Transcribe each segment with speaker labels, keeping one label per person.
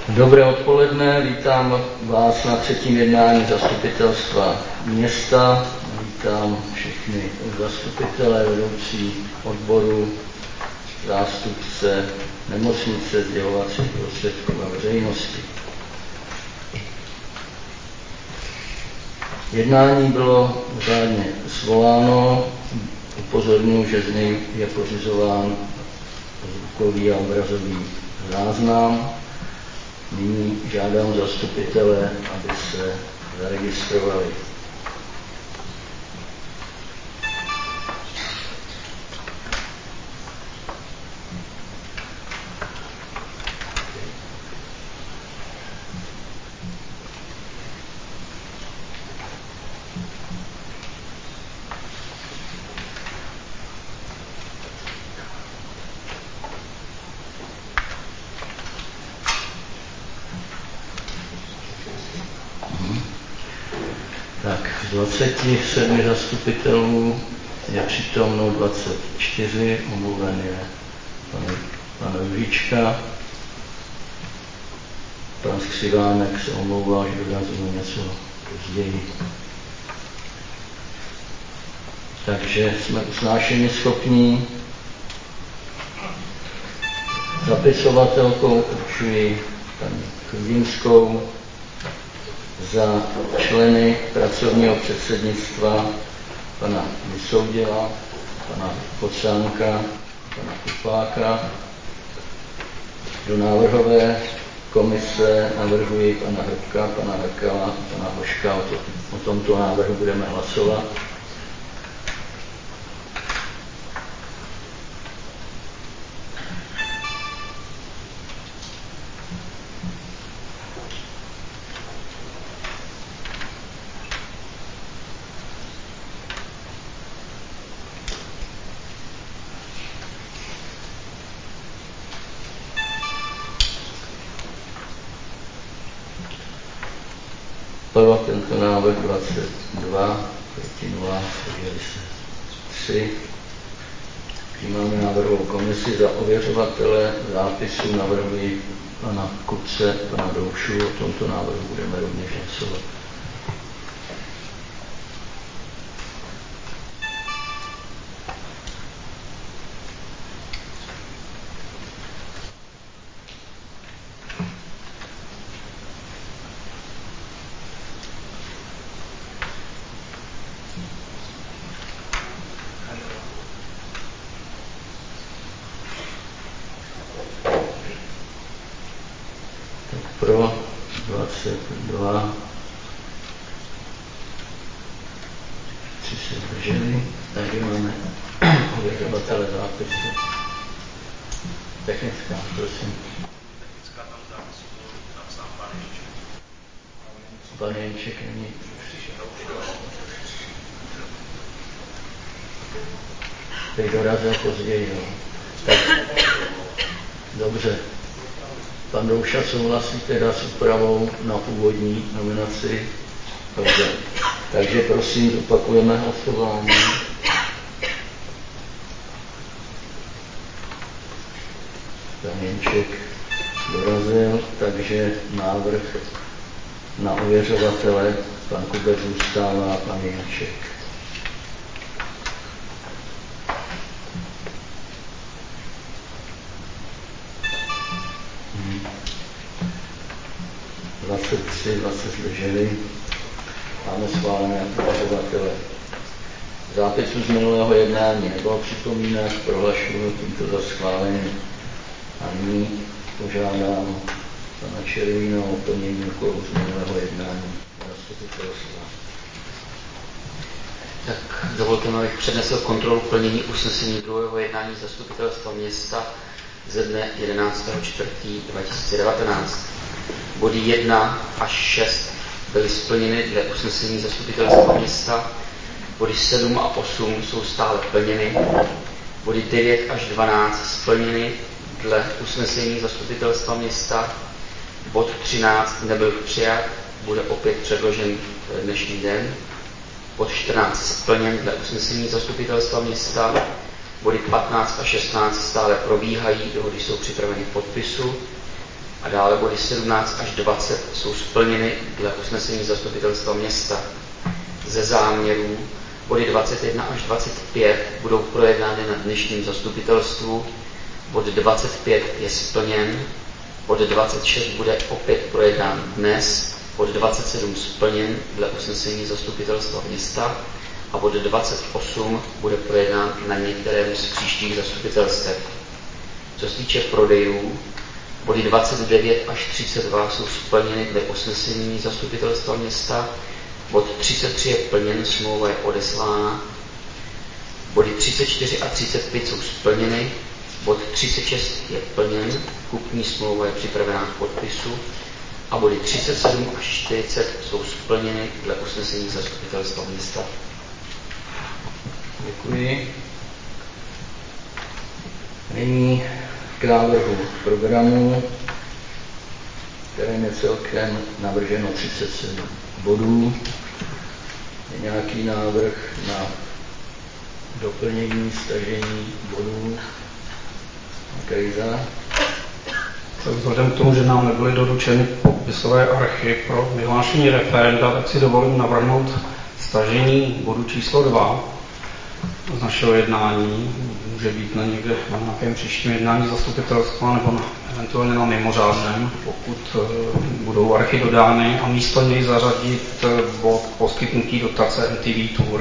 Speaker 1: Dobré odpoledne, vítám vás na třetím jednání zastupitelstva města. Vítám všechny zastupitele, vedoucí odboru, zástupce nemocnice, sdělovacích prostředků a veřejnosti. Jednání bylo řádně svoláno. Upozorňuji, že z něj je pořizován zvukový a obrazový záznam. Nyní žádám zastupitele, aby se zaregistrovali. Tak, z 27 zastupitelů je přítomno 24, omluven je pan Růžička. Pan Skřivánek se omlouval, že dorazil něco později. Takže jsme usnášení schopní. Zapisovatelkou určuji paní Chrudínskou, za členy pracovního předsednictva pana Vysoudila, pana Kocánka, pana Kupáka. Do návrhové komise navrhuji pana Hrbka, pana Hrkala, pana Hoška. O tomto návrhu budeme hlasovat. Pro tento návrh 22, proti 0, zdrželi se 3. Přijímáme návrhovou komisi. Za ověřovatele zápisu navrhuji pana Kupce, pana Doušu. O tomto návrhu budeme rovněž hlasovat. Pro 22, 3 se zdrželi, takže máme ověřovatele zápisu. Technická, prosím.
Speaker 2: Technická tam zápisu byl napsán pan Jenček.
Speaker 1: Pan Jenček není. Teď dorazil později, jo. Tak, dobře. Pan Douša souhlasí teda s úpravou na původní nominaci. Dobře. Takže prosím, zopakujeme hlasování. Pan Jenček dorazil, takže návrh na ověřovatele pan Kubec zůstává, pan Jenček. Hmm. 23, 20 zdrželi. Máme schválené ověřovatele. Zápisu z minulého jednání nebylo připomínek, prohlašuji tímto za schválený. A nyní požádám pana Červína o plnění úkolů z minulého jednání zastupitelstva.
Speaker 3: Tak dovolte mi, abych přednesl kontrolu plnění usnesení druhého jednání zastupitelstva města ze dne 11.4.2019. Body 1 až 6 byly splněny dle usnesení zastupitelstva města, body 7 a 8 jsou stále plněny, body 9 až 12 splněny dle usnesení zastupitelstva města, bod 13 nebyl přijat, bude opět předložen dnešní den, bod 14 splněn dle usnesení zastupitelstva města, body 15 a 16 stále probíhají, dohody jsou připraveny k podpisu, A dále body 17 až 20 jsou splněny dle usnesení zastupitelstva města. Ze záměrů body 21 až 25 budou projednány na dnešním zastupitelstvu. Bod 25 je splněn, bod 26 bude opět projednán dnes, bod 27 splněn dle usnesení zastupitelstva města a bod 28 bude projednán na některém z příštích zastupitelstev. Co se týče prodejů, body 29 až 32 jsou splněny dle usnesení zastupitelstva města, bod 33 je plněn, smlouva je odeslána, body 34 a 35 jsou splněny, bod 36 je plněn, kupní smlouva je připravená k podpisu a body 37 až 40 jsou splněny dle usnesení zastupitelstva města.
Speaker 1: Děkuji. Nyní k návrhu programu, kterém je celkem navrženo 37 bodů. Je nějaký návrh na doplnění, stažení bodů? Krejza?
Speaker 4: Vzhledem k tomu, že nám nebyly doručeny podpisové archy pro vyhlášení referenda, tak si dovolím navrhnout stažení bodu číslo 2 z našeho jednání. Může být na nějakém příštím jednání zastupitelstva nebo eventuálně na mimořádném, pokud budou archy dodány, a místo něj zařadit bod poskytnutí dotace MTV Tour.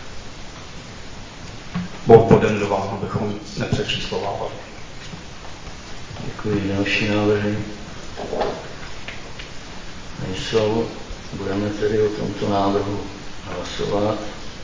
Speaker 4: Bodem 2, abychom nepřečíslovávali.
Speaker 1: Děkuji. Další návrhy nejsou. Budeme tedy o tomto návrhu hlasovat.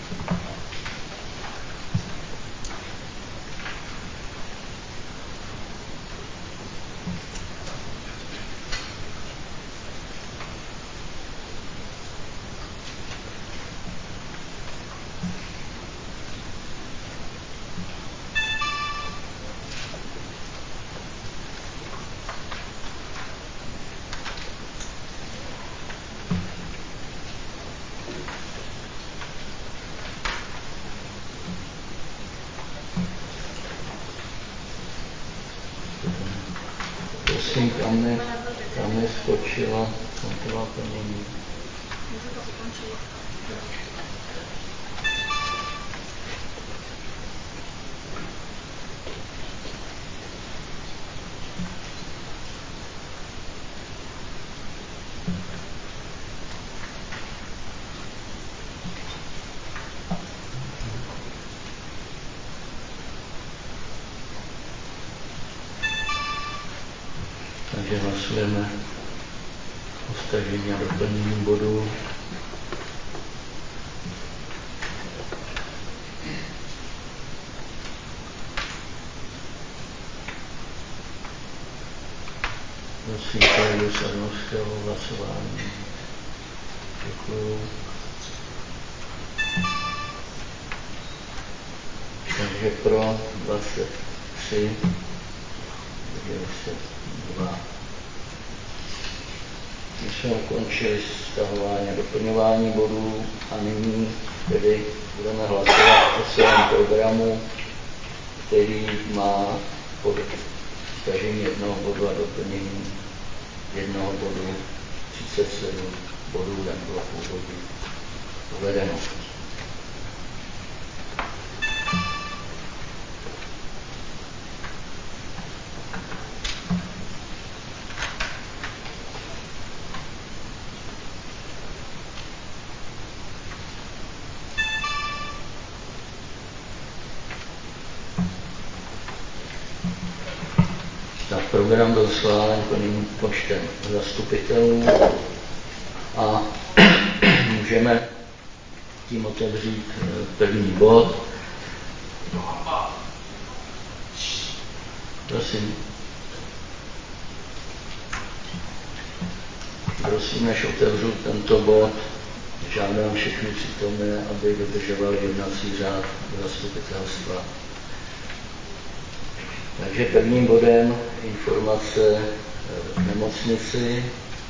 Speaker 1: Prosím, tam neskočila kontrola plnění. Takže hlasujeme o stažení a doplnění bodů. Prosím kolegu Sarnovského hlasování. Děkuju. Takže pro 23, 2. My jsme ukončili stahování a doplňování bodů a nyní tedy budeme hlasovat o celém programu, který má stažení jednoho bodu a doplnění jednoho bodu, 37 bodů, jak bylo původně uvedeno. Tak program byl schválen plným počtem zastupitelů a můžeme tím otevřít první bod. Prosím, než otevřu tento bod, žádám všechny přítomné, aby dodržovali jednací řád zastupitelstva. Takže prvním bodem informace k nemocnici.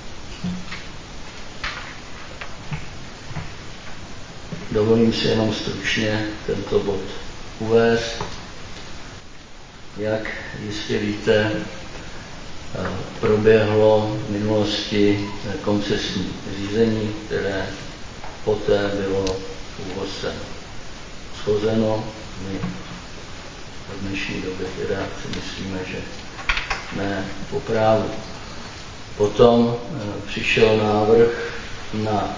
Speaker 1: Dovolím si jenom stručně tento bod uvést. Jak jistě víte, proběhlo v minulosti koncesní řízení, které poté bylo ÚOHSem shozeno. My v dnešní době teda si myslíme, že jsme po právu. Potom přišel návrh na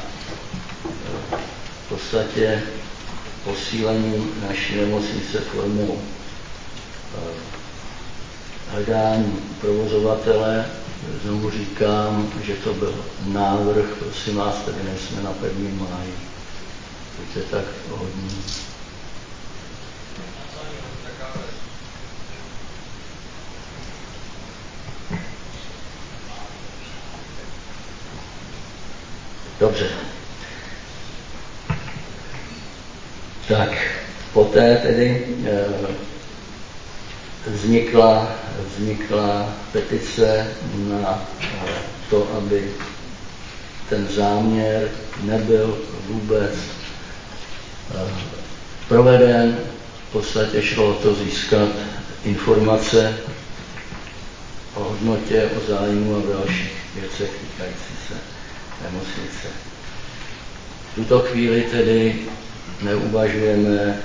Speaker 1: v podstatě posílení naší nemocnice formou hledání provozovatele. Znovu říkám, že to byl návrh, prosím vás, tady nejsme na 1. máji. Buďte tak hodní. Dobře. Tak, poté tedy vznikla petice na to, aby ten záměr nebyl vůbec proveden. V podstatě šlo o to získat informace o hodnotě, o zájmu a v dalších věcech týkající se nemocnice. V tuto chvíli tedy neuvažujeme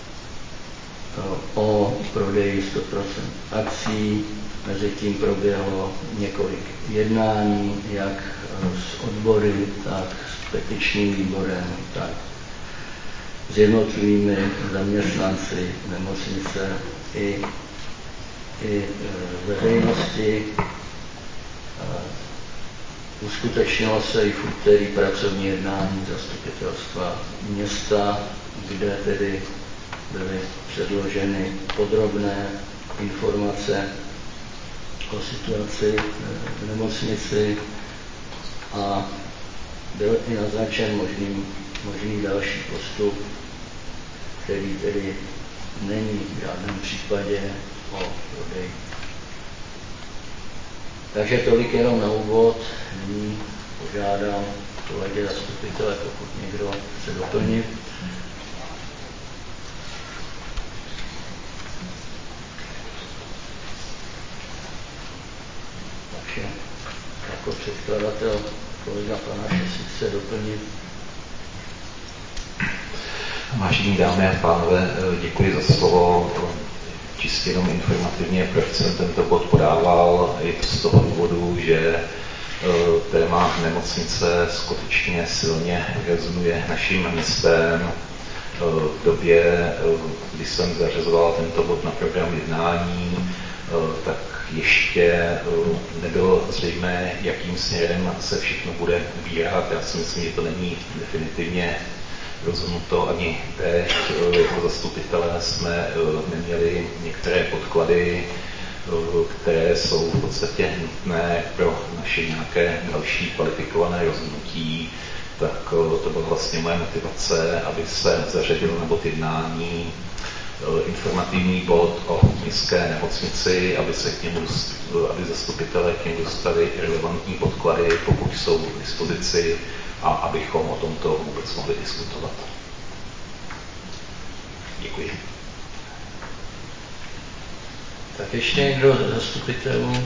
Speaker 1: o prodeji 100% akcí. Mezitím proběhlo několik jednání, jak s odbory, tak s petičním výborem, tak s jednotlivými zaměstnanci nemocnice i veřejnosti. Uskutečnilo se i v úterý pracovní jednání zastupitelstva města, kde tedy byly předloženy podrobné informace o situaci v nemocnici a byl i naznačen možný další postup, který tedy není v žádném případě o prodeji. Takže tolik jenom na úvod. Nyní požádám kolegy zastupitele, pokud někdo chce doplnit. Takže jako předkladatel kolega Panaš, jestli chce doplnit.
Speaker 5: Vážení dámy a pánové, děkuji za slovo. Čistě jenom informativně, proč jsem tento bod podával, je to z toho důvodu, že téma nemocnice skutečně silně rezonuje naším městem. V době, kdy jsem zařazoval tento bod na program jednání, tak ještě nebylo zřejmé, jakým směrem se všechno bude ubírat. Já si myslím, že to není definitivně rozhodnuto ani teď. Jako zastupitelé jsme neměli některé podklady, které jsou v podstatě nutné pro naše nějaké další kvalifikované rozhodnutí. Tak to byla vlastně moje motivace, aby se zařadil na bod jednání informativní bod o městské nemocnici, aby zastupitelé k němu dostali relevantní podklady, pokud jsou k dispozici, a abychom o tomto vůbec mohli diskutovat. Děkuji.
Speaker 1: Tak ještě někdo z zastupitelů?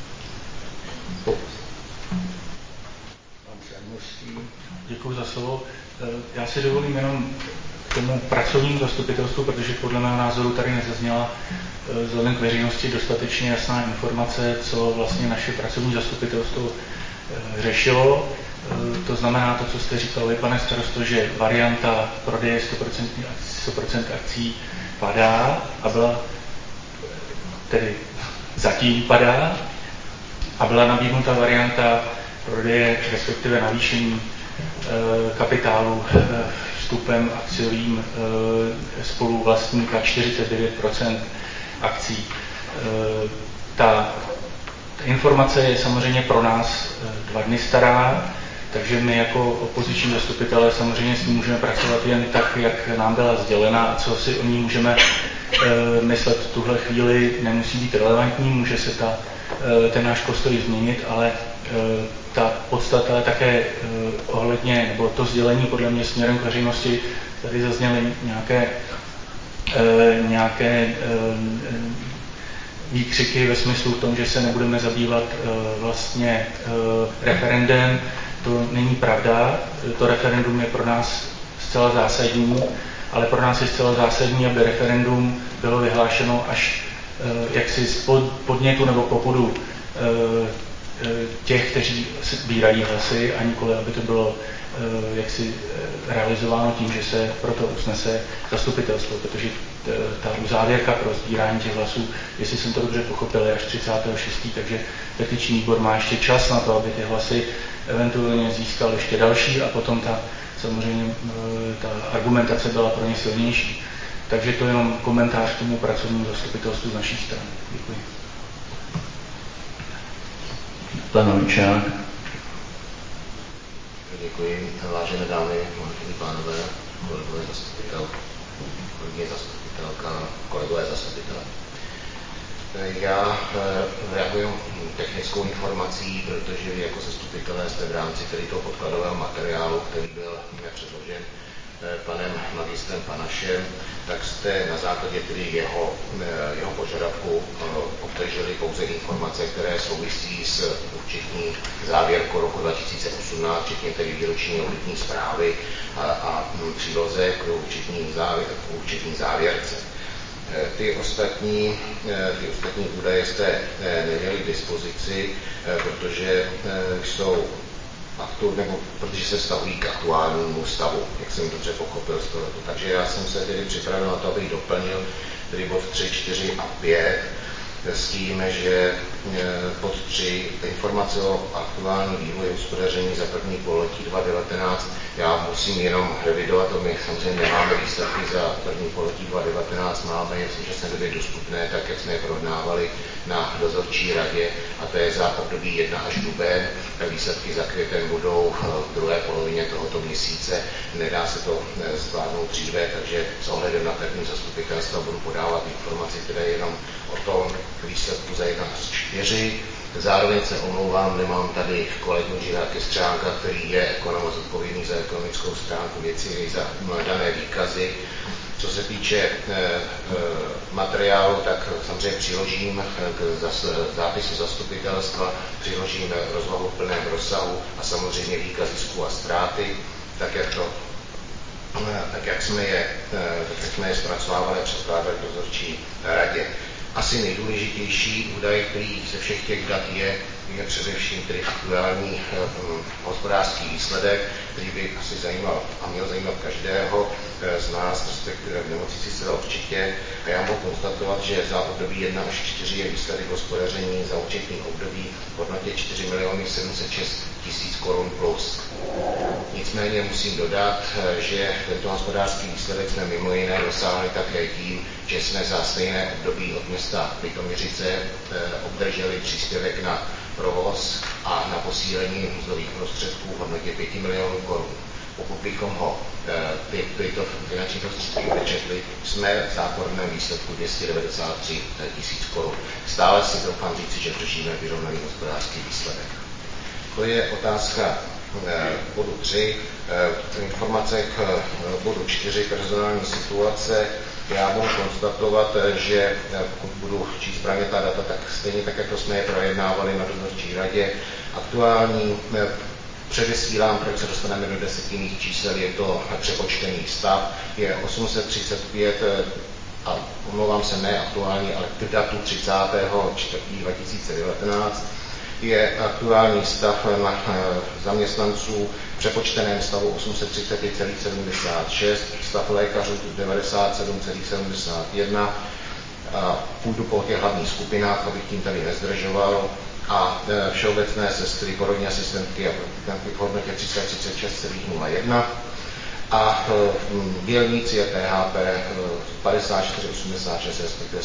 Speaker 6: Děkuji za slovo. Já si dovolím jenom k tomu pracovnímu zastupitelstvu, protože podle mého názoru tady nezazněla vzhledem k veřejnosti dostatečně jasná informace, co vlastně naše pracovní zastupitelstvo řešilo. To znamená to, co jste říkal vy, pane starosto, že varianta prodeje 100% akcí padá a byla, tedy zatím padá, a byla nabídnuta varianta prodeje, respektive navýšení kapitálu vstupem akciovým spoluvlastníka 49% akcí. Ta informace je samozřejmě pro nás 2 dny stará, takže my jako opoziční zastupitelé samozřejmě s ní můžeme pracovat jen tak, jak nám byla sdělena, a co si o ní můžeme myslet v tuhle chvíli, nemusí být relevantní, může se ten náš postoj změnit, ale ta podstata také ohledně, nebo to sdělení podle mě směrem k veřejnosti, tady zazněly nějaké výkřiky ve smyslu v tom, že se nebudeme zabývat vlastně referendem. To není pravda. To referendum je pro nás zcela zásadní, ale pro nás je zcela zásadní, aby referendum bylo vyhlášeno až jaksi z podnětu nebo popudu těch, kteří sbírají hlasy, a nikoli, aby to bylo jaksi realizováno tím, že se proto usnese zastupitelstvo, protože ta uzávěrka pro sbírání těch hlasů, jestli jsem to dobře pochopil, je až 36. Takže petiční výbor má ještě čas na to, aby ty hlasy eventuálně získal ještě další a potom samozřejmě ta argumentace byla pro ně silnější. Takže to je jenom komentář k tomu pracovnímu zastupitelstvu z naší strany. Děkuji.
Speaker 1: Pan Hojčák.
Speaker 7: Děkuji, vážené dámy, vážení pánové, kolegové zastupitel, kolegyně zastupitelka, kolegové zastupitelé. Já reaguji technickou informací, protože vy jako zastupitelé jste v rámci toho podkladového materiálu, který byl předložen panem magistrem Panašem, tak jste na základě jeho požadavku obdrželi pouze informace, které souvisí s účetní závěrkou roku 2018, včetně tedy výroční auditní zprávy a příloze k účetní závěrce. Ty ostatní údaje jste neměli k dispozici, protože protože se vztahují k aktuálnímu stavu, jak jsem dobře pochopil z toho. Takže já jsem se tedy připravil na to, abych doplnil tedy bod 3, 4 a 5 s tím, že bod 3 informace o aktuálním vývoji hospodaření za první pololetí 2019. Já musím jenom revidovat, to my samozřejmě nemáme výsledky za první pololetí 2019, máme je v současné době dostupné, tak jak jsme je projednávali na dozorčí radě, a to je za období 1 až duben. Výsledky za květen budou v druhé polovině tohoto měsíce. Nedá se to zvládnout dříve, takže s ohledem na termín zastupitelstva budu podávat informaci, které jenom o tom výsledku za 1 až 4. Zároveň se omlouvám, nemám tady kolegu Žiráka Střánka, který je ekonom a zodpovědný za ekonomickou stránku věci, za dané výkazy. Co se týče materiálu, tak samozřejmě přiložím k zápisu zastupitelstva, přiložím rozvahu v plném rozsahu a samozřejmě výkaz zisku a ztráty, tak jak jsme je zpracovávali a předkládali dozorčí radě. Asi nejdůležitější údaj, který ze všech těch dat je především tedy aktuální hospodářský výsledek, který by asi zajímal a měl zajímat každého z nás, respektive v nemocnici zcela určitě. A já mohu konstatovat, že za období 1 až 4 je výsledek hospodaření za účetní období v hodnotě 4 706 000 korun plus. Nicméně musím dodat, že tento hospodářský výsledek jsme mimo jiné dosáhli také tím, že jsme za stejné období od města Litoměřice obdrželi příspěvek na provoz a na posílení mzdových prostředků v hodnotě 5 milionů korun. Pokud bychom tyto finanční prostředky přečetli, jsme v záporném výsledku 293 000 korun. Stále si doufám říci, že držíme vyrovnaný hospodářský výsledek. To je otázka bodu 3. Informace k bodu 4, personální situace. Já mohu konstatovat, že pokud budu číst správně ta data, tak stejně tak, jako jsme je projednávali na dozorčí radě, aktuální předesílám, proč se dostaneme do desetinných čísel, je to přepočtený stav, je 835, a omlouvám se, ne aktuální, ale k datu 30.4.2019, je aktuální stav na zaměstnanců v přepočteném stavu 835,76, stav lékařů 97,71. Půjdu po těch hlavních skupinách, abych tím tady nezdržoval. A všeobecné sestry, porodní asistentky a praktikantky v hodnotě 336,01. A dělníci a PHP 54,86, respektive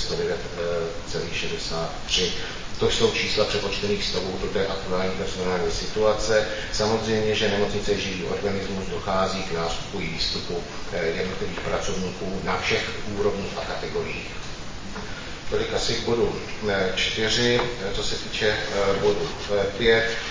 Speaker 7: 109,63. To jsou čísla přepočtených stavů, toto je aktuální personální situace. Samozřejmě, že nemocnice je živý organismus, dochází k nástupu i výstupu jednotlivých pracovníků na všech úrovních a kategoriích. Tolik asi k bodu 4, co se týče bodu 5.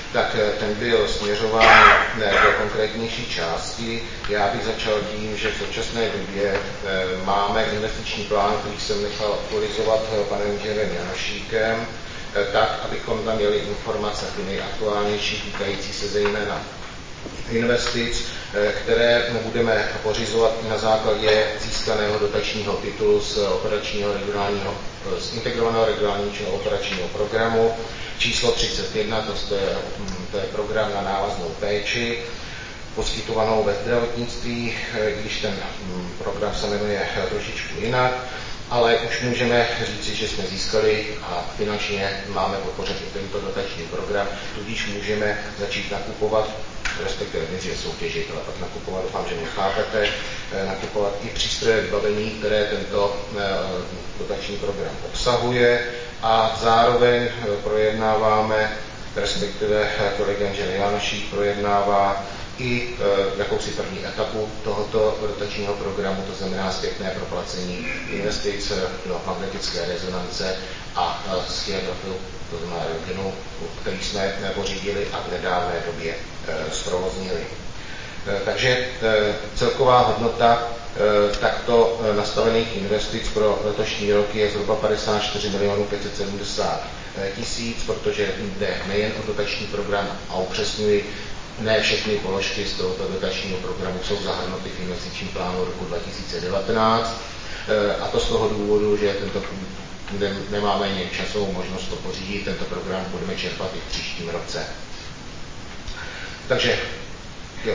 Speaker 7: tak ten byl směřován do konkrétnější části. Já bych začal tím, že v současné době máme investiční plán, který jsem nechal aktualizovat panem inženýrem Janošíkem, tak, abychom tam měli informace ty nejaktuálnější, týkající se zejména investic, které budeme pořizovat na základě získaného dotačního titulu z integrovaného regionálního operačního programu číslo 31, to je program na návaznou péči, poskytovanou ve zdravotnictví, když ten program se jmenuje trošičku jinak, ale už můžeme říci, že jsme získali a finančně máme podpořit i tento dotační program, tudíž můžeme začít nakupovat, respektive nejdříve soutěžit, ale pak nakupovat, doufám, že mě chápete, nakupovat i přístroje vybavení, které tento dotační program obsahuje, a zároveň projednáváme, respektive kolega inženýr Janošík projednává i jakousi první etapu tohoto dotačního programu, to znamená zpětné proplacení investic do magnetické rezonance a schiagrafy, to znamená rentgenu, který jsme pořídili a v nedávné době zprovoznili. Takže celková hodnota takto nastavených investic pro letošní rok je zhruba 54 570 000, protože jde nejen o dotační program a upřesňuji, ne všechny položky z tohoto dotačního programu jsou zahrnuty v investičním plánu roku 2019, a to z toho důvodu, že nemáme jen časovou možnost to pořídit, tento program budeme čerpat i v příštím roce. Takže, jo.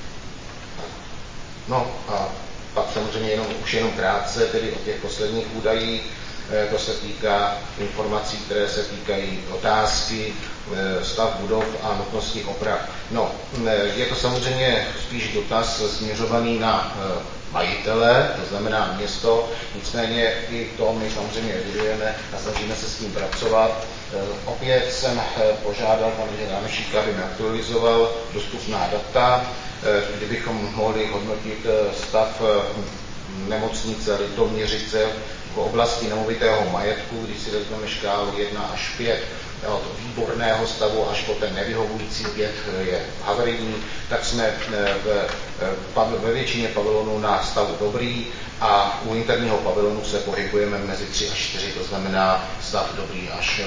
Speaker 7: No a pak samozřejmě jenom krátce, tedy o těch posledních údajích. To se týká informací, které se týkají otázky, stav budov a nutnosti oprav. No, je to samozřejmě spíš dotaz směřovaný na majitele, to znamená město, nicméně i to my samozřejmě evidujeme a snažíme se s tím pracovat. Opět jsem požádal pana Janošíka, aby mi aktualizoval dostupná data, kdybychom mohli hodnotit stav nemocnice Litoměřice v oblasti nemovitého majetku, když si vezmeme škálu 1 až 5, od výborného stavu až po ten nevyhovující 5 je havarijní, tak jsme ve většině pavilonů na stavu dobrý a u interního pavilonu se pohybujeme mezi 3 až 4, to znamená stav dobrý až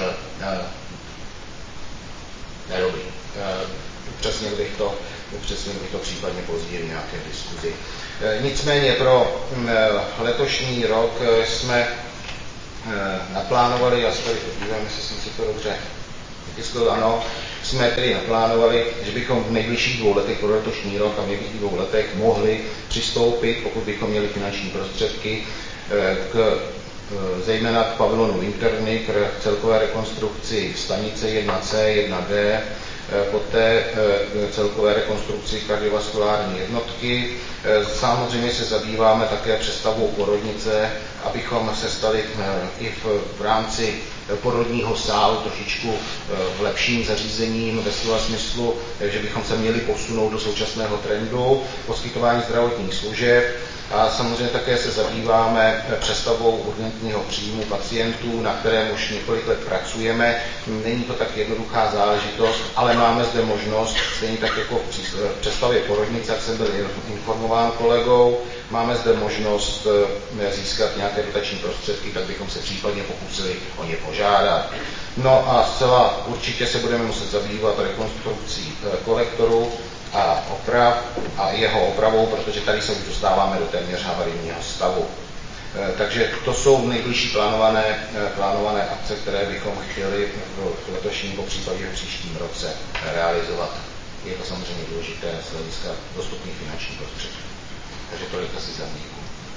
Speaker 7: nedobrý. Upřesnil bych to případně později v nějaké diskuzi. Nicméně pro letošní rok jsme naplánovali, já se tady podívám, jestli jsem si to dobře vytiskl, ano, jsme tedy naplánovali, že bychom v nejbližších 2 letech pro letošní rok a v nejbližších 2 letech mohli přistoupit, pokud bychom měli finanční prostředky, zejména k pavilonu interny, k celkové rekonstrukci stanice 1C, 1D, poté celkové rekonstrukci kardiovaskulární jednotky. Samozřejmě se zabýváme také přestavbou porodnice, abychom se stali i v rámci porodního sálu trošičku lepším zařízením ve slova smyslu, že bychom se měli posunout do současného trendu poskytování zdravotních služeb. A samozřejmě také se zabýváme přestavbou urgentního příjmu pacientů, na kterém už několik let pracujeme. Není to tak jednoduchá záležitost, ale máme zde možnost, stejně tak jako v přestavě porodnice, jak jsem byl informován kolegou, máme zde možnost získat nějaké dotační prostředky, tak bychom se případně pokusili o ně požádat. No a zcela určitě se budeme muset zabývat rekonstrukcí kolektoru a oprav a jeho opravou, protože tady se už dostáváme do téměř havarijního stavu. Takže to jsou nejbližší plánované akce, které bychom chtěli v letošním, po případě v příštím roce realizovat. Je to samozřejmě důležité z hlediska dostupných finančních prostředků. Takže tolik asi za mě.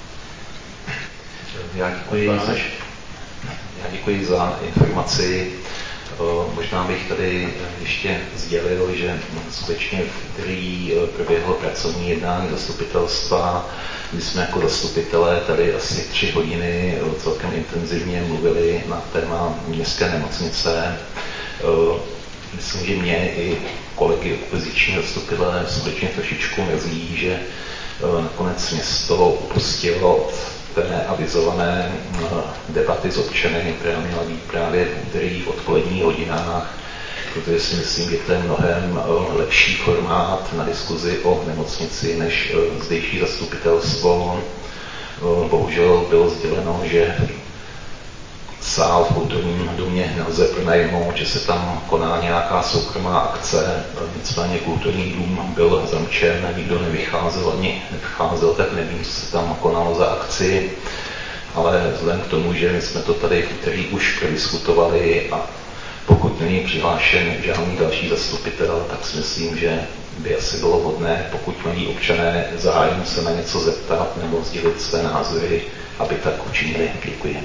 Speaker 5: Já děkuji za informaci. Možná bych tady ještě sdělil, že skutečně v úterý proběhlo pracovní jednání zastupitelstva, kdy jsme jako zastupitelé tady asi 3 hodiny celkem intenzivně mluvili na téma městské nemocnice. Myslím, že mě i kolegy opoziční zastupitelé skutečně trošičku mrzí, že nakonec město upustilo od té avizované debaty s občany, která měla být právě v úterý v odpoledních hodinách, protože si myslím, že to je mnohem lepší formát na diskuzi o nemocnici než zdejší zastupitelstvo. Bohužel bylo sděleno, že sál v kulturním domě nelze pronajmout, že se tam koná nějaká soukromá akce, nicméně kulturní dům byl zamčen, nikdo nevycházel ani nevcházel, tak nevím, co se tam konalo za akci, ale vzhledem k tomu, že my jsme to tady v úterý už prodiskutovali a pokud není přihlášen žádný další zastupitel, tak si myslím, že by asi bylo vhodné, pokud mají občané zájem se na něco zeptat nebo sdělit své názory, aby tak učinili. Děkuji.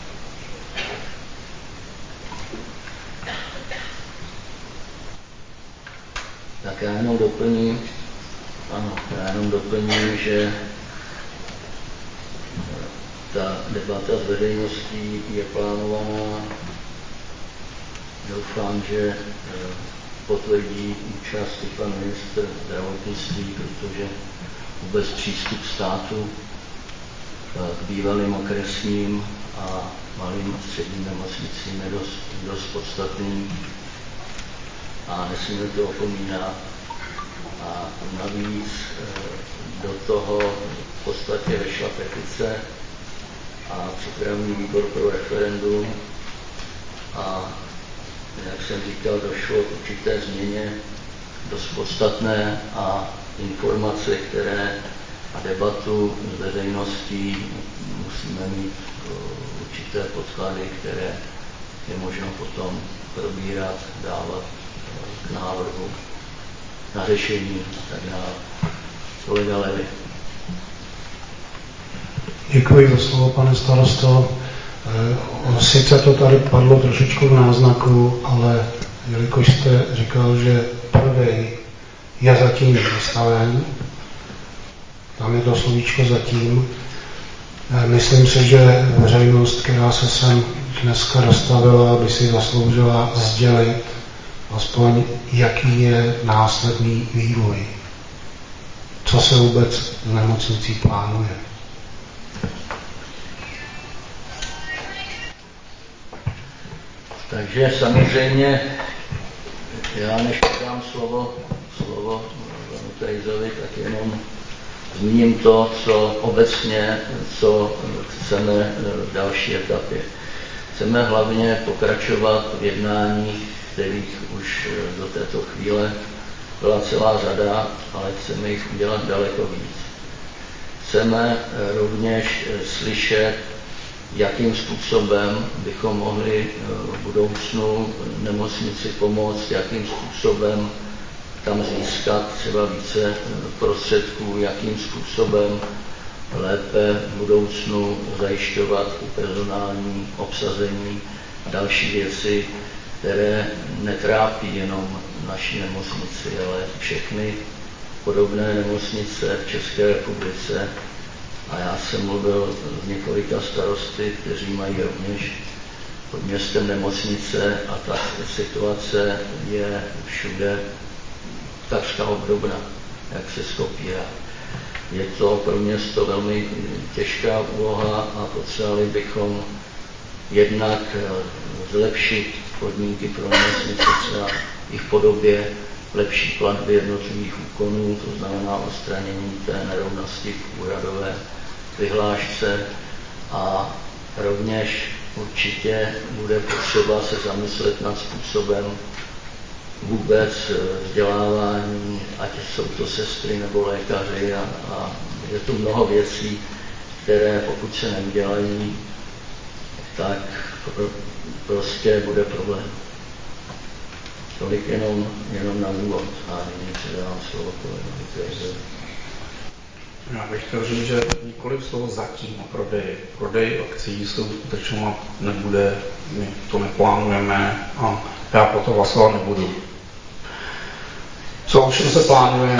Speaker 1: Tak já jenom doplním, že ta debata s veřejností je plánovaná. Doufám, že potvrdí účast i pan ministr zdravotnictví, protože vůbec přístup státu k bývalým okresním a malým a středním nemocnicím je dost podstatný a nesmíme to opomínat. A navíc do toho v podstatě vešla petice a připravený výbor pro referendum a jak jsem říkal, došlo k určité změně dost podstatné a informace, které a debatu s veřejností musíme mít určité podklady, které je možno potom probírat, dávat k návrhu na řešení a tak dále. Kolega Levy.
Speaker 8: Děkuji za slovo, pane starosto. Sice to tady padlo trošičku v náznaku, ale jelikož jste říkal, že prodej je zatím vystaven, tam je to slovíčko zatím, myslím si, že veřejnost, která se sem dneska dostavila, by si zasloužila sdělit aspoň, jaký je následný vývoj. Co se vůbec s nemocnicí plánuje.
Speaker 1: Takže samozřejmě, já než dám slovo panu Tejzovi, tak jenom zmíním to, co obecně, co chceme v další etapě. Chceme hlavně pokračovat v jednáních, kterých už do této chvíle byla celá řada, ale chceme jich udělat daleko víc. Chceme rovněž slyšet, jakým způsobem bychom mohli v budoucnu nemocnici pomoct, jakým způsobem tam získat třeba více prostředků, jakým způsobem lépe v budoucnu zajišťovat personální obsazení a další věci, které netrápí jenom naší nemocnici, ale všechny podobné nemocnice v České republice. A já jsem mluvil s několika starosty, kteří mají rovněž pod městem nemocnice a ta situace je všude takřka obdobná, jak se skopírá. Je to pro město velmi těžká úloha a potřebovali bychom jednak zlepšit podmínky pro nemocnice, třeba i v podobě lepší platby jednotlivých úkonů, to znamená odstranění té nerovnosti v úhradové vyhlášce a rovněž určitě bude potřeba se zamyslet nad způsobem vůbec vzdělávání, ať jsou to sestry nebo lékaři a je tu mnoho věcí, které pokud se neudělají, tak prostě bude problém. Tolik jenom na úvod a nyní předávám slovo kolegovi.
Speaker 4: Já bych chtěl říct, že nikoliv slovo zatím o prodej akcí se skutečně nebude, my to neplánujeme a já proto hlasovat nebudu. Co ovšem se plánuje,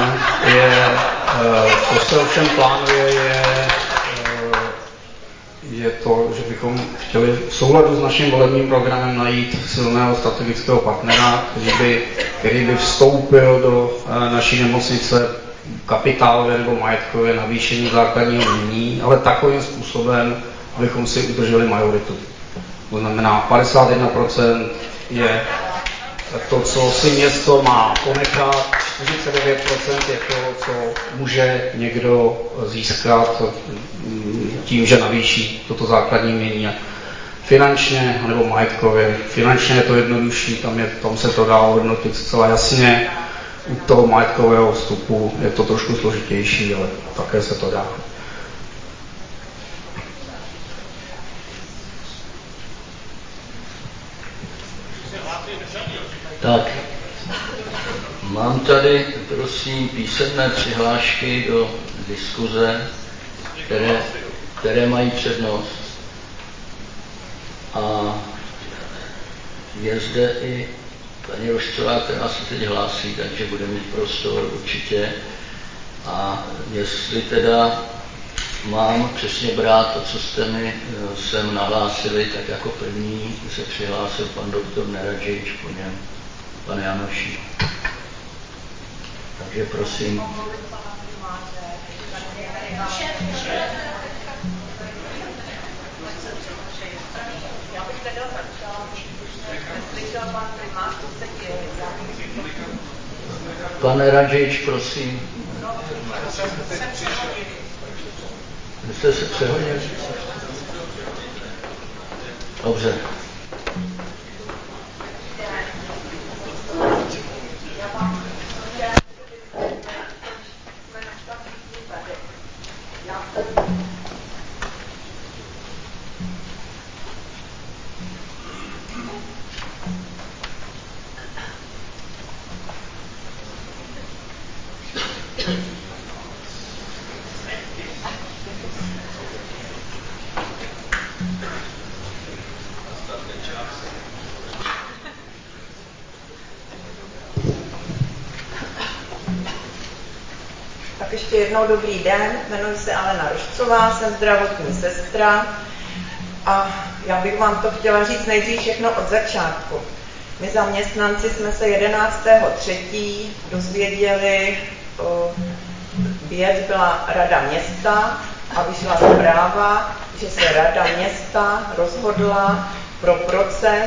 Speaker 4: je to, že bychom chtěli v souladu s naším volebním programem najít silného strategického partnera, který by vstoupil do naší nemocnice kapitálově nebo majetkově navýšení základního jmění, ale takovým způsobem, abychom si udrželi majoritu. To znamená, 51% je to, co si město má ponechat, 49% je to, co může někdo získat tím, že navýší toto základní jmění. Finančně nebo majetkově. Finančně je to jednodušší, tam se to dá hodnotit zcela jasně. U toho majetkového vstupu je to trošku složitější, ale také se to dá.
Speaker 1: Tak, mám tady, prosím, písemné přihlášky do diskuze, které mají přednost. A je zde i paní Rošcová, která se teď hlásí, takže bude mít prostor určitě. A jestli teda mám přesně brát to, co jste mi sem nahlásili, tak jako první se přihlásil pan doktor Neradžič, po něm pan Janoší. Takže prosím.
Speaker 9: Já bych teda začala, neslyšel pan primář, co se děje.
Speaker 1: Pane Radžič, prosím. Vy jste se přehodil? Dobře.
Speaker 9: Tak ještě jednou dobrý den, jmenuji se Alena Rošcová, jsem zdravotní sestra a já bych vám to chtěla říct nejdřív všechno od začátku. My zaměstnanci jsme se 11.3. dozvěděli, věc byla Rada města a vyšla zpráva, že se Rada města rozhodla pro proces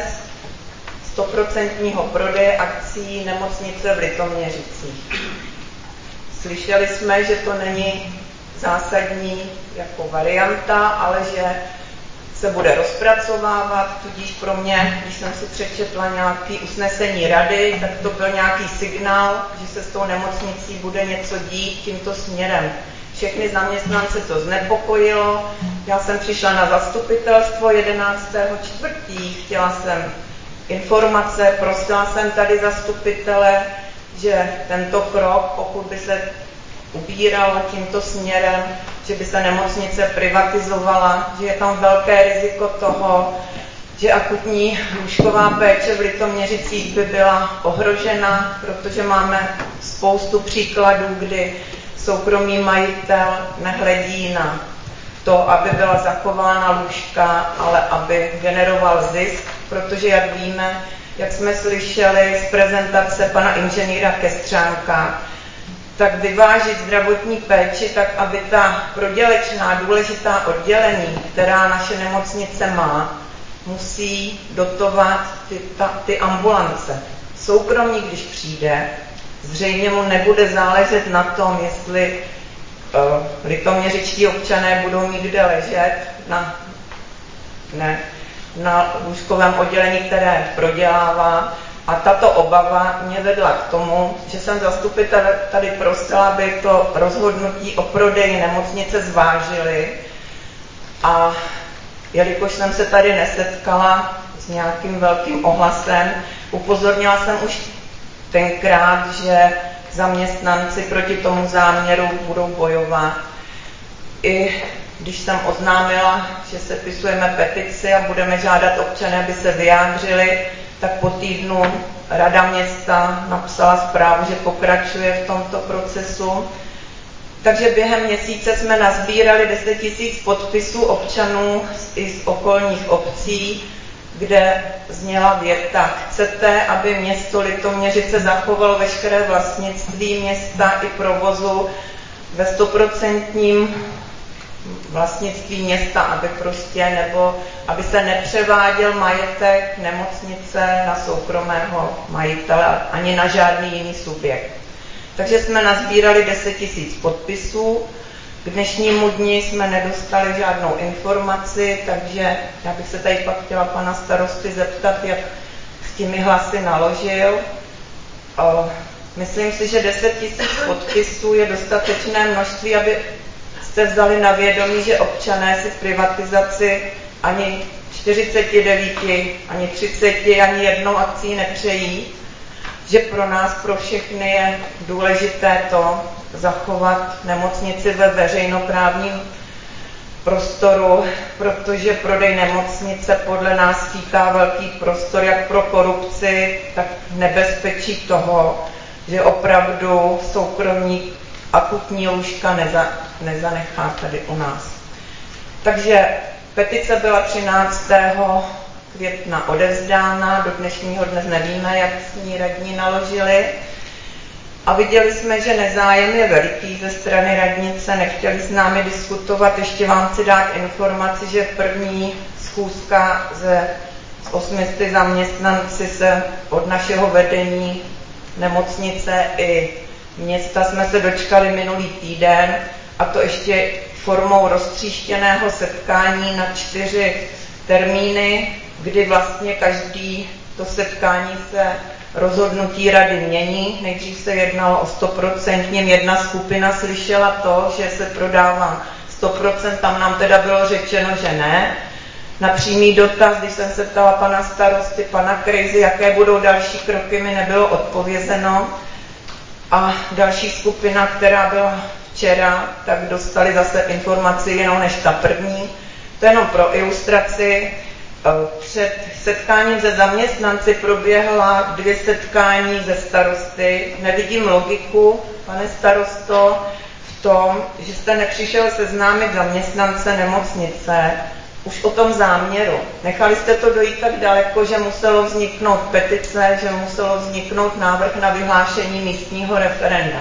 Speaker 9: 100% prodeje akcí nemocnice v Litoměřicích. Slyšeli jsme, že to není zásadní jako varianta, ale že se bude rozpracovávat, tudíž pro mě, když jsem si přečetla nějaké usnesení rady, tak to byl nějaký signál, že se s tou nemocnicí bude něco dít tímto směrem. Všechny zaměstnance to znepokojilo. Já jsem přišla na zastupitelstvo 11.4. Chtěla jsem informace, prosila jsem tady zastupitele, že tento krok, pokud by se ubíralo tímto směrem, že by se nemocnice privatizovala, že je tam velké riziko toho, že akutní lůžková péče v Litoměřicích by byla ohrožena, protože máme spoustu příkladů, kdy soukromý majitel nehledí na to, aby byla zachována lůžka, ale aby generoval zisk, protože jak víme, jak jsme slyšeli z prezentace pana inženýra Kestřánka, tak vyvážit zdravotní péči, tak aby ta prodělečná důležitá oddělení, která naše nemocnice má, musí dotovat ty ambulance. Soukromník, když přijde, zřejmě mu nebude záležet na tom, jestli litoměřičtí občané budou mít kde ležet na lůžkovém oddělení, které prodělává. A tato obava mě vedla k tomu, že jsem zastupitel tady prosila, aby to rozhodnutí o prodeji nemocnice zvážili. A jelikož jsem se tady nesetkala s nějakým velkým ohlasem, upozornila jsem už tenkrát, že zaměstnanci proti tomu záměru budou bojovat. I když jsem oznámila, že sepisujeme petici a budeme žádat občany, aby se vyjádřili, tak po týdnu Rada města napsala zprávu, že pokračuje v tomto procesu. Takže během měsíce jsme nazbírali 10 000 podpisů občanů i z okolních obcí, kde zněla věta: chcete, aby město Litoměřice zachovalo veškeré vlastnictví města i provozu ve 100% vlastnictví města, aby prostě, nebo aby se nepřeváděl majetek nemocnice na soukromého majitele ani na žádný jiný subjekt. Takže jsme nazbírali 10 000 podpisů. K dnešnímu dni jsme nedostali žádnou informaci, takže já bych se tady pak chtěla pana starosty zeptat, jak s těmi hlasy naložil. Myslím si, že 10 000 podpisů je dostatečné množství, aby jste vzali na vědomí, že občané si privatizaci ani 49, ani 30, ani jednou akcí nepřejí, že pro nás, pro všechny je důležité to zachovat nemocnici ve veřejnoprávním prostoru, protože prodej nemocnice podle nás skýtá velký prostor jak pro korupci, tak nebezpečí toho, že opravdu soukromník akutní lůžka nezanechá tady u nás. Takže petice byla 13. května odevzdána, do dnešního dne nevíme, jak s ní radní naložili. A viděli jsme, že nezájem je veliký ze strany radnice, nechtěli s námi diskutovat. Ještě vám chci dát informaci, že první schůzka s 800 zaměstnanci se od našeho vedení nemocnice i města jsme se dočkali minulý týden, a to ještě formou roztříštěného setkání na 4 termíny, kdy vlastně každý to setkání se rozhodnutí rady mění. Nejdřív se jednalo o 100%, jedna skupina slyšela to, že se prodává 100%, tam nám teda bylo řečeno, že ne. Na přímý dotaz, když jsem se ptala pana starosty, pana Krejzy, jaké budou další kroky, mi nebylo odpovězeno. A další skupina, která byla včera, tak dostali zase informaci jinou než ta první. To je jenom pro ilustraci. Před setkáním se zaměstnanci proběhla 2 setkání ze starosty. Nevidím logiku, pane starosto, v tom, že jste nepřišel seznámit zaměstnance nemocnice už o tom záměru. Nechali jste to dojít tak daleko, že muselo vzniknout petice, že muselo vzniknout návrh na vyhlášení místního referenda.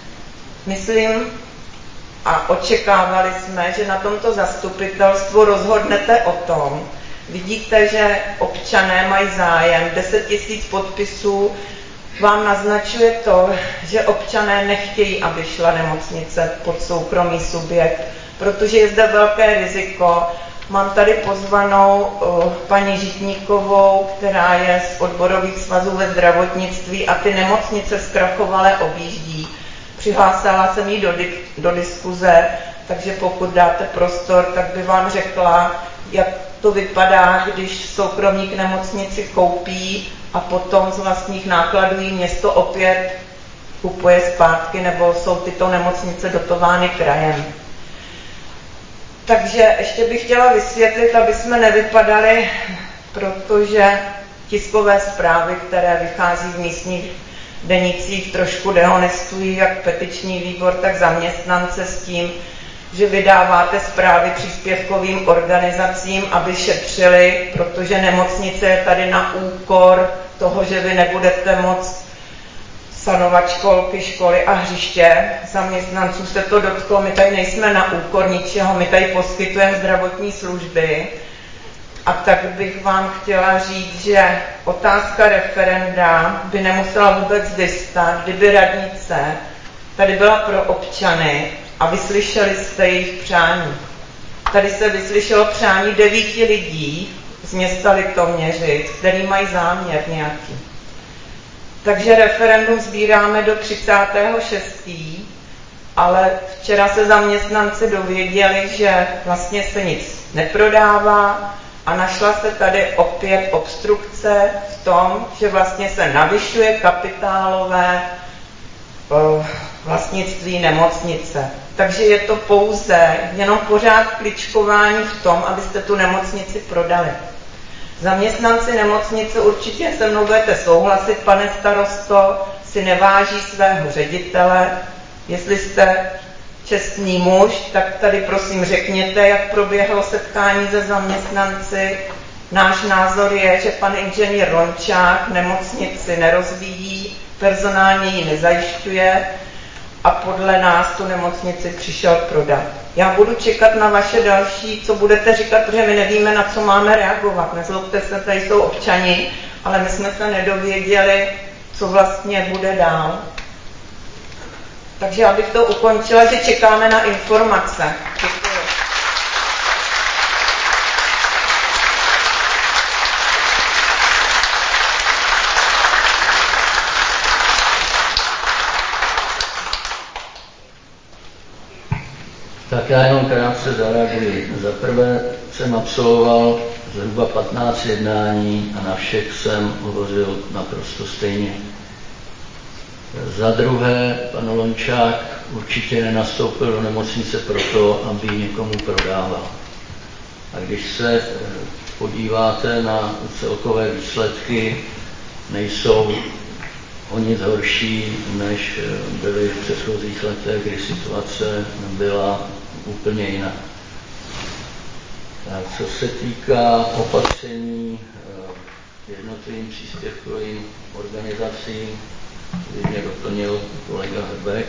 Speaker 9: Myslím a očekávali jsme, že na tomto zastupitelstvu rozhodnete o tom. Vidíte, že občané mají zájem. 10 000 podpisů vám naznačuje to, že občané nechtějí, aby šla nemocnice pod soukromý subjekt, protože je zde velké riziko. Mám tady pozvanou paní Žitníkovou, která je z odborových svazů ve zdravotnictví a ty nemocnice zkrachovalé objíždí. Přihlásila jsem jí do diskuze, takže pokud dáte prostor, tak by vám řekla, jak to vypadá, když soukromník nemocnici koupí a potom z vlastních nákladů jí město opět kupuje zpátky, nebo jsou tyto nemocnice dotovány krajem. Takže ještě bych chtěla vysvětlit, aby jsme nevypadali, protože tiskové zprávy, které vychází v místních denících, trošku dehonestují jak petiční výbor, tak zaměstnance s tím, že vydáváte zprávy příspěvkovým organizacím, aby šetřili, protože nemocnice je tady na úkor toho, že vy nebudete moct sanovat školky, školy a hřiště. Zaměstnanců se to dotklo, my tady nejsme na úkor ničeho, my tady poskytujeme zdravotní služby. A tak bych vám chtěla říct, že otázka referenda by nemusela vůbec vystat, kdyby radnice tady byla pro občany a vyslyšeli jste jejich přání. Tady se vyslyšelo přání 9 lidí z města Litoměřic, který mají záměr nějaký. Takže referendum sbíráme do 36. Ale včera se zaměstnanci dověděli, že vlastně se nic neprodává a našla se tady opět obstrukce v tom, že vlastně se navyšuje kapitálové vlastnictví nemocnice. Takže je to pouze jenom pořád kličkování v tom, abyste tu nemocnici prodali. Zaměstnanci nemocnice určitě se mnou budete souhlasit, pane starosto, si neváží svého ředitele. Jestli jste čestný muž, tak tady prosím řekněte, jak proběhlo setkání se zaměstnanci. Náš názor je, že pan inženýr Rončák nemocnici nerozvíjí, personálně ji nezajišťuje a podle nás tu nemocnici přišel prodat. Já budu čekat na vaše další, co budete říkat, protože my nevíme, na co máme reagovat. Nezlobte se, tady jsou občani, ale my jsme se nedověděli, co vlastně bude dál. Takže já bych to ukončila, že čekáme na informace. Děkuji.
Speaker 1: Tak já jenom krátce zareaguji. Za prvé jsem absolvoval zhruba 15 jednání a na všech jsem hovořil naprosto stejně. Za druhé, pan Lončák určitě nenastoupil do nemocnice proto, aby někomu prodával. A když se podíváte na celkové výsledky, nejsou o nic horší, než byly v předchozích letech, kdy situace byla úplně jiná. Tak co se týká opatření jednotlivým příspěvkovým organizacím, by mě doplnil kolega Hrbek.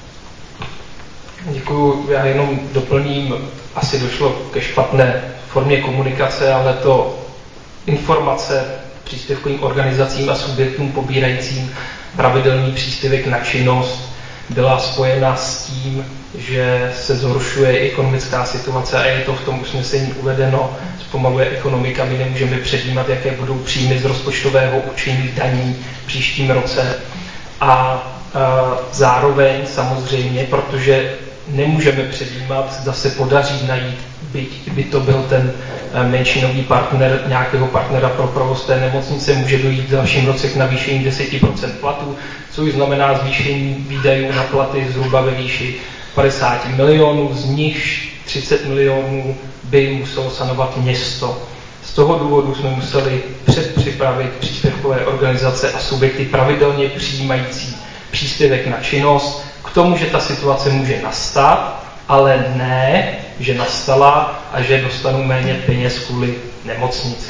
Speaker 4: Děkuju, já jenom doplním, asi došlo ke špatné formě komunikace, ale to informace příspěvkovým organizacím a subjektům pobírajícím pravidelný příspěvek na činnost byla spojena s tím, že se zhoršuje ekonomická situace a je to v tom usnesení uvedeno, zpomaluje ekonomika, my nemůžeme předjímat, jaké budou příjmy z rozpočtového určení daní v příštím roce a zároveň samozřejmě, protože nemůžeme předjímat, zda se podaří najít, byť by to byl ten menšinový partner, nějakého partnera pro provoz té nemocnice, může dojít v dalším roce k navýšení 10% platů, což znamená zvýšení výdajů na platy zhruba ve výši 50 milionů, z nichž 30 milionů by muselo sanovat město. Z toho důvodu jsme museli předpřipravit příspěvkové organizace a subjekty pravidelně přijímající příspěvek na činnost k tomu, že ta situace může nastat, ale ne, že nastala a že dostanou méně peněz kvůli nemocnici.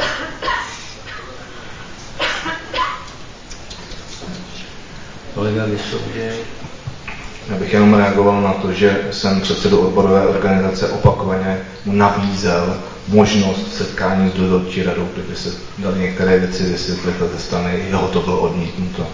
Speaker 1: Kolega Vysoutěj.
Speaker 5: Já bych jenom reagoval na to, že jsem předsedu odborové organizace opakovaně nabízel možnost setkání s dozorčí radou, kdyby se dali některé věci vysvětlit a ze strany jeho to bylo odmítnuto.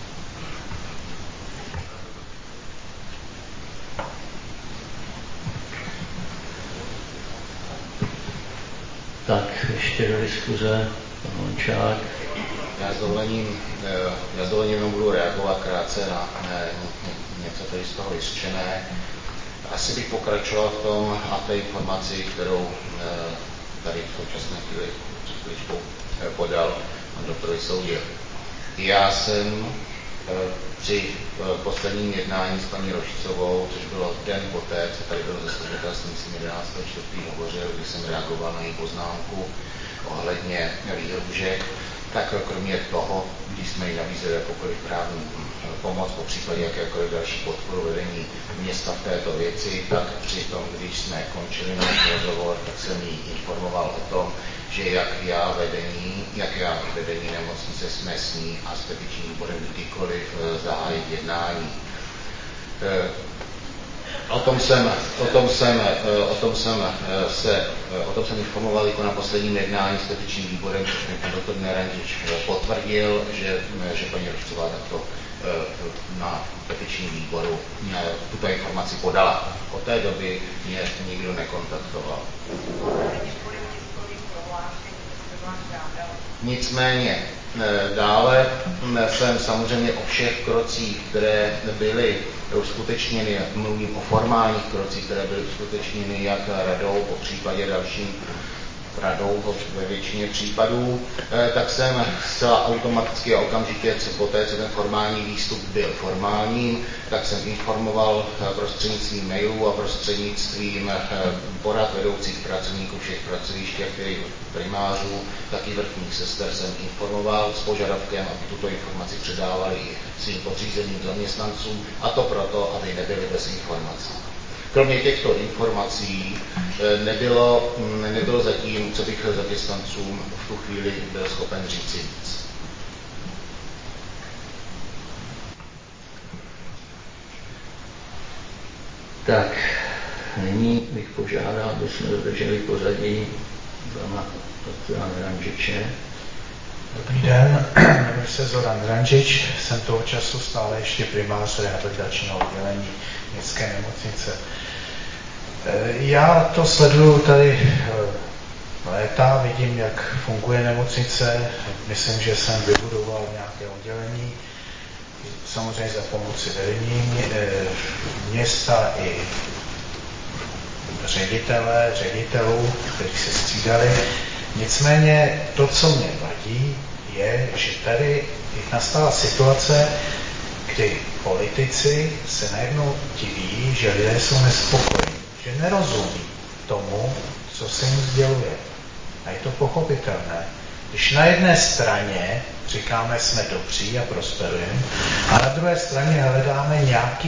Speaker 1: Tak, ještě do diskuze, pan Lončák.
Speaker 7: Já s dovolením jenom budu reagovat krátce na něco tady z toho vyřčené. Asi bych pokračoval v tom a té informaci, kterou tady v současné chvíli před chvíličkou podal pan doktor Vysoudil. Já jsem při posledním jednání s paní Rošicovou, což bylo den poté, co tady bylo zastupitelství, myslím 11.4. hovořil, kdy jsem reagoval na její poznámku ohledně výhružek, tak kromě toho, když jsme jí nabízeli jakoukoliv právní pomoc, po případě jakékoliv další podporu vedení města v této věci, tak při tom, když jsme končili náš rozhovor, tak jsem jí informoval o tom, že jak já vedení nemocnice jsme s ní a s petičním výborem kdykoliv zahájit jednání. O tom jsem informoval jako na posledním jednání s petičním výborem, což mi pan doktor Neranžič potvrdil, že paní Rošicová takto na petičním výboru tuto informaci podala. Od té doby mě nikdo nekontaktoval. Nicméně dále jsem samozřejmě o všech krocích, které byly uskutečněny, mluvím o formálních krocích, které byly uskutečněny jak radou, po případě dalším radou ve většině případů, tak jsem zcela automaticky a okamžitě poté, co ten formální výstup byl formálním, tak jsem informoval prostřednictvím mailů a prostřednictvím porad vedoucích pracovníků všech pracovišť, jak primářů, tak i vrchních sester jsem informoval s požadavkem, aby tuto informaci předávali i svým podřízeným zaměstnancům, a to proto, aby nebyli bez informací. Kromě těchto informací nebylo zatím, co bych zaměstnancům v tu chvíli byl schopen říci víc.
Speaker 1: Tak, nyní bych požádal, aby jsme dodrželi pořadí pana doktora Ranžiče.
Speaker 10: Dobrý den, jmenuji se Zoran Ranžič, jsem toho času stále ještě primář rehabilitačního oddělení městské nemocnice. Já to sleduju tady léta, vidím, jak funguje nemocnice, myslím, že jsem vybudoval nějaké oddělení, samozřejmě za pomoci vedení města i ředitelů, kteří se střídali. Nicméně to, co mě vadí, je, že tady nastala situace, kdy politici se najednou diví, že lidé jsou nespokojení, že nerozumí tomu, co se jim sděluje. A je to pochopitelné. Když na jedné straně říkáme, jsme dobří a prosperujeme, a na druhé straně hledáme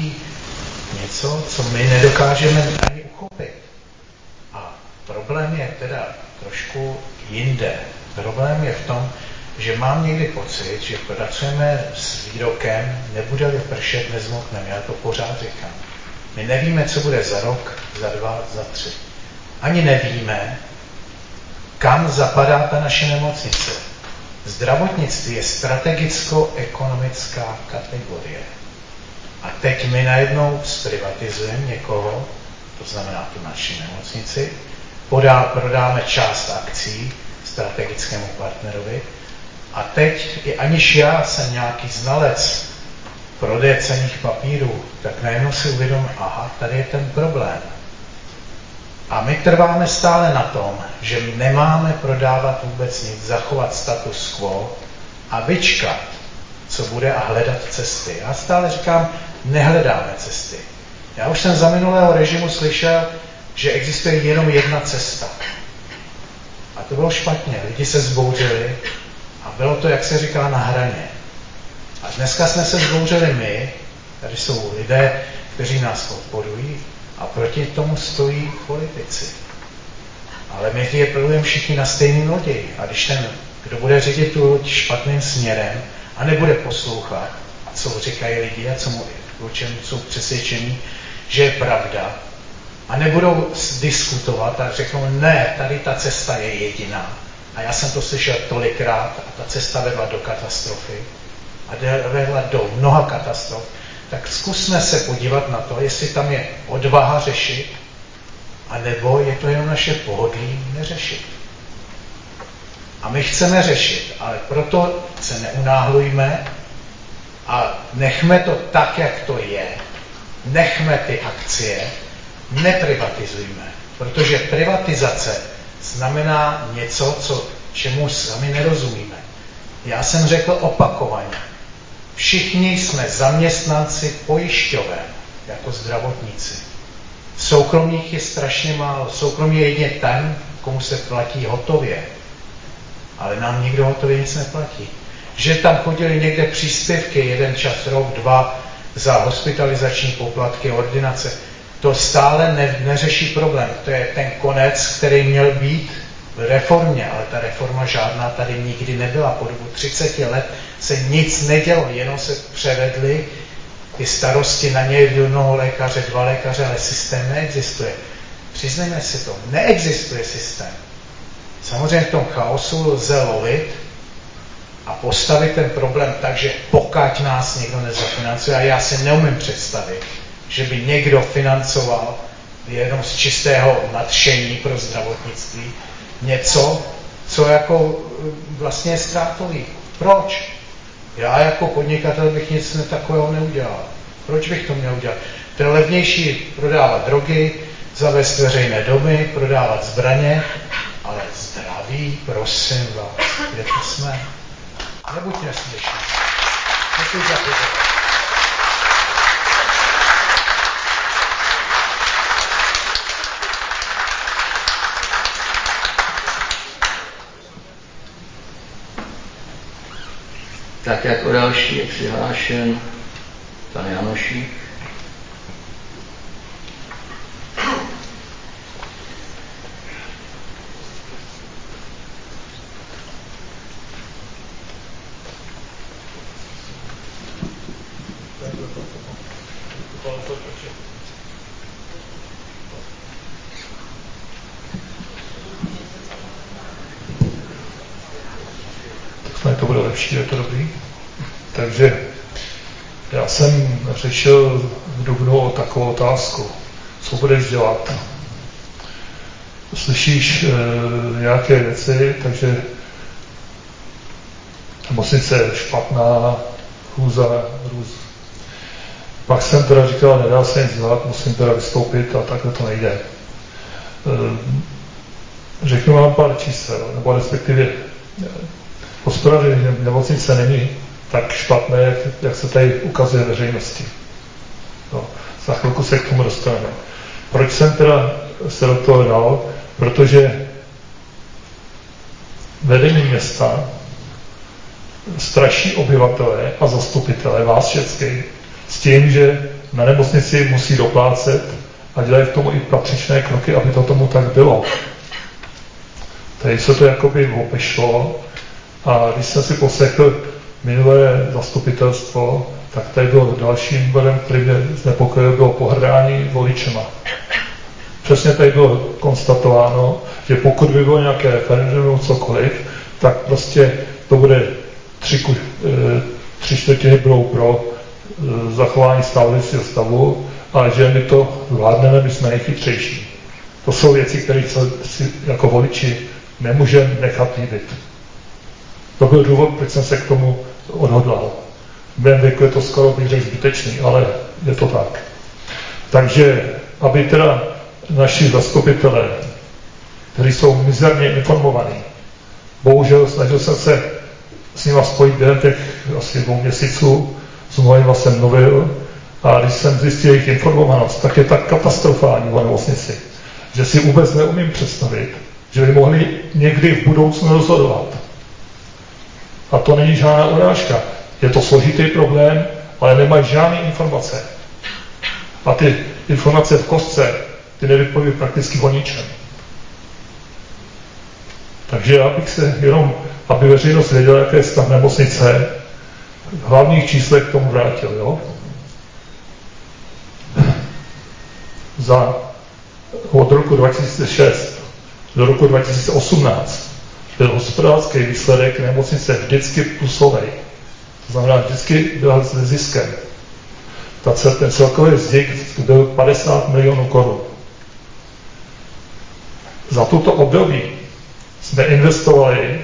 Speaker 10: něco, co my nedokážeme ani uchopit. A problém je teda trošku jinde. Problém je v tom, že mám někdy pocit, že pracujeme s výrokem, nebude-li pršet, nezmokneme. Já to pořád říkám. My nevíme, co bude za rok, za 2, za 3. Ani nevíme, kam zapadá ta naše nemocnice. Zdravotnictví je strategicko-ekonomická kategorie. A teď my najednou zprivatizujeme někoho, to znamená tu naši nemocnici, prodáme část akcí strategickému partnerovi a teď, aniž já jsem nějaký znalec prodeje cenných papírů, tak najednou si uvědomím, aha, tady je ten problém. A my trváme stále na tom, že nemáme prodávat vůbec nic, zachovat status quo a vyčkat, co bude a hledat cesty. Já stále říkám, nehledáme cesty. Já už jsem za minulého režimu slyšel, že existuje jenom jedna cesta. A to bylo špatně. Lidi se zbouřili a bylo to, jak se říká, na hraně. A dneska jsme se zbouřili my, tady jsou lidé, kteří nás podporují a proti tomu stojí politici. Ale my je plujeme všichni na stejným lodi. A když ten, kdo bude řídit tu loď špatným směrem a nebude poslouchat, co říkají lidi a o čem jsou přesvědčení, že je pravda, a nebudou diskutovat a řeknou, ne, tady ta cesta je jediná. A já jsem to slyšel tolikrát a ta cesta vedla do katastrofy a vedla do mnoha katastrof, tak zkusme se podívat na to, jestli tam je odvaha řešit, anebo je to jenom naše pohodlí neřešit. A my chceme řešit, ale proto se neunáhlujme a nechme to tak, jak to je. Nechme ty akcie, neprivatizujme, protože privatizace znamená něco, čemu sami nerozumíme. Já jsem řekl opakovaně, všichni jsme zaměstnanci pojišťoven, jako zdravotníci. Soukromých je strašně málo. Soukromí je jedině ten, komu se platí hotově. Ale nám nikdo hotově nic neplatí. Že tam chodili někde příspěvky, 1 čas, rok, 2, za hospitalizační poplatky, ordinace, to stále neřeší problém. To je ten konec, který měl být v reformě, ale ta reforma žádná tady nikdy nebyla. Po dobu 30 let se nic nedělo, jenom se převedly ty starosti na něj, 1 lékaře, 2 lékaře, ale systém neexistuje. Přiznejme si to, neexistuje systém. Samozřejmě v tom chaosu lze lovit a postavit ten problém tak, že pokud nás někdo nezafinancuje, a já si neumím představit, že by někdo financoval jenom z čistého nadšení pro zdravotnictví něco, co jako vlastně je ztrátový. Proč? Já jako podnikatel bych nic takového neudělal. Proč bych to měl udělat? To je levnější prodávat drogy, zavést veřejné domy, prodávat zbraně, ale zdraví, prosím vás, kde to jsme? Nebuďme směšní. Děkuji za pozornost.
Speaker 1: Tak jako další je přihlášen pan Janošík.
Speaker 11: lepší, je to dobrý. Takže já jsem řešil v dubnu takovou otázku. Co budeš dělat? Slyšíš nějaké věci, takže nemocnice je špatná, hrůza. Pak jsem teda říkal, nedá se nic dělat, musím teda vystoupit a takhle to nejde. Řeknu vám pár čísel, nebo respektive hospodaření nemocnice není tak špatné, jak se tady ukazuje veřejnosti. No, za chvilku se k tomu dostaneme. Proč jsem teda se do toho dal? Protože vedení města straší obyvatele a zastupitele, vás všechny, s tím, že na nemocnici musí doplácet a dělají k tomu i patřičné kroky, aby to tomu tak bylo. Tady se to jakoby obešlo a když jsem si poslechl minulé zastupitelstvo, tak tady byl dalším bodem, který mě znepokojil, bylo pohrdání voličema. Přesně tady bylo konstatováno, že pokud by bylo nějaké referendum cokoliv, tak prostě to bude 3/4 budou pro zachování stávajícího stavu a že my to zvládneme, my jsme nejchytřejší. To jsou věci, které si jako voliči nemůžeme nechat líbit. To byl důvod, proč jsem se k tomu odhodlal. V mém věku je to skoro bych řekl zbytečný, ale je to tak. Takže, aby teda naši zastupitelé, kteří jsou mizerně informovaní, bohužel snažil jsem se s nimi spojit během těch asi 2 měsíců, s mnohými jsem mluvil a když jsem zjistil jejich informovanost, tak je tak katastrofální o nemocnici, že si vůbec neumím představit, že by mohli někdy v budoucnu rozhodovat. A to není žádná urážka. Je to složitý problém, ale nemají žádné informace. A ty informace v kostce, ty nevypoví prakticky o ničem. Takže já bych se jenom, aby veřejnost věděla, jaké je stav nemocnice, v hlavních číslech k tomu vrátil. Jo? Od roku 2006 do roku 2018 byl hospodářský výsledek nemocnice vždycky plusový. To znamená, vždycky byl se ziskem. Ten celkový zisk byl 50 milionů korun. Za tuto období jsme investovali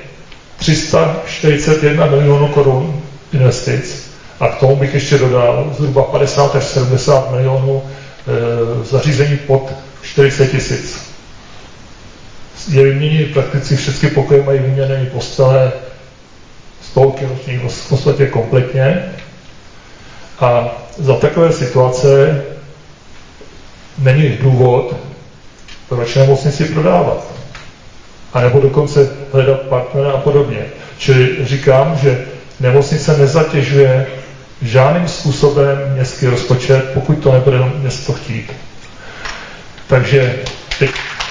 Speaker 11: 341 milionů korun investic a k tomu bych ještě dodal zhruba 50 až 70 milionů zařízení pod 40 tisíc. Je vyměněný prakticky všechny pokoje, mají vyměněné postele, stolky noční v podstatě kompletně. A za takové situace není důvod, proč nemocnici prodávat. A nebo dokonce hledat partnera a podobně. Čili říkám, že nemocnice nezatěžuje žádným způsobem městský rozpočet, pokud to nebude město chtít. Takže teď...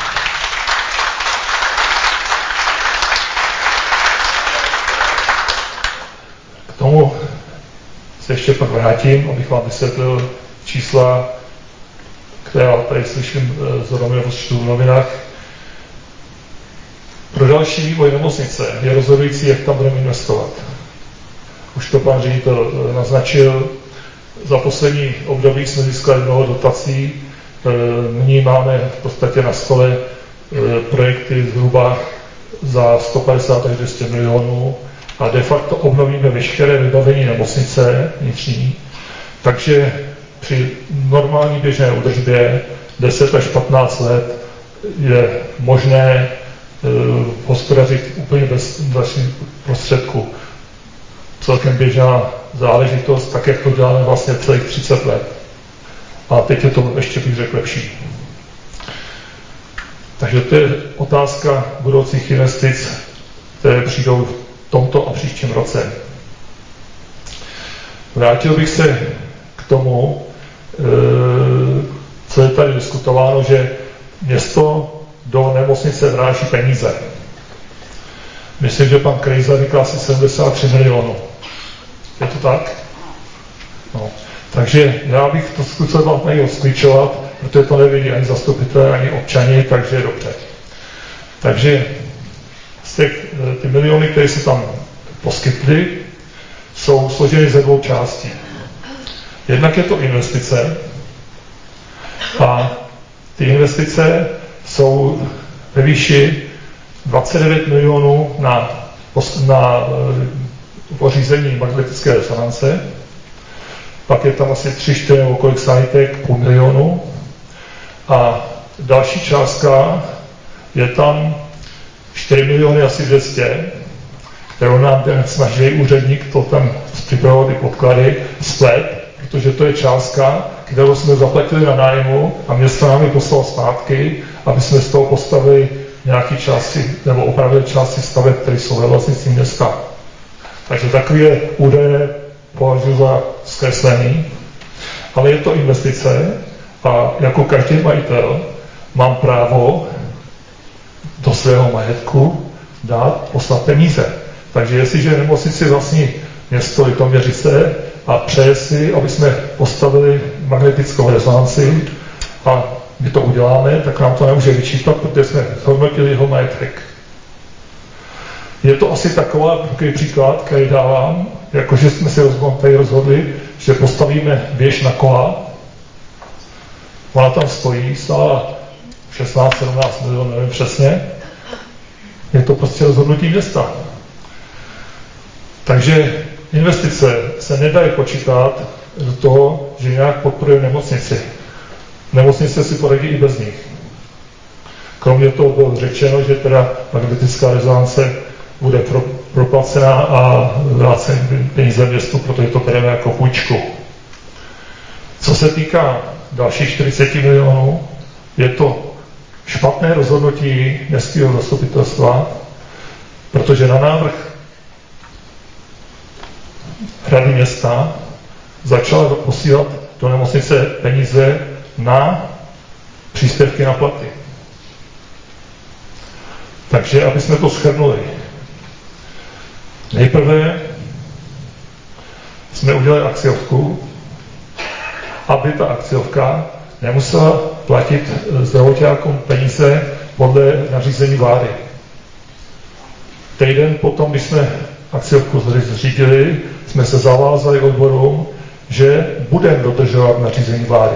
Speaker 11: K tomu se ještě pak vrátím, abych vám vysvětlil čísla, která tady slyším z v novinách. Pro další vývoj nemocnice je rozhodující, jak tam budeme investovat. Už to pan ředitel naznačil. Za poslední období jsme získali mnoho dotací. Nyní máme v podstatě na stole projekty zhruba za 150 až 200 milionů a de facto obnovíme veškeré vybavení nemocnice vnitřní. Takže při normální běžné údržbě 10 až 15 let je možné hospodařit úplně bez dalších prostředků. Celkem běžná záležitost, tak jak to děláme vlastně celých 30 let. A teď je to ještě bych řekl lepší. Takže to je otázka budoucích investic, které přijdou v tomto a příštím roce. Vrátil bych se k tomu, co je tady diskutováno, že město do nemocnice vráží peníze. Myslím, že pan Krejza říká asi 73 milionů. Je to tak? No. Takže já bych to zkusil vám tady odskličovat, protože to nevidí ani zastupitelé, ani občani, takže je dobře. Takže z těch ty miliony, které se tam poskytli, jsou složeny ze dvou částí. Jednak je to investice a ty investice jsou ve výši 29 milionů na pořízení magnetické rezonance, pak je tam asi 3-4 nebo kolik sanitek, půl milionu a další částka je tam 4 miliony asi 200, kterou nám ten snaží úředník, to tam připravovat ty podklady, splet, protože to je částka, kterou jsme zaplatili na nájmu a město nám ji poslalo zpátky, aby jsme z toho postavili nějaké části, nebo opravili části staveb, které jsou ve vlastnictví města. Takže takové údaje považuji za zkreslený, ale je to investice a jako každý majitel mám právo do svého majetku poslat peníze. Takže jestliže nemocnici vlastní město Litoměřice a přeje si, aby jsme postavili magnetickou rezonanci a my to uděláme, tak nám to nemůže vyčítat, protože jsme zhodnotili jeho majetek. Je to asi takový příklad, který dávám, jakože jsme si tady rozhodli, že postavíme věž na kola. Ona tam stojí, stála 16-17 milionů, nevím přesně. Je to prostě rozhodnutí města. Takže investice se nedají počítat do toho, že nějak podporuje nemocnici. Nemocnice si poradí i bez nich. Kromě toho bylo řečeno, že teda magnetická rezonance bude proplacená a vrácení peníze městu, protože to bereme jako půjčku. Co se týká dalších 40 milionů, je to špatné rozhodnutí městského zastupitelstva, protože na návrh Rady města začala posílat do nemocnice peníze na příspěvky na platy. Takže, aby jsme to shrnuli. Nejprve jsme udělali akciovku, aby ta akciovka nemusela platit zdravotňákům peníze podle nařízení vlády. Týden potom, když jsme akciovku zřídili, jsme se zavázali odborům, že budeme dodržovat nařízení vlády.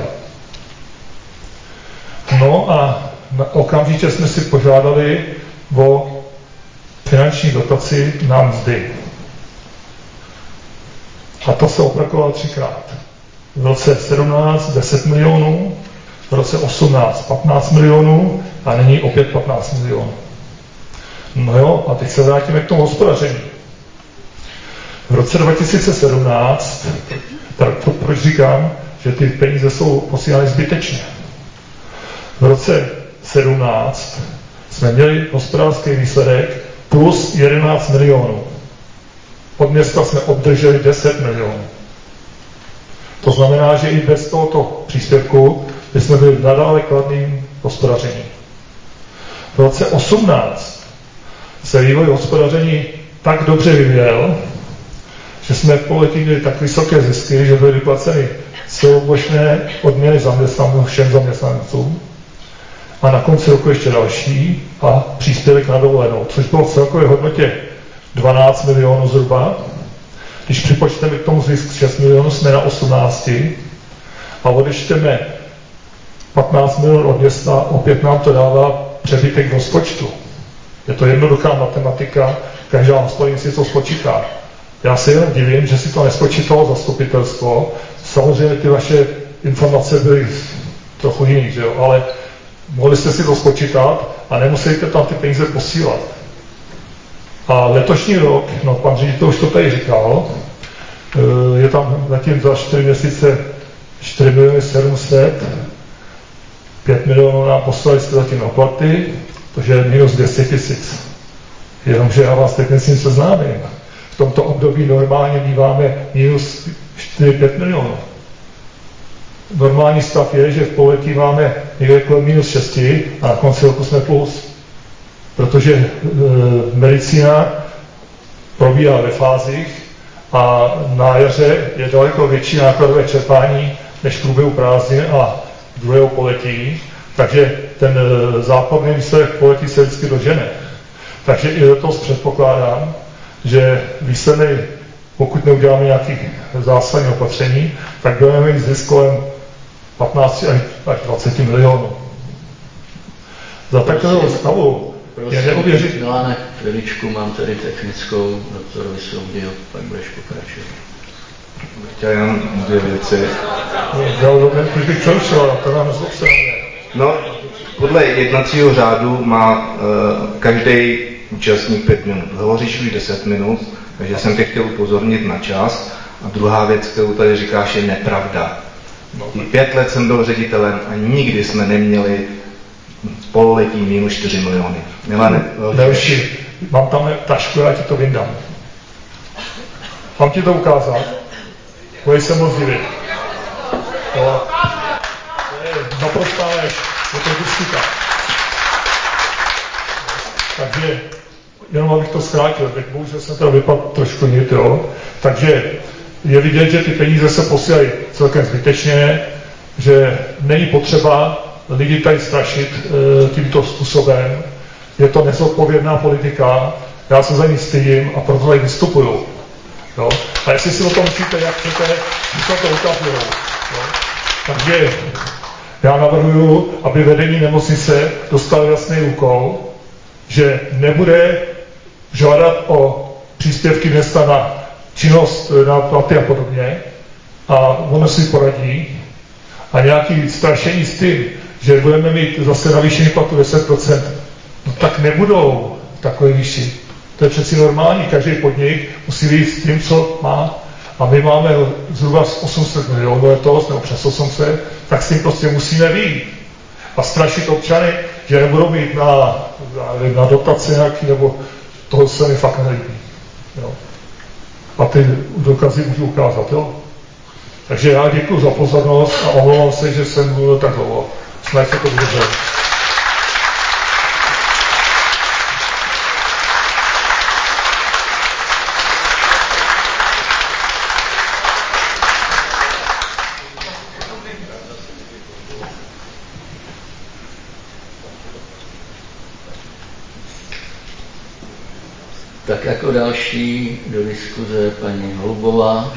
Speaker 11: No a okamžitě jsme si požádali o finanční dotaci na mzdy. A to se opakovalo 3krát. V roce 17 10 milionů, v roce 18 15 milionů a nyní opět 15 milionů. No jo, a teď se vrátíme k tomu hospodaření. V roce 2017, proč říkám, že ty peníze jsou posílány zbytečně. V roce 17 jsme měli hospodářský výsledek plus 11 milionů. Od města jsme obdrželi 10 milionů. To znamená, že i bez tohoto příspěvku bychom byli nadále kladným hospodařením. V roce 18 se vývoj hospodaření tak dobře vyvíjel, že jsme v pololetí měli tak vysoké zisky, že byly vyplaceny celoplošné odměny všem zaměstnancům a na konci roku ještě další a příspěvek na dovolenou, což bylo v celkové hodnotě 12 milionů zhruba. Když připočteme k tomu zisk 6 milionů, jsme na 18 a odečteme 15 milionů od města, opět nám to dává přebytek v rozpočtu. Je to jednoduchá matematika, každá hospodyň si to spočítá. Já se jenom divím, že si to nespočítalo zastupitelstvo. Samozřejmě ty vaše informace byly trochu jiný, že jo? Ale mohli jste si to spočítat a nemusíte tam ty peníze posílat. A letošní rok, no pan ředitel už to tady říkal, je tam zatím za 4 měsíce 4 miliony 700, 5 milionů nám poslali jste zatím na platy, takže je minus 200 tisíc. Jenomže já vás teď s tím seznámím. V tomto období normálně míváme minus 4-5 milionů. Normální stav je, že v poletí máme někde kolem minus 6 a na konci roku jsme plus. Protože medicína probíhá ve fázích a na jaře je daleko větší nákladové čerpání než v průběhu prázdnin a druhého poletí, takže ten záporný výsledek poletí se vždycky dožene. Takže i letos předpokládám, že výsledný, pokud neuděláme nějaké zásadní opatření, tak budeme mít zisk kolem 15 až 20 milionů. Za takového stavu je neuvěřit.
Speaker 1: Milane, chviličku, mám tady technickou, doktor vysoudil, pak budeš pokračovat.
Speaker 5: Chtěl jenom 2 věci.
Speaker 11: Proč bych přerušil, to nám nezlob se na mě.
Speaker 5: No, podle jednacího řádu má každý účastník 5 minut. Hovoříš už 10 minut, takže jsem tě chtěl upozornit na čas. A druhá věc, kterou tady říkáš, je nepravda. 5 let jsem byl ředitelem a nikdy jsme neměli pololetí minus 4 miliony. Milane,
Speaker 11: Další, mám tam tašku, já ti to vyndám. Mám ti to ukázat? Budeš se moc divit. To je naprostá lež, je to diskuta. Takže, jenom abych to zkrátil, tak bohužel jsem to vypadl trošku nit, jo. Takže je vidět, že ty peníze se posílají celkem zbytečně, že není potřeba lidi tady strašit tímto způsobem. Je to nezodpovědná politika, já se za ní stydím a proto tady vystupuju. Jo? A jestli si o tom myslíte, jak chcete, my to ukazují. Takže já navrhuji, aby vedení nemocnice dostalo jasný úkol, že nebude žádat o příspěvky města na činnost, na platy a podobně, a ono si poradí. A nějaký strašení s tím, že budeme mít zase navýšení platu 10%, no tak nebudou takové výši. To je přeci normální, každý podnik musí vyjít s tím, co má. A my máme zhruba 800 milionů letos, nebo přes 800, tak s tím prostě musíme vyjít. A strašit občany, že nebudou mít na dotace nějaký, nebo toho se mi fakt nelíbí. Jo. A ty dokazy můžu ukázat, jo. Takže já děkuji za pozornost a omlouvám se, že jsem mluvil tak dlouho. Snad se to vydržel.
Speaker 1: Tak jako další do diskuze paní Holubová.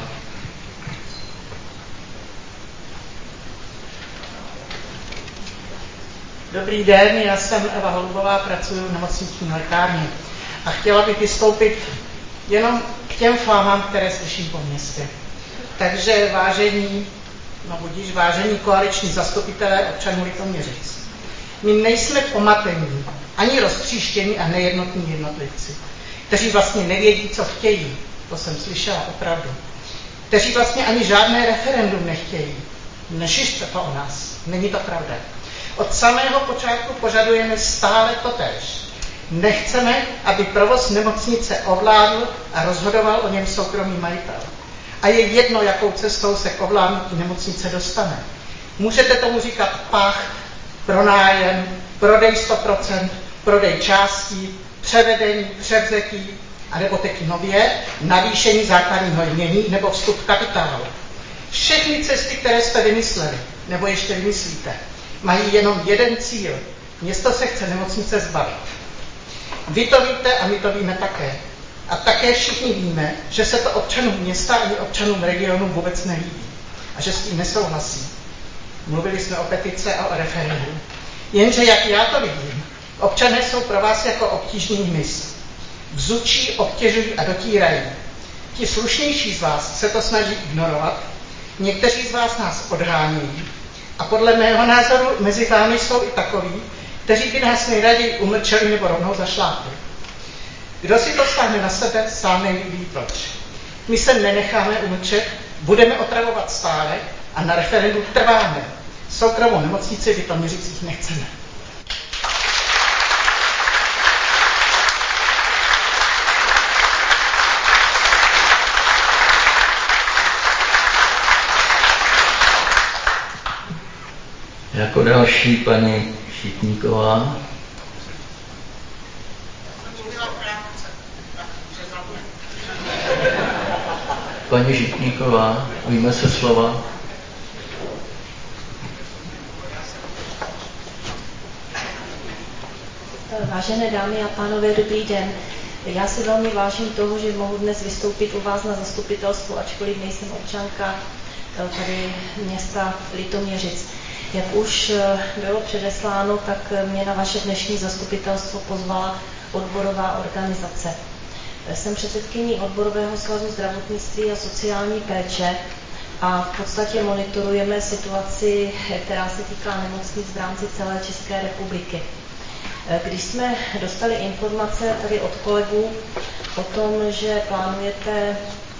Speaker 12: Dobrý den, já jsem Eva Holubová, pracuji v nemocniční lékárně a chtěla bych vystoupit jenom k těm fámám, které slyším po městě. Takže vážení koaliční zastupitelé občanů Litoměřic. My nejsme pomatení, ani roztříštění a nejednotní jednotlivci, kteří vlastně nevědí, co chtějí, to jsem slyšela opravdu, kteří vlastně ani žádné referendum nechtějí. Nešiřte to o nás, není to pravda. Od samého počátku požadujeme stále totéž. Nechceme, aby provoz nemocnice ovládl a rozhodoval o něm soukromý majitel. A je jedno, jakou cestou se k ovládnutí nemocnice dostane. Můžete tomu říkat pacht, pronájem, prodej 100%, prodej částí, převedení, převzetí, anebo teď nově navýšení základního jmění nebo vstup kapitálu. Všechny cesty, které jste vymysleli, nebo ještě vymyslíte, mají jenom jeden cíl. Město se chce nemocnice zbavit. Vy to víte a my to víme také. A také všichni víme, že se to občanům města ani občanům regionu vůbec nelíbí. A že s tím nesouhlasí. Mluvili jsme o petice a o referendu. Jenže jak já to vidím, občané jsou pro vás jako obtížný hmyz. Vzučí, obtěžují a dotírají. Ti slušnější z vás se to snaží ignorovat, někteří z vás nás odhánějí a podle mého názoru mezi vámi jsou i takoví, kteří by nás nejraději umlčeli nebo rovnou zašlápli. Kdo si to stáhne na sebe, sám neví proč. My se nenecháme umlčet, budeme otravovat stále a na referendu trváme. Soukromou nemocnici v Litoměřicích nechceme.
Speaker 1: Jako další paní Šitníková. Paní Žitníková, ujme se slova.
Speaker 13: Vážené dámy a pánové, dobrý den. Já si velmi vážím toho, že mohu dnes vystoupit u vás na zastupitelstvu, ačkoliv nejsem občanka tady města Litoměřic. Jak už bylo předesláno, tak mě na vaše dnešní zastupitelstvo pozvala odborová organizace. Jsem předsedkyní odborového svazu zdravotnictví a sociální péče a v podstatě monitorujeme situaci, která se týká nemocnic v rámci celé České republiky. Když jsme dostali informace tady od kolegů o tom, že plánujete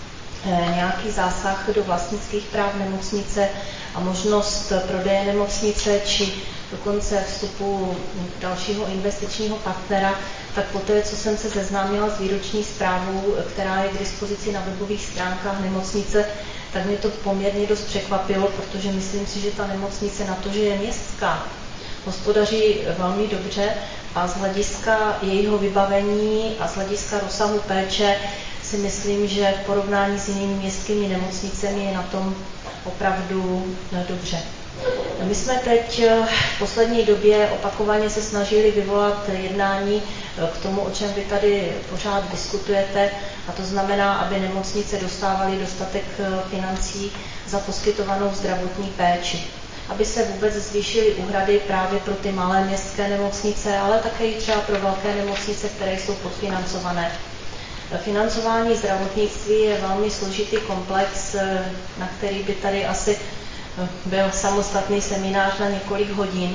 Speaker 13: nějaký zásah do vlastnických práv nemocnice a možnost prodeje nemocnice či dokonce vstupu dalšího investičního partnera, tak poté, co jsem se seznámila s výroční zprávou, která je k dispozici na webových stránkách nemocnice, tak mě to poměrně dost překvapilo, protože myslím si, že ta nemocnice na to, že je městská, hospodaří velmi dobře a z hlediska jejího vybavení a z hlediska rozsahu péče si myslím, že v porovnání s jinými městskými nemocnicemi je na tom opravdu dobře. My jsme teď v poslední době opakovaně se snažili vyvolat jednání k tomu, o čem vy tady pořád diskutujete, a to znamená, aby nemocnice dostávaly dostatek financí za poskytovanou zdravotní péči. Aby se vůbec zvýšily úhrady právě pro ty malé městské nemocnice, ale také i třeba pro velké nemocnice, které jsou podfinancované. Financování zdravotnictví je velmi složitý komplex, na který by tady asi byl samostatný seminář na několik hodin.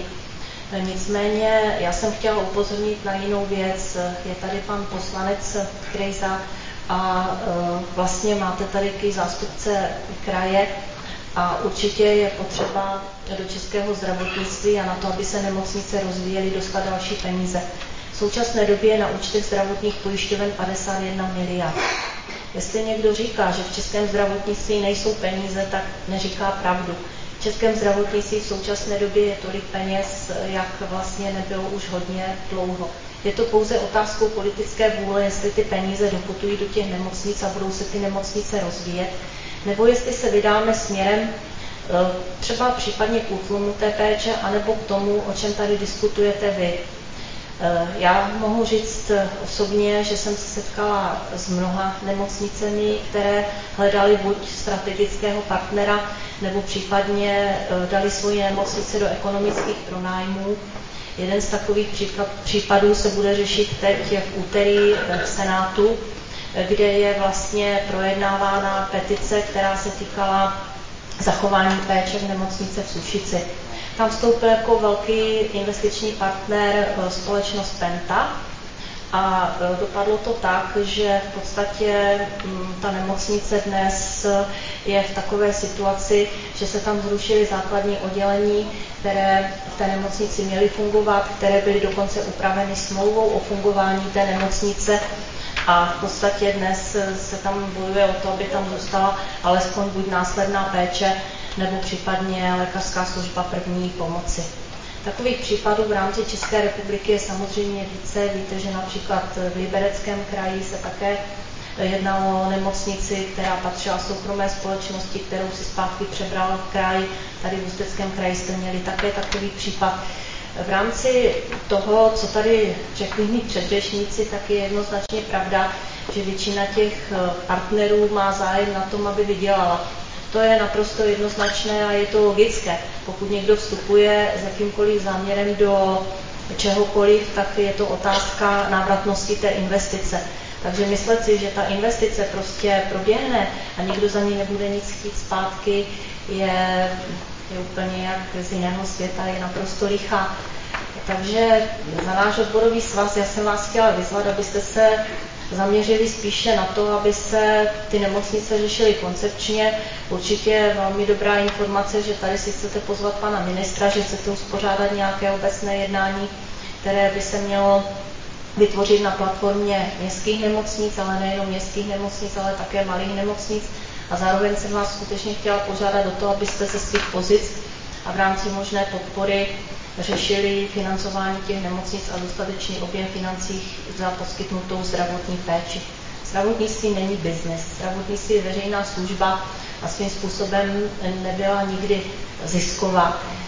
Speaker 13: Nicméně já jsem chtěla upozornit na jinou věc. Je tady pan poslanec Krejza a vlastně máte tady i zástupce kraje a určitě je potřeba do českého zdravotnictví a na to, aby se nemocnice rozvíjely, dostat další peníze. V současné době je na účtech zdravotních pojišťoven 51 miliard. Jestli někdo říká, že v českém zdravotnictví nejsou peníze, tak neříká pravdu. V českém zdravotnictví v současné době je tolik peněz, jak vlastně nebylo už hodně dlouho. Je to pouze otázkou politické vůle, jestli ty peníze doputují do těch nemocnic a budou se ty nemocnice rozvíjet, nebo jestli se vydáme směrem třeba případně k útlumu té péče, anebo k tomu, o čem tady diskutujete vy. Já mohu říct osobně, že jsem se setkala s mnoha nemocnicemi, které hledaly buď strategického partnera, nebo případně dali svoji nemocnice do ekonomických pronájmů. Jeden z takových případů se bude řešit teď v úterý v Senátu, kde je vlastně projednávána petice, která se týkala zachování péče v nemocnici v Sušici. Tam vstoupil jako velký investiční partner společnost Penta a dopadlo to tak, že v podstatě ta nemocnice dnes je v takové situaci, že se tam zrušily základní oddělení, které v té nemocnici měly fungovat, které byly dokonce upraveny smlouvou o fungování té nemocnice. A v podstatě dnes se tam bojuje o to, aby tam zůstala alespoň buď následná péče, nebo případně lékařská služba první pomoci. Takových případů v rámci České republiky je samozřejmě více. Víte, že například v Libereckém kraji se také jednalo o nemocnici, která patřila soukromé společnosti, kterou si zpátky přebral kraj. Tady v Ústeckém kraji jste měli také takový případ. V rámci toho, co tady řekli mý předřečníci, tak je jednoznačně pravda, že většina těch partnerů má zájem na tom, aby vydělala. To je naprosto jednoznačné a je to logické. Pokud někdo vstupuje s jakýmkoliv záměrem do čehokoliv, tak je to otázka návratnosti té investice. Takže myslet si, že ta investice prostě proběhne a nikdo za ní nebude nic chtít zpátky, je úplně jak z jiného světa, je naprosto lichá. Takže za náš odborový svaz já jsem vás chtěla vyzvat, abyste se zaměřili spíše na to, aby se ty nemocnice řešily koncepčně. Určitě je velmi dobrá informace, že tady si chcete pozvat pana ministra, že chcete uspořádat nějaké obecné jednání, které by se mělo vytvořit na platformě městských nemocnic, ale nejenom městských nemocnic, ale také malých nemocnic. A zároveň jsem vás skutečně chtěla požádat o to, abyste se svých pozic a v rámci možné podpory řešili financování těch nemocnic a dostatečný objem financí za poskytnutou zdravotní péči. Zdravotnictví není biznes. Zdravotnictví je veřejná služba a svým způsobem nebyla nikdy zisková.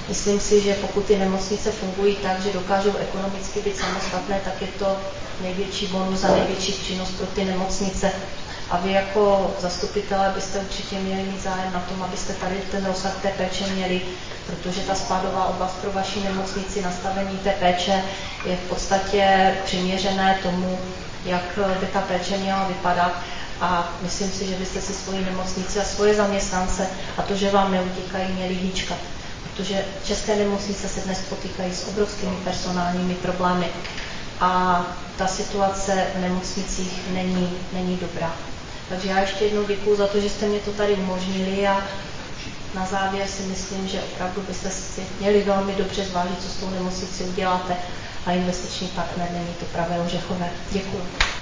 Speaker 13: Myslím si, že pokud ty nemocnice fungují tak, že dokážou ekonomicky být samostatné, tak je to největší bonus a největší přínos pro ty nemocnice. A vy jako zastupitelé byste určitě měli mít zájem na tom, abyste tady ten rozsah té péče měli, protože ta spádová oblast pro vaši nemocnici, nastavení té péče je v podstatě přiměřené tomu, jak by ta péče měla vypadat. A myslím si, že byste si svoji nemocnici a svoje zaměstnance a to, že vám neutíkají, měli hýčkat. Protože české nemocnice se dnes potýkají s obrovskými personálními problémy a ta situace v nemocnicích není dobrá. Takže já ještě jednou děkuju za to, že jste mě to tady umožnili a na závěr si myslím, že opravdu byste si měli velmi dobře zvážit, co s tou nemocnicí uděláte a investiční partner není to pravé ořechové. Děkuju.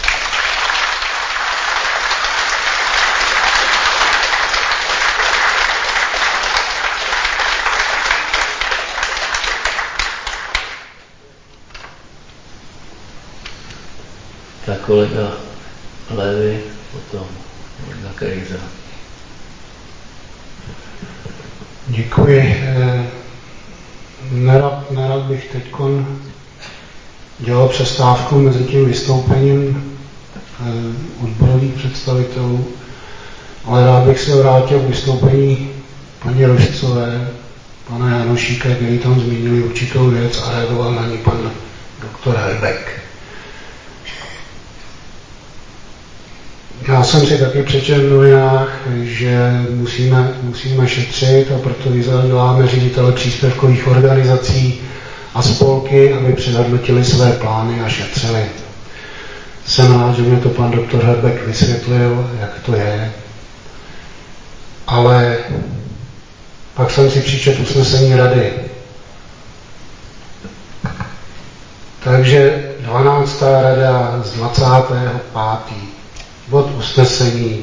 Speaker 1: Tak kolega Levy, potom kolega Krejza.
Speaker 8: Děkuji. Nerad bych teď dělal přestávku mezi tím vystoupením odborových představitelů, ale rád bych se vrátil k vystoupení paní Rožcové, pana Janošíka, který tam zmínili určitou věc a reagoval na ní pan doktor Herbek. Já jsem si taky přečetl v novinách, že musíme šetřit a proto vyzýváme ředitele příspěvkových organizací a spolky, aby přehodnotili své plány a šetřili. Jsem rád, že mě to pan doktor Herbek vysvětlil, jak to je. Ale pak jsem si přečetl usnesení rady. Takže 12. rada z 25. bod usnesení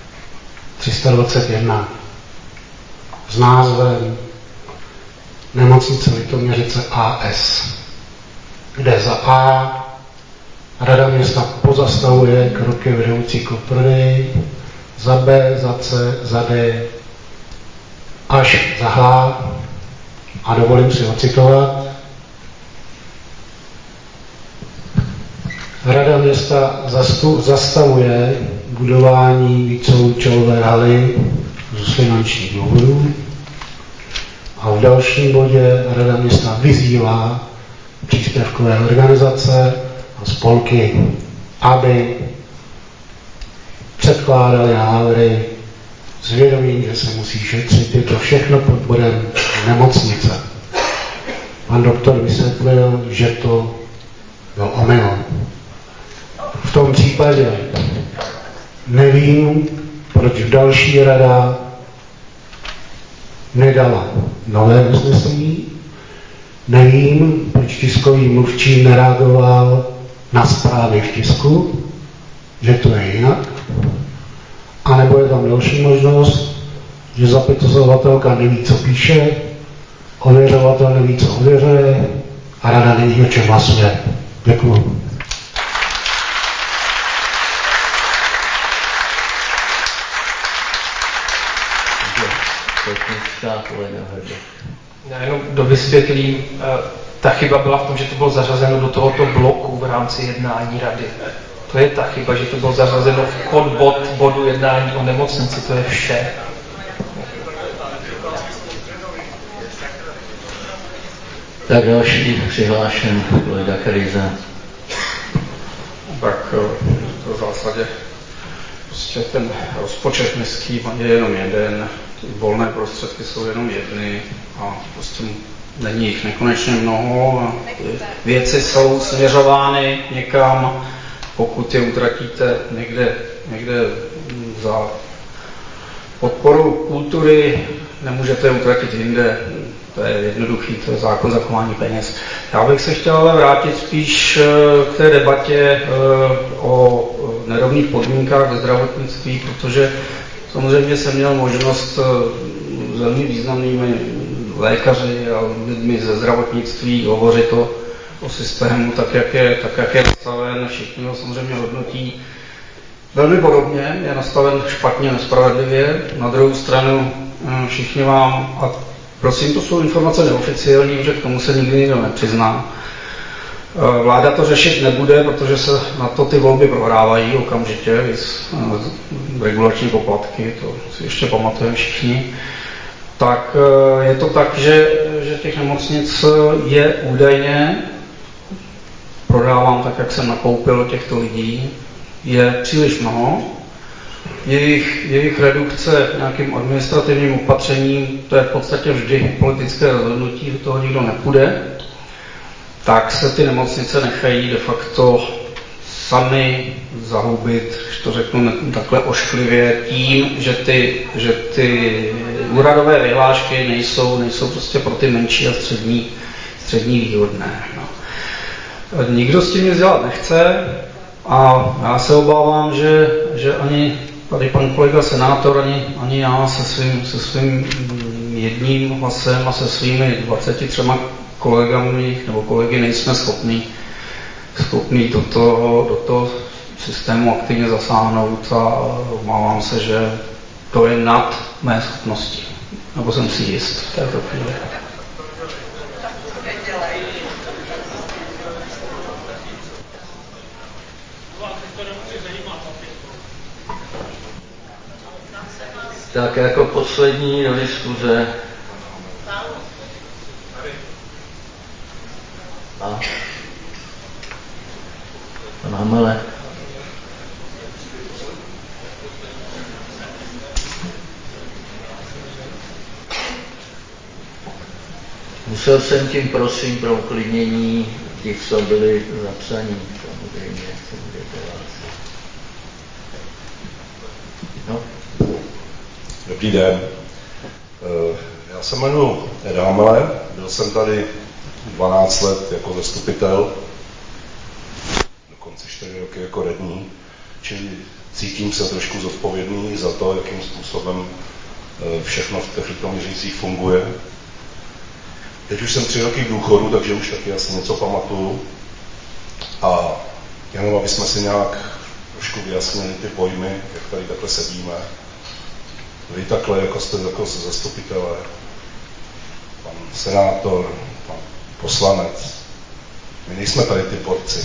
Speaker 8: 321 s názvem Nemocnice Litoměřice AS, kde za A Rada města pozastavuje kroky vedoucí k odprodeji, za B, za C, za D až za H a dovolím si ocitovat. Rada města zastavuje budování víceúčelové haly z finančních důvodů a v dalším bodě Rada města vyzývá příspěvkové organizace a spolky, aby předkládali návrhy s vědomím, že se musí šetřit. Je to všechno pod bodem nemocnice. Pan doktor vysvětlil, že to byl omyl. V tom případě nevím, proč další rada nedala nové usnesení, nevím, proč tiskový mluvčí nereagoval na zprávy v tisku, že to je jinak, anebo je tam další možnost, že zapisovatelka neví, co píše, ověřovatel neví, co ověřuje a rada neví, o čem hlasuje. Děkuju.
Speaker 4: Já jenom dovysvětlím, ta chyba byla v tom, že to bylo zařazeno do tohoto bloku v rámci jednání rady. To je ta chyba, že to bylo zařazeno v podbod bodu jednání o nemocnici, to je vše.
Speaker 1: Tak další přihlášen kolega Krejza.
Speaker 4: Tak to v zásadě prostě ten rozpočet městský je jenom jeden, volné prostředky jsou jenom jedny a prostě není jich nekonečně mnoho a věci jsou směřovány někam, pokud je utratíte někde za podporu kultury, nemůžete je utratit jinde. To je jednoduchý, to je zákon zachování peněz. Já bych se chtěl ale vrátit spíš k té debatě o nerovných podmínkách ve zdravotnictví, protože samozřejmě jsem měl možnost s velmi významnými lékaři a lidmi ze zdravotnictví hovořit o systému, tak jak je nastaven. Všichni ho samozřejmě hodnotí velmi podobně, je nastaven špatně, nespravedlivě. Na druhou stranu všichni vám, a Prosím, to jsou informace neoficiální, že k tomu se nikdy nikdo nepřizná. Vláda to řešit nebude, protože se na to ty volby prohrávají okamžitě, regulační poplatky, to si ještě pamatujeme všichni. Tak je to tak, že těch nemocnic je údajně, prodávám tak, jak jsem nakoupil těchto lidí, je příliš mnoho. Jejich redukce nějakým administrativním opatřením, to je v podstatě vždy politické rozhodnutí, do toho nikdo nepůjde, tak se ty nemocnice nechají de facto sami zahubit, když to řeknu takhle ošklivě, tím, že ty úhradové vyhlášky nejsou prostě pro ty menší a střední výhodné. No. Nikdo s tím nic dělat nechce a já se obávám, že ani tady pan kolega senátor, ani já se svým jedním hlasem a se svými 23 kolegami nebo kolegy nejsme schopní do toho systému aktivně zasáhnout a obávám se, že to je nad mé schopnosti. Nebo jsem si jist v této chvíli.
Speaker 1: Tak jako poslední do diskuze. A pan Hamele. Musel jsem tím, prosím, pro uklidnění těch, co byli zapsaní, samozřejmě, co budete vás. No.
Speaker 14: Dobrý den. Já se jmenuji Ed Hamele, byl jsem tady 12 let jako zastupitel, dokonce 4 roky jako radní, čili cítím se trošku zodpovědný za to, jakým způsobem všechno v těch Litoměřicích funguje. Teď už jsem 3 roky v důchodu, takže už taky asi něco pamatuju. A jenom aby jsme si nějak trošku vyjasnili ty pojmy, jak tady takhle sedíme. Vy takhle, jako jste jako zastupitelé, pan senátor, pan poslanec. My nejsme tady ty porci.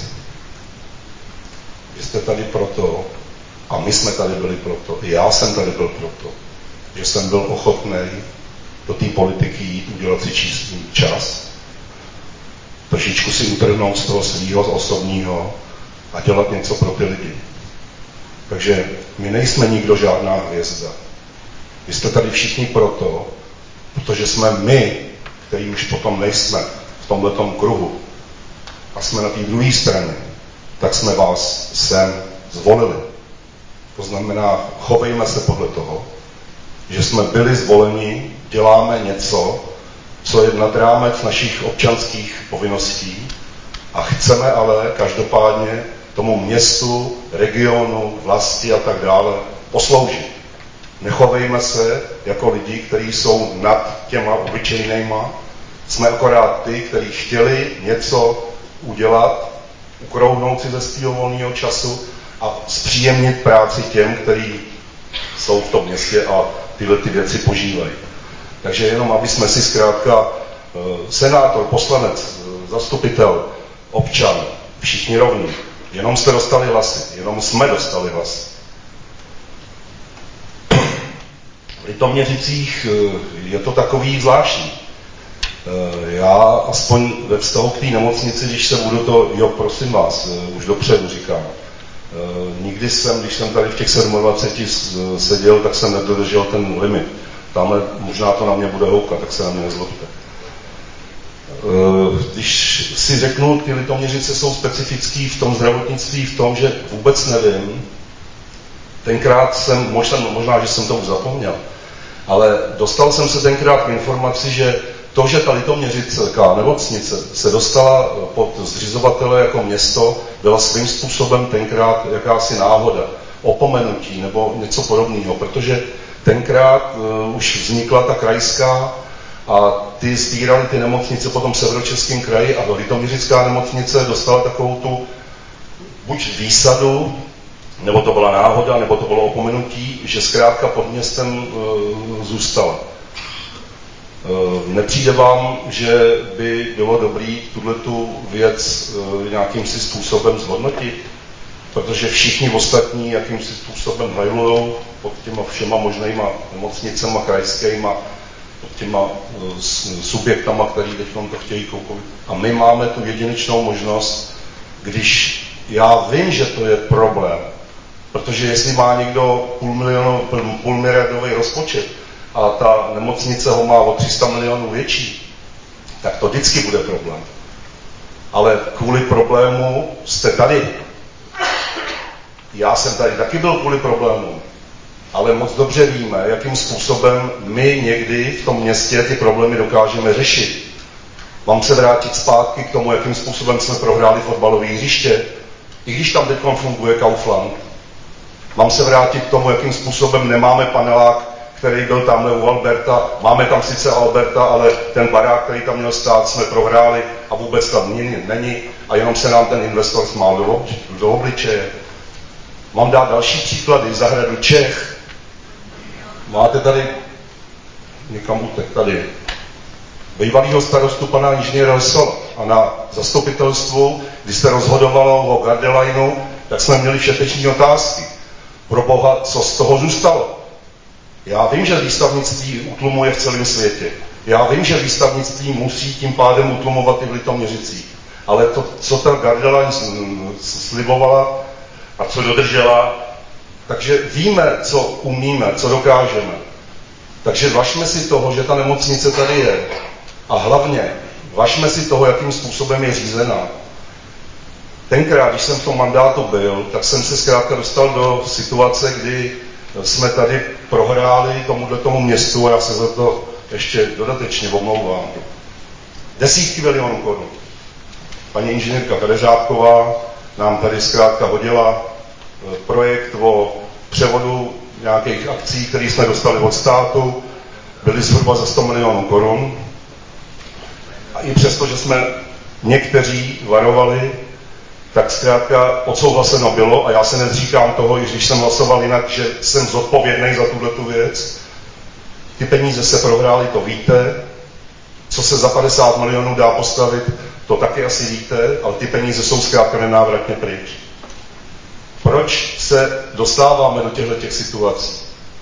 Speaker 14: Vy jste tady proto, a my jsme tady byli proto, i já jsem tady byl proto, že jsem byl ochotný do té politiky jít, udělat si čas, trošičku si utrhnout z toho svýho osobního a dělat něco pro ty lidi. Takže my nejsme nikdo žádná hvězda. Vy jste tady všichni proto, protože jsme my, který už potom nejsme v tomhletom kruhu a jsme na té druhé straně, tak jsme vás sem zvolili. To znamená, chovejme se podle toho, že jsme byli zvoleni, děláme něco, co je nad rámec našich občanských povinností a chceme ale každopádně tomu městu, regionu, vlasti a tak dále posloužit. Nechovejme se jako lidi, kteří jsou nad těma obyčejnýma. Jsme akorát ty, kteří chtěli něco udělat, ukrouhnout si ze svého volného času a zpříjemnit práci těm, kteří jsou v tom městě a tyhle ty věci požívají. Takže jenom, aby jsme si zkrátka senátor, poslanec, zastupitel, občan, všichni rovní. Jenom jste dostali hlasy, jenom jsme dostali hlasy. V Litoměřicích je to takový zvláštní. Já aspoň ve vztahu k té nemocnici, když se budu to, prosím vás, už dopředu říkám, nikdy jsem, když jsem tady v těch 27 seděl, tak jsem nedodržel ten limit. Tamhle možná to na mě bude houkat, tak se na mě nezlobte. Když si řeknu, ty Litoměřice jsou specifický v tom zdravotnictví, v tom, že vůbec nevím, tenkrát jsem, možná, že jsem to už zapomněl, ale dostal jsem se tenkrát k informaci, že to, že ta Litoměřická nemocnice se dostala pod zřizovatele jako město, byla svým způsobem tenkrát jakási náhoda, opomenutí nebo něco podobného, protože tenkrát už vznikla ta krajská a ty sbírali ty nemocnice potom v Severočeském kraji a Litoměřická nemocnice dostala takovou tu buď výsadu, nebo to byla náhoda, nebo to bylo opomenutí, že zkrátka pod městem zůstala. Nepřijde vám, že by bylo dobré tuhletu věc nějakým si způsobem zhodnotit? Protože všichni ostatní jakýmsi způsobem hajlujou pod těma všema možnýma nemocnicema krajskýma, pod těma subjektama, který teď to chtějí koupit. A my máme tu jedinečnou možnost, když já vím, že to je problém, protože jestli má někdo půlmiliardový rozpočet a ta nemocnice ho má o 300 milionů větší, tak to vždycky bude problém. Ale kvůli problému jste tady. Já jsem tady taky byl kvůli problému, ale moc dobře víme, jakým způsobem my někdy v tom městě ty problémy dokážeme řešit. Mám se vrátit zpátky k tomu, jakým způsobem jsme prohráli fotbalové hřiště, i když tam teď funguje Kaufland. Mám se vrátit k tomu, jakým způsobem nemáme panelák, který byl tamhle u Alberta. Máme tam sice Alberta, ale ten barák, který tam měl stát, jsme prohráli a vůbec tam není a jenom se nám ten investor smál do obličeje. Mám dát další příklady, zahradu Čech. Máte tady, někam utek, tady, bývalýho starostu pana inženýra Vesola a na zastupitelstvu, když se rozhodovalo o Gardelineu, tak jsme měli všeteční otázky. Pro Boha, co z toho zůstalo? Já vím, že výstavnictví utlumuje v celém světě. Já vím, že výstavnictví musí tím pádem utlumovat i v Litoměřicích. Ale to, co ta Gardeline slibovala a co dodržela, takže víme, co umíme, co dokážeme. Takže važme si toho, že ta nemocnice tady je. A hlavně, važme si toho, jakým způsobem je řízená. Tenkrát, když jsem v tom mandátu byl, tak jsem se zkrátka dostal do situace, kdy jsme tady prohráli tomu městu a já se za to ještě dodatečně omlouvám. Desítky milionů korun. Paní inženýrka Kadeřábková nám tady zkrátka hodila projekt o převodu nějakých akcí, které jsme dostali od státu, byly zhruba za 100 milionů korun. A i přesto, že jsme někteří varovali, tak zkrátka odsouhlaseno bylo a já se nezříkám toho, i když jsem hlasoval jinak, že jsem zodpovědný za tuhletu věc. Ty peníze se prohrály, to víte. Co se za 50 milionů dá postavit, to taky asi víte, ale ty peníze jsou zkrátka nenávratně pryč. Proč se dostáváme do těchto situací?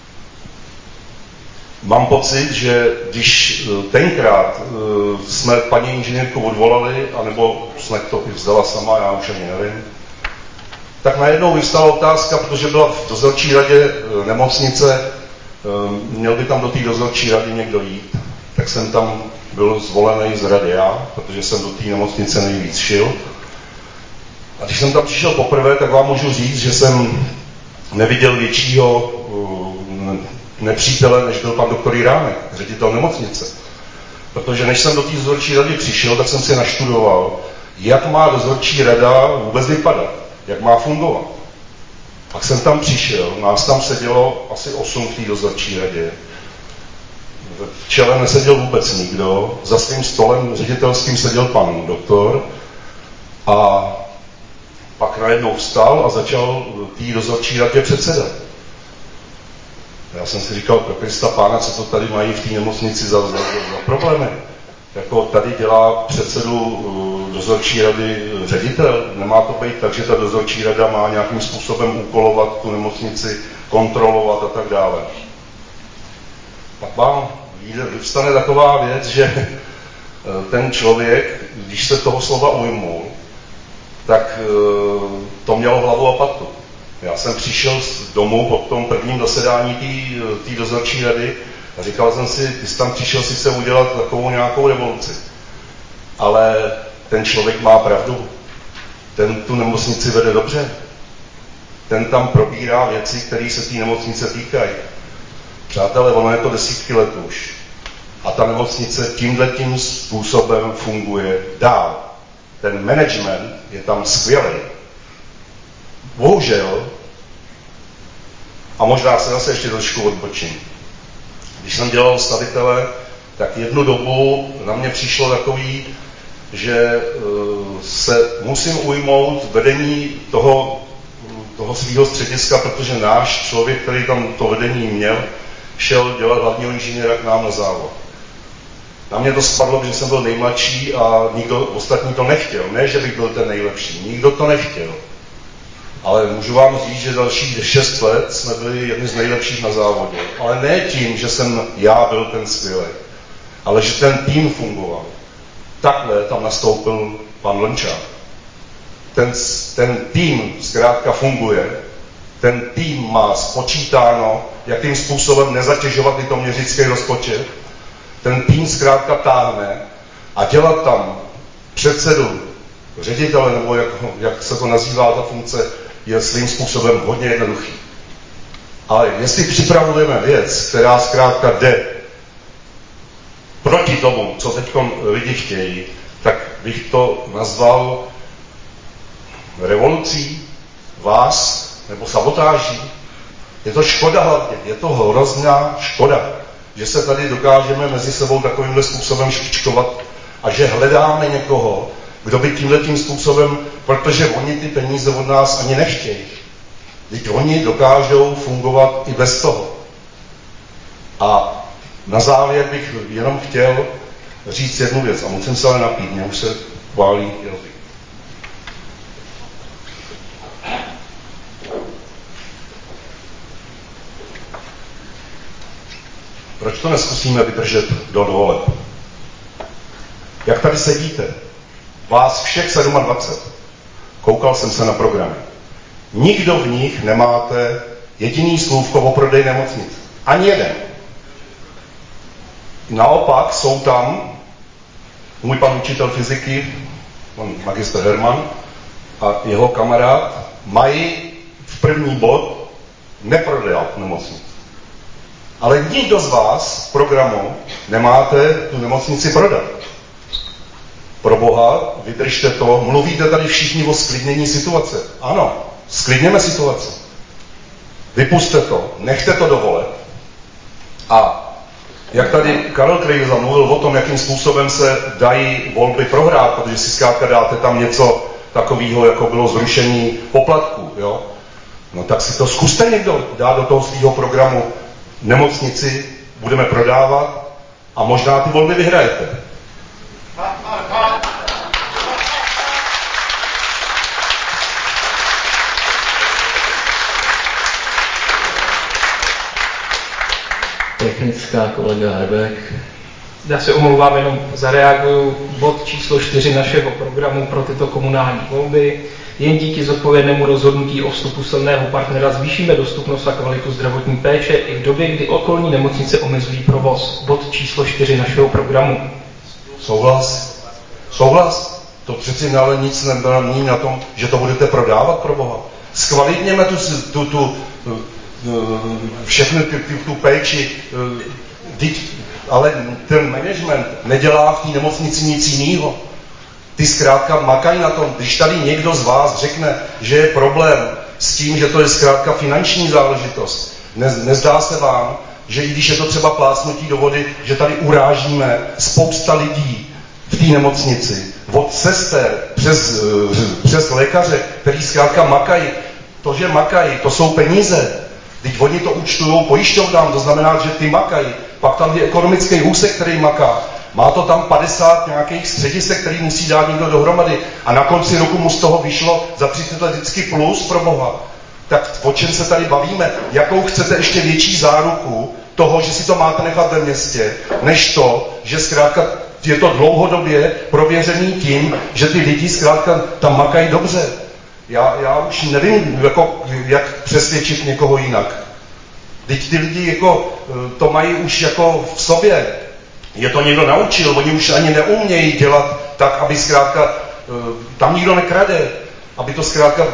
Speaker 14: Mám pocit, že když tenkrát jsme paní inženýrku odvolali, anebo snad to i vzdala sama, já už ani nevím, tak najednou vyvstala otázka, protože byla v dozorčí radě nemocnice, měl by tam do té dozorčí rady někdo jít, tak jsem tam byl zvolený z rady já, protože jsem do té nemocnice nejvíc šil. A když jsem tam přišel poprvé, tak vám můžu říct, že jsem neviděl většího nepřítele, než byl pan doktor Jiránek, ředitel nemocnice. Protože než jsem do té dozorčí rady přišel, tak jsem si naštudoval, jak má dozorčí rada vůbec vypadat, jak má fungovat. Pak jsem tam přišel, nás tam sedělo asi 8 v té dozorčí radě. V čele neseděl vůbec nikdo, za svým stolem ředitelským seděl pan doktor a pak najednou vstal a začal té dozorčí radě předsedat. Já jsem si říkal, pro Krista pána, co to tady mají v té nemocnici za problémy. Jako tady dělá předsedu dozorčí rady ředitel. Nemá to být tak, že ta dozorčí rada má nějakým způsobem úkolovat tu nemocnici, kontrolovat a tak dále. Pak vám vyvstane taková věc, že ten člověk, když se toho slova ujmul, tak to mělo hlavu a patu. Já jsem přišel z domu po tom prvním zasedání té dozorčí rady a říkal jsem si, ty jsi tam přišel sice udělat takovou nějakou revoluci, ale ten člověk má pravdu. Ten tu nemocnici vede dobře. Ten tam probírá věci, které se té nemocnice týkají. Přátelé, ono je to desítky let už. A ta nemocnice tímhletím způsobem funguje dál. Ten management je tam skvělý. Bohužel, a možná se zase ještě trošku odbočím, když jsem dělal stavitele, tak jednu dobu na mě přišlo takový, že se musím ujmout vedení toho svého střediska, protože náš člověk, který tam to vedení měl, šel dělat hlavního inženýra k nám na závod. Na mě to spadlo, že jsem byl nejmladší a nikdo ostatní to nechtěl. Ne, že bych byl ten nejlepší, nikdo to nechtěl. Ale můžu vám říct, že dalších 6 let jsme byli jedni z nejlepších na závodě. Ale ne tím, že jsem já byl ten skvělý, ale že ten tým fungoval. Takhle tam nastoupil pan Lončák. Ten tým zkrátka funguje, ten tým má spočítáno, jakým způsobem nezatěžovat litoměřický rozpočet, ten tým zkrátka táhne a dělat tam předsedu, ředitele, nebo jak se to nazývá ta funkce, je svým způsobem hodně jednoduchý. Ale jestli připravujeme věc, která zkrátka jde proti tomu, co teď lidi chtějí, tak bych to nazval revolucí vás nebo sabotáží. Je to škoda hlavně, je to hrozná škoda, že se tady dokážeme mezi sebou takovýmhle způsobem špičkovat a že hledáme někoho, kdo by tímhletím způsobem, protože oni ty peníze od nás ani nechtějí. Teď oni dokážou fungovat i bez toho. A na závěr bych jenom chtěl říct jednu věc a musím se ale napít, mě už se válí jazyk. Proč to neskusíme vydržet do voleb? Jak tady sedíte? Vás všech 27. Koukal jsem se na programy. Nikdo v nich nemáte jediný slůvko o prodej nemocnic. Ani jeden. Naopak jsou tam můj pan učitel fyziky, pan magistr Herman a jeho kamarád mají v první bod neprodat nemocnic. Ale nikdo z vás v programu nemáte tu nemocnici prodat. Pro Boha, vydržte to. Mluvíte tady všichni o sklidnění situace. Ano, sklidněme situaci. Vypuste to, nechte to dovolit. A jak tady Karel Krejza mluvil o tom, jakým způsobem se dají volby prohrát, protože si zkrátka dáte tam něco takového, jako bylo zrušení poplatků, jo? No tak si to zkuste někdo dát do toho svého programu. Nemocnici budeme prodávat a možná ty volby vyhrajete.
Speaker 1: Technická, kolega Hebek.
Speaker 4: Já se omlouvám, jenom zareaguju. Bod číslo 4 našeho programu pro tyto komunální volby. Jen díky zodpovědnému rozhodnutí o vstupu silného partnera zvýšíme dostupnost a kvalitu zdravotní péče i v době, kdy okolní nemocnice omezují provoz. Bod číslo 4 našeho programu.
Speaker 14: Souhlas. To přeci ale nic není na tom, že to budete prodávat, pro Boha. Zkvalitněme všechny tu péči, ale ten management nedělá v té nemocnici nic jiného. Ty zkrátka makají na tom. Když tady někdo z vás řekne, že je problém s tím, že to je zkrátka finanční záležitost, nezdá se vám, že i když je to třeba plácnutí do vody, že tady urážíme spousta lidí v té nemocnici, od sester přes lékaře, který zkrátka makají. To, že makají, to jsou peníze. Teď oni to účtují pojišťovnám, to znamená, že ty makají. Pak tam je ekonomický úsek, který maká. Má to tam 50 nějakých středisek, který musí dát někdo dohromady. A na konci roku mu z toho vyšlo za 30 let vždycky plus, pro Boha. Tak o čem se tady bavíme? Jakou chcete ještě větší záruku toho, že si to máte nechat ve městě, než to, že zkrátka je to dlouhodobě prověřený tím, že ty lidi zkrátka tam makají dobře. Já už nevím, jak přesvědčit někoho jinak. Teď ty lidi to mají už v sobě. Je to někdo naučil, oni už ani neumějí dělat tak, aby zkrátka tam nikdo nekrade, aby to zkrátka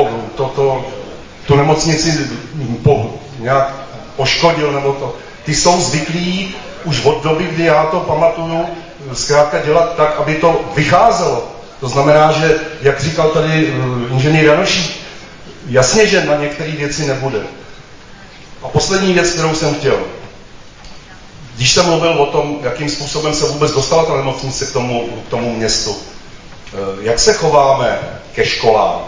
Speaker 14: tu nemocnici nějak poškodil nebo to. Ty jsou zvyklí už od doby, kdy já to pamatuju, zkrátka dělat tak, aby to vycházelo. To znamená, že, jak říkal tady inženýr Janošík, jasně, že na některé věci nebude. A poslední věc, kterou jsem chtěl. Když jsem mluvil o tom, jakým způsobem se vůbec dostala ta nemocnice k tomu městu, jak se chováme ke školám?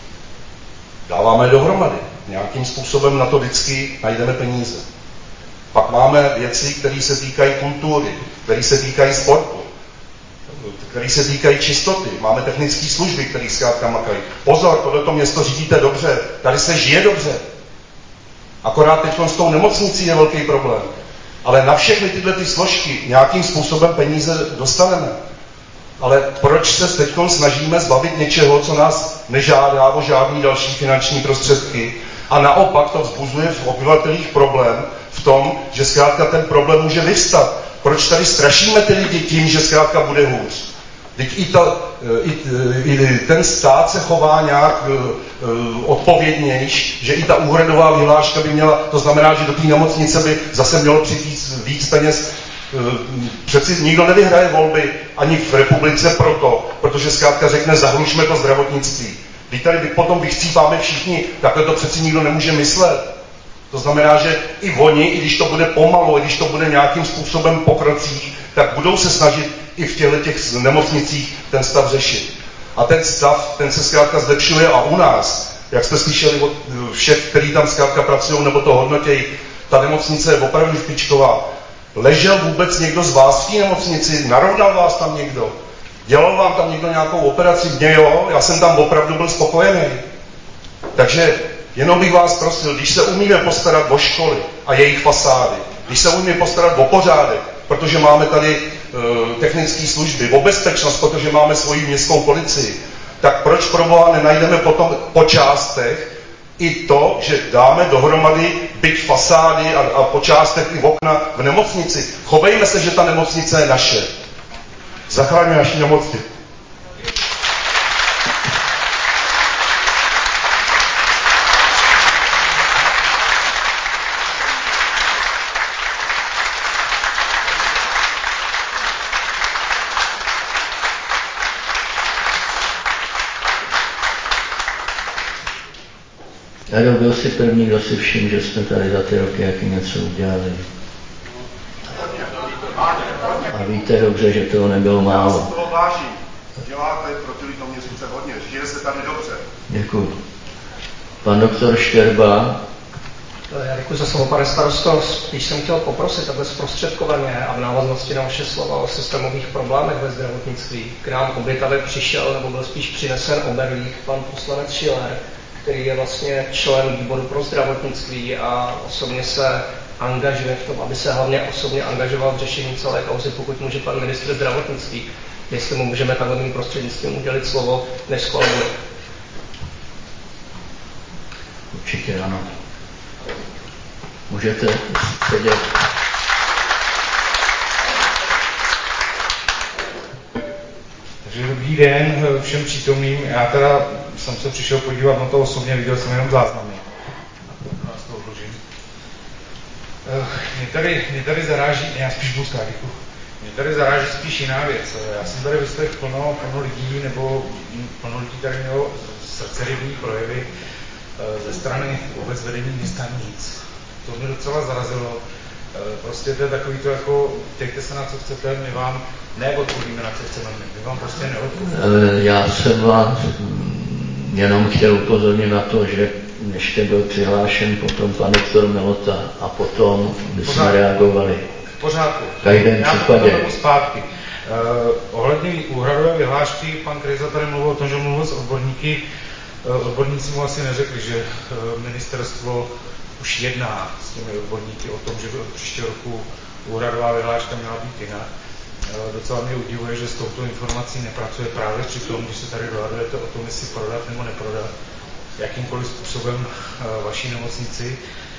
Speaker 14: Dáváme dohromady. Nějakým způsobem na to vždycky najdeme peníze. Pak máme věci, které se týkají kultury, které se týkají sportu, které se týkají čistoty. Máme technické služby, které zkrátka makají. Pozor, tohleto město řídíte dobře, tady se žije dobře. Akorát teď s tou nemocnicí je velký problém. Ale na všechny tyhle ty složky nějakým způsobem peníze dostaneme. Ale proč se teď snažíme zbavit něčeho, co nás nežádá o žádný další finanční prostředky a naopak to vzbuzuje v obyvatelích problém v tom, že zkrátka ten problém může vyvstat. Proč tady strašíme ty lidi tím, že zkrátka bude hůř? Teď i ten stát se chová nějak odpovědnější, že i ta úhradová vyhláška by měla, to znamená, že do té nemocnice by zase mělo přijít víc peněz. Přeci nikdo nevyhraje volby ani v republice protože zkrátka řekne, zahlušme to zdravotnictví. Když tady potom vychcípáme všichni, takhle to přeci nikdo nemůže myslet. To znamená, že i oni, i když to bude pomalu, i když to bude nějakým způsobem po krocích, tak budou se snažit i v těch nemocnicích ten stav řešit. A ten stav, ten se zkrátka zlepšuje a u nás, jak jste slyšeli od všech, kteří tam zkrátka pracují nebo to hodnotějí, ta nemocnice je opravdu špičková. Ležel vůbec někdo z vás v té nemocnici? Narovnal vás tam někdo? Dělal vám tam někdo nějakou operaci? Mně jo, já jsem tam opravdu byl spokojený. Takže jenom bych vás prosil, když se umíme postarat o školy a jejich fasády, když se umíme postarat o pořádek, protože máme tady technické služby, o bezpečnost, protože máme svoji městskou policii, tak proč proboha nenajdeme potom po částech i to, že dáme dohromady byť fasády a po částech i okna v nemocnici. Chovejme se, že ta nemocnice je naše. Zachraňme naši nemocnici.
Speaker 1: Jaro, byl jsi první, kdo si všiml, že jsme tady za ty roky jaký něco udělali. A víte dobře, že toho nebylo málo.
Speaker 14: Já se toho vážím. Děláte pro ty Litoměřice hodně, žije se tady dobře.
Speaker 1: Děkuji. Pan doktor Štěrba.
Speaker 4: Já děkuji za slovo, pane starosto. Spíš jsem chtěl poprosit, aby zprostředkovaně a v návaznosti na vaše slova o systémových problémech ve zdravotnictví k nám obě tady přišel, nebo byl spíš přinesen oberlík pan poslanec Schiller, který je vlastně člen výboru pro zdravotnictví a osobně se angažuje v tom, aby se hlavně osobně angažoval v řešení celé kauzy, pokud může pan ministr zdravotnictví. Jestli mu můžeme takhle mým prostřednictvím udělit slovo, než kolabuje.
Speaker 1: Určitě ano. Můžete sedět.
Speaker 15: Takže dobrý den všem přítomným. Já teda jsem se přišel podívat na to osobně, viděl jsem jenom záznamy. Vás to odložím. Mě tady zaráží, já spíš budu stát, děkuji. Mě tady zaráží spíš jiná věc. Já jsem tady vyslechl plno lidí, nebo plno lidí tady mělo srdcerivní projevy ze strany vůbec vedení města nic. To mě docela zarazilo. Prostě to je takový to jako, ptejte se na co chcete, my vám neodpovíme na co chceme, my vám prostě neodpovíme.
Speaker 1: Já jsem vás jenom chtěl upozornit na to, že ještě byl přihlášen potom pan doktor Melota a potom bychom reagovali.
Speaker 15: V pořádku.
Speaker 1: V každém případě.
Speaker 15: Já to zpátky. Ohledně úhradové vyhlášky, pan Krejza tady mluvil o tom, že mluvil s odborníky. Odborníci mu asi neřekli, že ministerstvo už jedná s těmi odborníky o tom, že by od příštího roku úhradová vyhláška měla být jinak. Docela mě udivuje, že s touto informací nepracuje právě při tom, když se tady dohadujete o tom, jestli prodat nebo neprodat jakýmkoliv způsobem vaší nemocnici.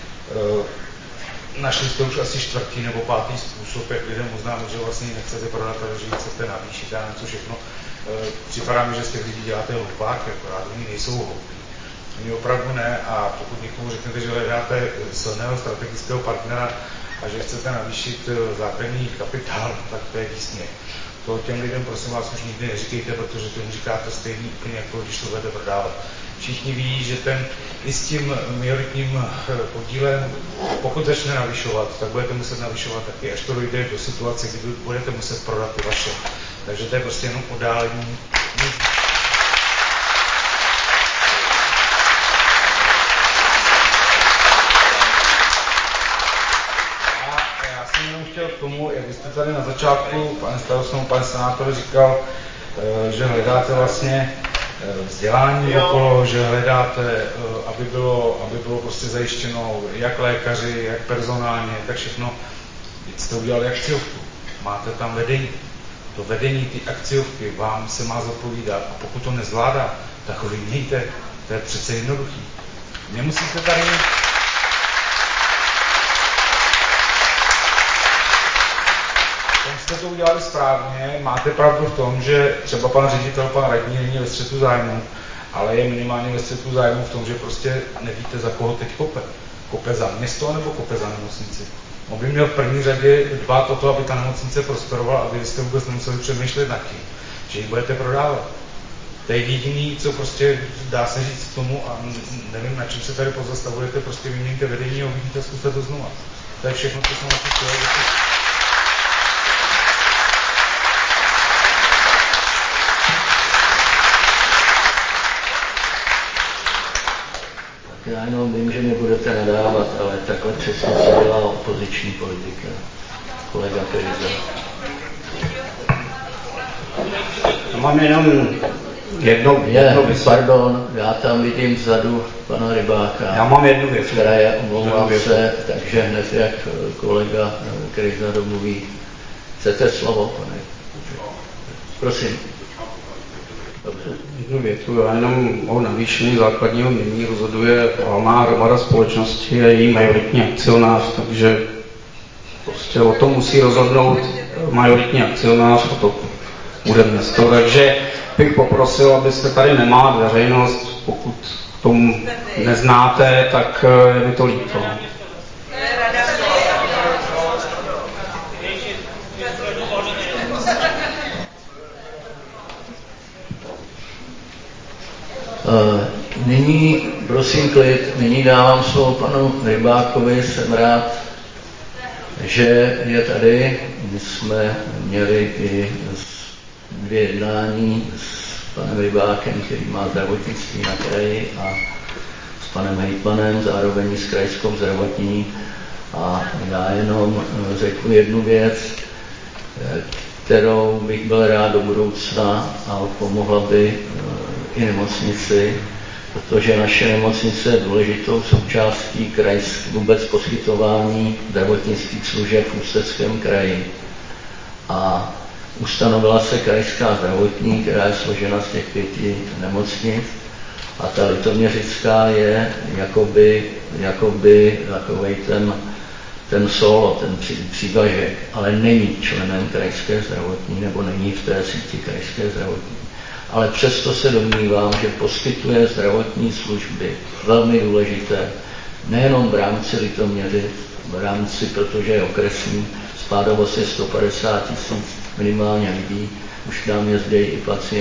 Speaker 15: Našli jste už asi 4. nebo 5. způsob, jak lidem oznámit, že vlastně nechcete prodat, ale že ji chcete navýšit, já něco všechno. Připadá mi, že z těch lidí děláte hlupák, akorát oni nejsou hloupí. Oni opravdu ne, a pokud někomu řeknete, že hledáte silného strategického partnera a že chcete navýšit základní kapitál, tak to je výsměch. To těm lidem prosím vás už nikdy neříkejte, protože to jim říkáte stejný úplně jako když to budete prodávat. Všichni ví, že ten i s tím minoritním podílem, pokud začne navyšovat, tak budete muset navyšovat taky, až to dojde do situace, kdy budete muset prodat ty vaše. Takže to je prostě jenom oddálení. tomu, jak jste tady na začátku, pane starosto, pane senátor, říkal, že hledáte vlastně vzdělání okolo, že hledáte, aby bylo prostě zajištěno jak lékaři, jak personálně, tak všechno. Teď jste udělali akciovku, máte tam vedení. To vedení ty akciovky vám se má zodpovídat a pokud to nezvládá, tak ho vyměňte. To je přece jednoduchý. Nemusíte tady... Tam jste to udělali správně, máte pravdu v tom, že třeba pan ředitel, pan radní není ve střetu zájmu, ale je minimálně ve střetu zájmu v tom, že prostě nevíte, za koho teď kope. Kope za město nebo kope za nemocnici. On by měl v první řadě dbát o to, aby ta nemocnice prosperovala, aby vy jste vůbec nemuseli přemýšlet nad tím, že ji budete prodávat. To je jediný, co prostě dá se říct k tomu a nevím, na čím se tady pozastavujete, prostě vyměňte vedení a uvidíte, zkuste to znova. To je všechno, co jsem na to chtěl.
Speaker 1: Já jenom vím, že mi budete nadávat, ale takhle přesně se dělá opoziční politika. Kolega Periza.
Speaker 4: Mám jenom jednou
Speaker 1: Pardon, já tam vidím vzadu pana Rybáka.
Speaker 4: Já mám jednu věc.
Speaker 1: Která je, omlouvám se, takže hned jak kolega Kryza domluví. Chcete slovo, pane? Prosím. Dobře.
Speaker 4: Jednu větu, já jenom o navýšení základního jmění rozhoduje valná hromada společnosti a její majoritní akcionář, takže prostě o tom musí rozhodnout majoritní akcionář a to bude město, takže bych poprosil, abyste tady nemá veřejnost, pokud tomu neznáte, tak je mi to líto.
Speaker 1: Nyní, prosím klid, nyní dávám slovo panu Rybákovi, jsem rád, že je tady. My jsme měli i dvě jednání s panem Rybákem, který má zdravotnictví na kraji, a s panem hejtmanem, zároveň s krajskou zdravotní. A já jenom řeknu jednu věc, kterou bych byl rád do budoucna a pomohla by i nemocnici, protože naše nemocnice je důležitou součástí vůbec poskytování zdravotnických služeb v Ústeckém kraji. A ustanovila se krajská zdravotní, která je složena z těch 5 nemocnic, a ta litoměřická je jakoby takovej ten solo, ten přívažek, ale není členem krajské zdravotní, nebo není v té síti krajské zdravotní. Ale přesto se domnívám, že poskytuje zdravotní služby velmi důležité, nejenom v rámci Litoměřic, v rámci, protože je okresní, spádovost je 150 000 minimálně lidí, už k nám jezdí i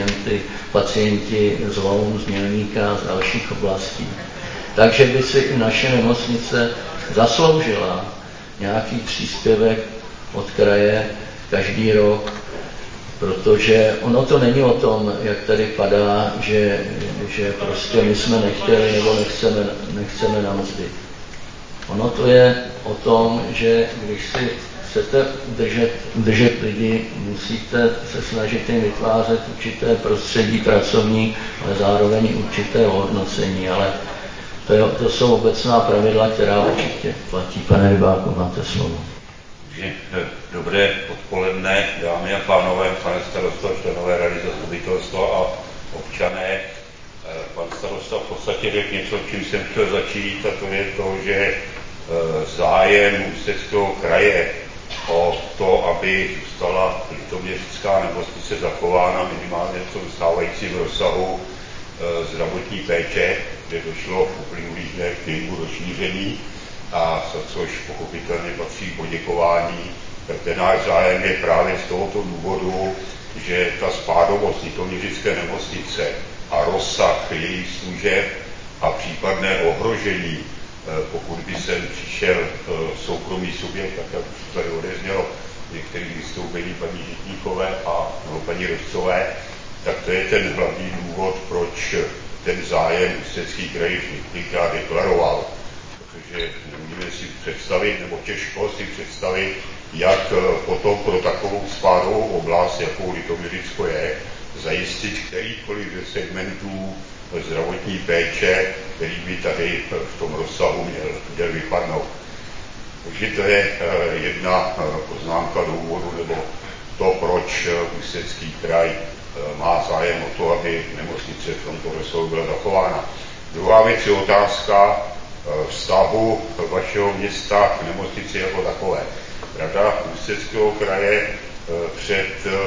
Speaker 1: pacienti z Loun, z Mělníka, z dalších oblastí. Takže by si i naše nemocnice zasloužila nějaký příspěvek od kraje každý rok, protože ono to není o tom, jak tady padá, že prostě my jsme nechtěli nebo nechceme na mzdy. Ono to je o tom, že když si chcete udržet lidi, musíte se snažit jim vytvářet určité prostředí pracovní, ale zároveň určité ohodnocení. Ale to jsou obecná pravidla, která určitě platí. Pane Rybáku, máte slovo.
Speaker 16: Dobré odpoledne, dámy a pánové, pane starosto, členové rady zastupitelstva a občané. Pan starosta v podstatě řekl něco, čím jsem chtěl začít, a to je to, že zájem Ústeckého kraje o to, aby zůstala litoměřická nemocnice zachována minimálně v tom stávajícím rozsahu zdravotní péče, kde došlo v uplynulých dnech k jejímu rozšíření, a za což pochopitelně patří poděkování, tak ten náš zájem je právě z tohoto důvodu, že ta spádovost litoměřické nemocnice a rozsah jejich služeb a případné ohrožení, pokud by sem přišel soukromý subjekt, tak jak už tady odeznělo v některých vystoupení paní Žitníkové a paní Rožcové, tak to je ten hlavní důvod, proč ten zájem Ústecký kraj několikrát deklaroval. Protože nemůžeme si představit, nebo těžko si představit, jak potom pro takovou spádovou oblast, jakou Litoměřicko je, zajistit kterýkoliv ze segmentů zdravotní péče, který by tady v tom rozsahu měl vypadnout. Takže to je jedna poznámka do úvodu, nebo to, proč Ústecký kraj má zájem o to, aby nemocnice v tomto rozsahu byla zachována. Druhá věc je otázka vztahu vašeho města k nemocnici jako takové. Rada Ústeckého kraje před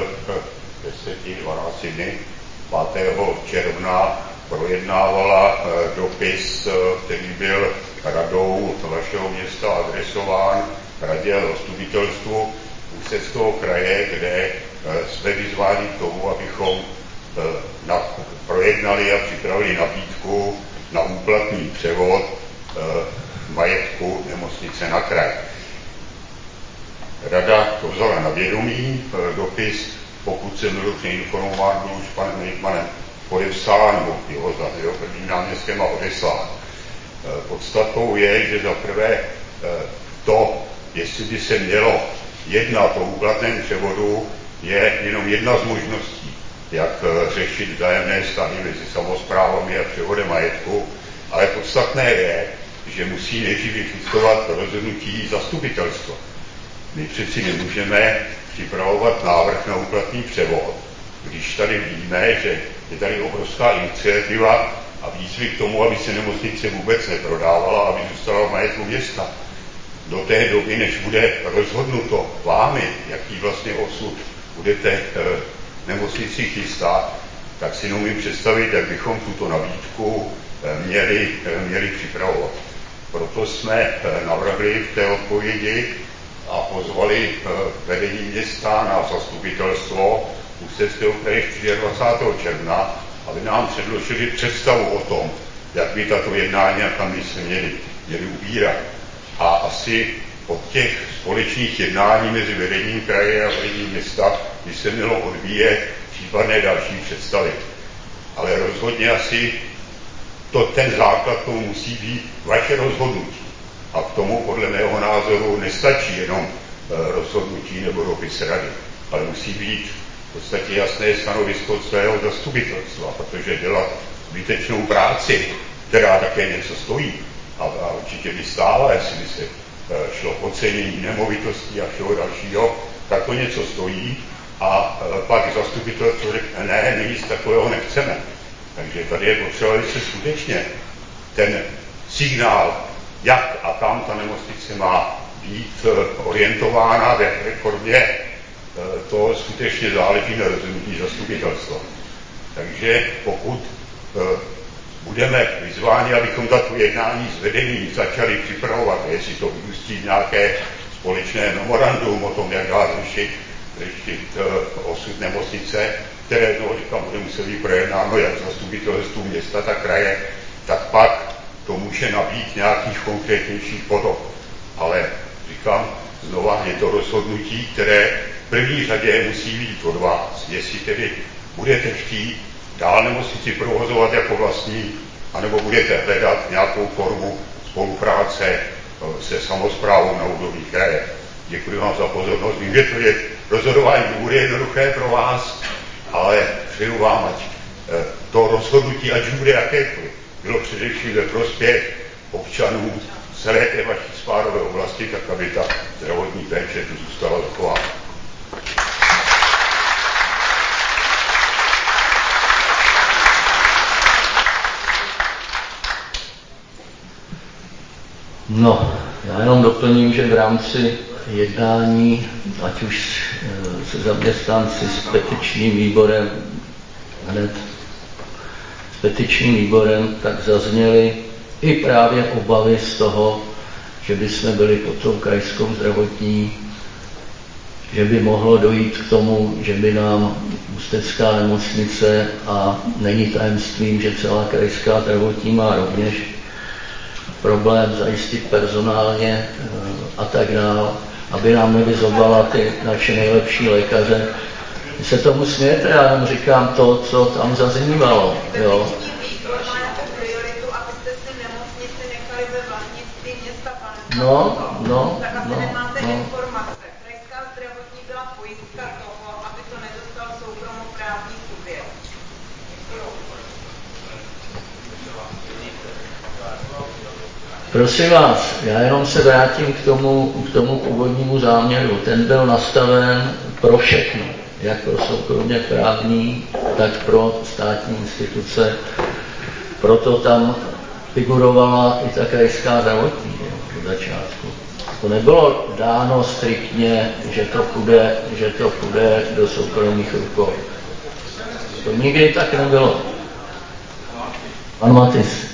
Speaker 16: 10-12 dny 5. června projednávala dopis, který byl radou vašeho města adresován radě a zastupitelstvu Ústeckého kraje, kde jsme vyzváni k tomu, abychom projednali a připravili nabídku na úplatný převod majetku nemocnice na kraj. Rada to vzala na vědomí, dopis, pokud jsem byl dobře informován, byl už panem hejtmanem podepsán, nebo jeho prvním náměstkem a odeslán. Podstatou je, že zaprvé to, jestli by se mělo jednat o úplatném převodu, je jenom jedna z možností, jak řešit vzájemné vztahy mezi samosprávami a převodem majetku, ale podstatné je, že musí nejdřív existovat rozhodnutí zastupitelstva. My přeci nemůžeme připravovat návrh na úplatný převod, když tady víme, že je tady obrovská iniciativa a výzvy k tomu, aby se nemocnice vůbec neprodávala, aby zůstala v majetku města. Do té doby, než bude rozhodnuto vámi, jaký vlastně osud budete nemocnici chystat, tak si neumím představit, jak bychom tuto nabídku měli připravovat. Proto jsme navrhli v té odpovědi a pozvali vedení města na zastupitelstvo Ústeckého kraje 24. června, aby nám předložili představu o tom, jak by tato jednání a kam by se měli ubírat. A asi od těch společných jednání mezi vedením kraje a vedením města by se mělo odvíjet případné další představy. Ale rozhodně asi ten základ tomu musí být vaše rozhodnutí. A k tomu podle mého názoru nestačí jenom rozhodnutí nebo dopis rady, ale musí být v podstatě jasné stanovisko svého zastupitelstva, protože dělat zbytečnou práci, která také něco stojí, a určitě by stála, jestli by se šlo ocenění nemovitostí a všeho dalšího, tak to něco stojí a pak zastupitelstvo řekne, ne, my nic takového nechceme. Takže tady je potřeba, aby se skutečně ten signál, jak a kam ta nemocnice má být orientována, v jaké formě, to skutečně záleží na rozhodnutí zastupitelstva. Takže pokud budeme vyzváni, abychom tato jednání s vedením začali připravovat, jestli to vyústí nějaké společné memorandum o tom, jak dá řešit osud nemocnice, které, znovu říkám, bude muset být projednáno jak zastupitelstvu města, tak kraje, tak pak to může nabít nějakých konkrétnějších podob. Ale říkám, znova je to rozhodnutí, které v první řadě musí být od vás, jestli tedy budete chtít dál nemocnici provozovat jako vlastní, anebo budete hledat nějakou formu spolupráce se samosprávou na úrovni kraje. Děkuji vám za pozornost. Vím, že to je rozhodování bude jednoduché pro vás, ale přeju vám, ať to rozhodnutí, ať bude jakékoliv, bylo především ve prospěch občanů celé té vaší spádové oblasti, tak aby ta zdravotní péče tu zůstala zachována.
Speaker 1: No, já jenom doplním, že v rámci jednání, ať už se zaměstnanci s petičním výborem, hned s petičním výborem, tak zazněly i právě obavy z toho, že by jsme byli pod tou krajskou zdravotní, že by mohlo dojít k tomu, že by nám Ústecká nemocnice, a není tajemstvím, že celá krajská zdravotní má rovněž problém zajistit personálně a tak dále, aby nám nevyzovala ty naše nejlepší lékaře. Vy se tomu smějete, já jenom říkám to, co tam zaznívalo. Jo. Prosím vás, já jenom se vrátím k tomu původnímu záměru. Ten byl nastaven pro všechno, jak pro soukromě právní, tak pro státní instituce. Proto tam figurovala i ta krajská zdravotní od začátku. To nebylo dáno striktně, že to půjde do soukromých rukou. To nikdy tak nebylo. Pan Matis.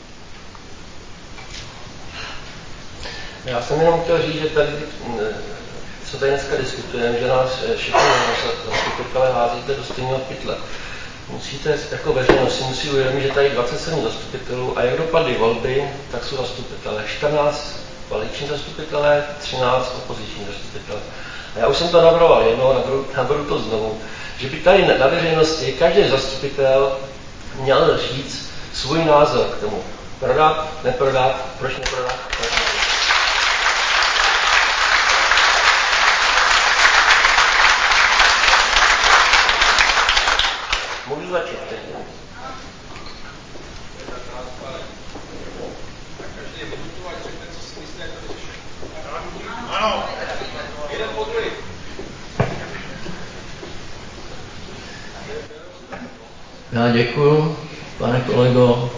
Speaker 17: Já jsem jenom chtěl říct, že tady, co tady dneska diskutujeme, že nás všichni zastupitelé házíte do stejného pytle. Musíte, jako veřejnost si musí uvědomit, že tady 27 zastupitelů a jak dopadly volby, tak jsou zastupitelé. 14 koaliční zastupitelé, 13 opoziční zastupitelé. A já už jsem to navrhoval jednou, navrhu to znovu, že by tady na veřejnosti každý zastupitel měl říct svůj názor k tomu. Prodat, neprodat, proč neprodat, proč neprodat. Můžu začít teď.
Speaker 2: Ano, jeden po druhý.
Speaker 1: Já děkuju, pane kolego.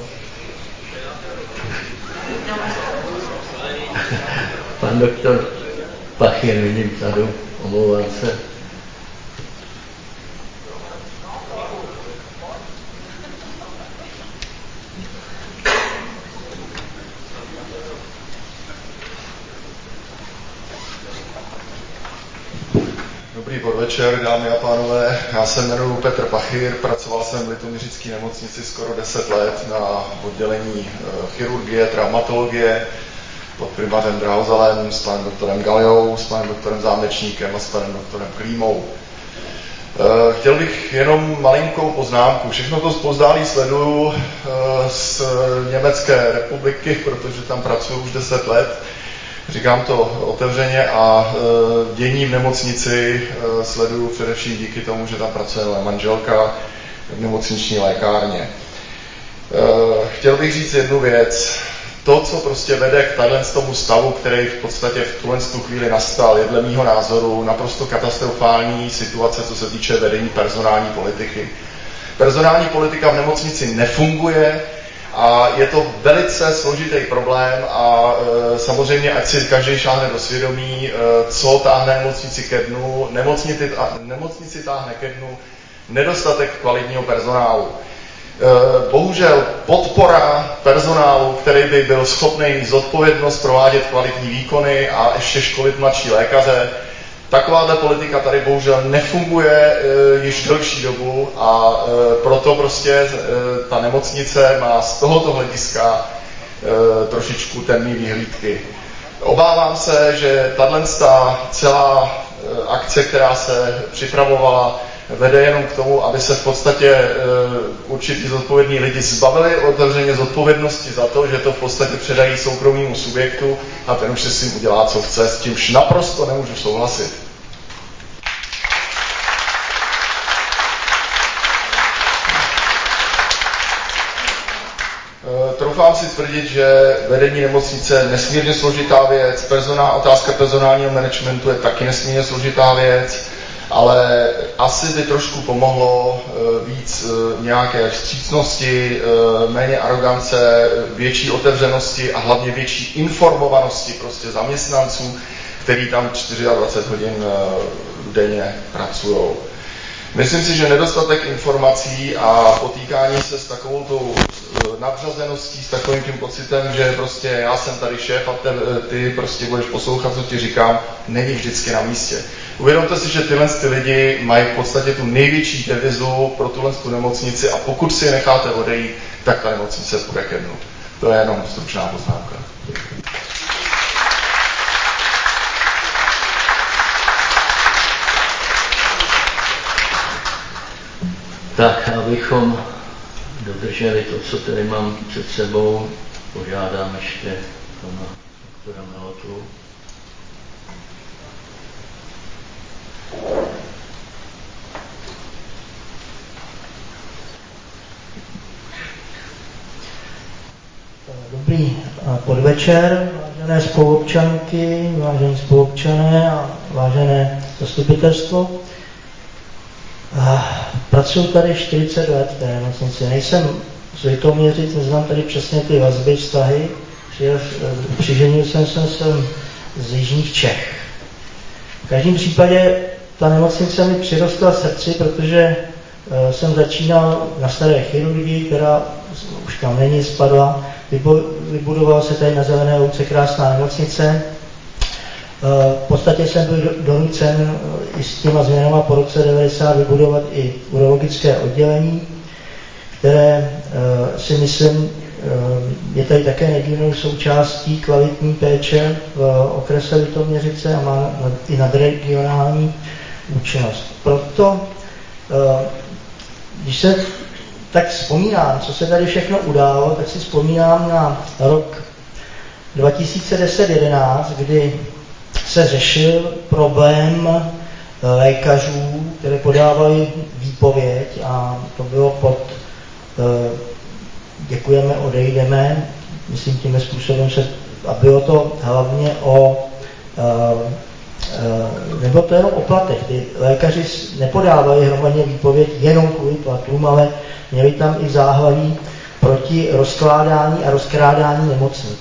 Speaker 1: Pan doktor Pachýr, vidím tady, omlouvám se.
Speaker 18: Dobrý podvečer, dámy a pánové. Já se jmenuji Petr Pachýr, pracoval jsem v Litoměřické nemocnici skoro 10 let na oddělení chirurgie, traumatologie pod primátem Drahozalem s panem doktorem Galjou, s panem doktorem Zámečníkem a s panem doktorem Klímou. Chtěl bych jenom malinkou poznámku. Všechno to zpozdálí sleduju z Německé republiky, protože tam pracuji už 10 let. Říkám to otevřeně a dění v nemocnici sleduju především díky tomu, že tam pracuje moje manželka v nemocniční lékárně. Chtěl bych říct jednu věc. To, co prostě vede k tomu stavu, který v podstatě v tuhle chvíli nastal, je dle mýho názoru naprosto katastrofální situace, co se týče vedení personální politiky. Personální politika v nemocnici nefunguje, a je to velice složitý problém a samozřejmě, ať si každý šáhne do svědomí, co táhne nemocnici ke dnu, nemocnici táhne ke dnu nedostatek kvalitního personálu. Bohužel podpora personálu, který by byl schopný zodpovědnost provádět kvalitní výkony a ještě školit mladší lékaře, takováhle politika tady bohužel nefunguje již delší dobu a proto prostě ta nemocnice má z tohoto hlediska trošičku temné výhlídky. Obávám se, že tato celá akce, která se připravovala, vede jenom k tomu, aby se v podstatě určitý zodpovědní lidi zbavili otevřeně zodpovědnosti za to, že to v podstatě předají soukromému subjektu a ten už si s tím udělá, co chce, s tímž naprosto nemůžu souhlasit. Troufám si tvrdit, že vedení nemocnice je nesmírně složitá věc, otázka personálního managementu je taky nesmírně složitá věc, ale asi by trošku pomohlo víc nějaké vstřícnosti, méně arogance, větší otevřenosti a hlavně větší informovanosti prostě zaměstnanců, který tam 24 hodin denně pracují. Myslím si, že nedostatek informací a potýkání se s takovou tou nadřazeností, s takovým tím pocitem, že prostě já jsem tady šéf a ty prostě budeš poslouchat, co ti říkám, není vždycky na místě. Uvědomte si, že tyhle lidi mají v podstatě tu největší devizu pro tuhle nemocnici a pokud si je necháte odejít, tak ta nemocnice půjde ke dnu. To je jenom stručná poznámka.
Speaker 1: Tak, abychom dodrželi to, co tady mám před sebou, požádám ještě pana doktora Melotu.
Speaker 19: Dobrý podvečer, vážené spoluobčanky, vážení spoluobčané a vážené zastupitelstvo. Pracuji tady 40 let v té nemocnici. Nejsem z Litoměřic, neznám tady přesně ty vazby, vztahy. Přiženil jsem se z jižních Čech. V každém případě ta nemocnice mi přirostla srdci, protože jsem začínal na staré chirurgii, která už tam není, spadla. Vybudovala se tady na Zelené louce krásná nemocnice. V podstatě jsem byl donucen i s těma změnama po roce 90 vybudovat i urologické oddělení, které si myslím je tady také nedílnou součástí kvalitní péče v okrese Litoměřice a má i nadregionální účinnost. Proto, když se tak vzpomínám, co se tady všechno událo, tak si vzpomínám na rok 2010-11, kdy se řešil problém lékařů, které podávali výpověď a to bylo pod děkujeme, odejdeme, myslím tím způsobem a bylo to hlavně nebylo to jenom o platech. Ty lékaři nepodávali hromadně výpověď jenom kvůli platům, ale měli tam i záhlaví proti rozkládání a rozkrádání nemocnic.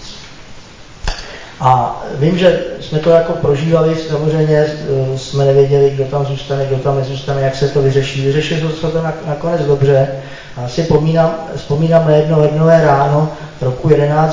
Speaker 19: A vím, že jsme to jako prožívali, samozřejmě jsme nevěděli, kdo tam zůstane, kdo tam nezůstane, jak se to vyřeší. Vyřešilo se to nakonec dobře. A si vzpomínám na jedno lednové ráno roku 11,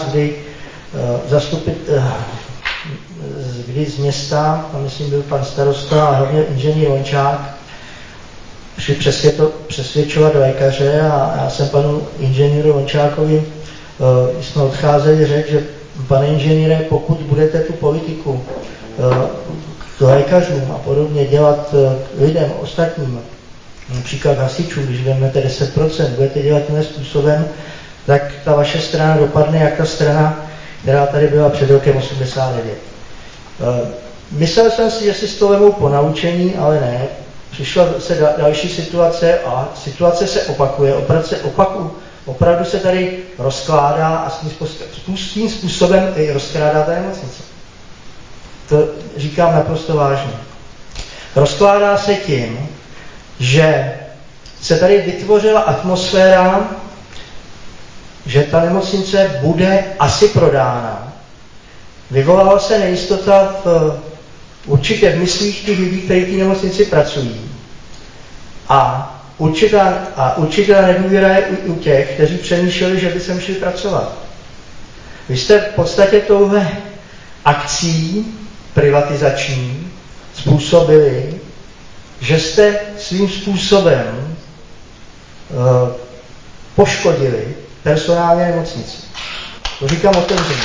Speaker 19: kdy z města, tam myslím byl pan starosta a hlavně inženýr Lončák, šli přesvědčovat lékaře a já jsem panu inženýru Lončákovi, když jsme odcházeli, řekl, že pane inženýre, pokud budete tu politiku k lékařům a podobně dělat lidem ostatním, například hasičům, když vezmete 10%, budete dělat tímhle způsobem, tak ta vaše strana dopadne jak ta strana, která tady byla před rokem 89. Myslel jsem si, že si z toho vemou po naučení, ale ne. Přišla se další situace a situace se opakuje. Opravdu se tady rozkládá a s tím způsobem i rozkrádá ta nemocnice. To říkám naprosto vážně. Rozkládá se tím, že se tady vytvořila atmosféra, že ta nemocnice bude asi prodána. Vyvolala se nejistota určitě v myslích těch lidí, kteří v té nemocnici pracují. A určitá nedůvěra je u těch, kteří přemýšleli, že by sem šli pracovat. Vy jste v podstatě touhle akcí privatizační způsobili, že jste svým způsobem poškodili personálně nemocnici. To říkám otevřeně.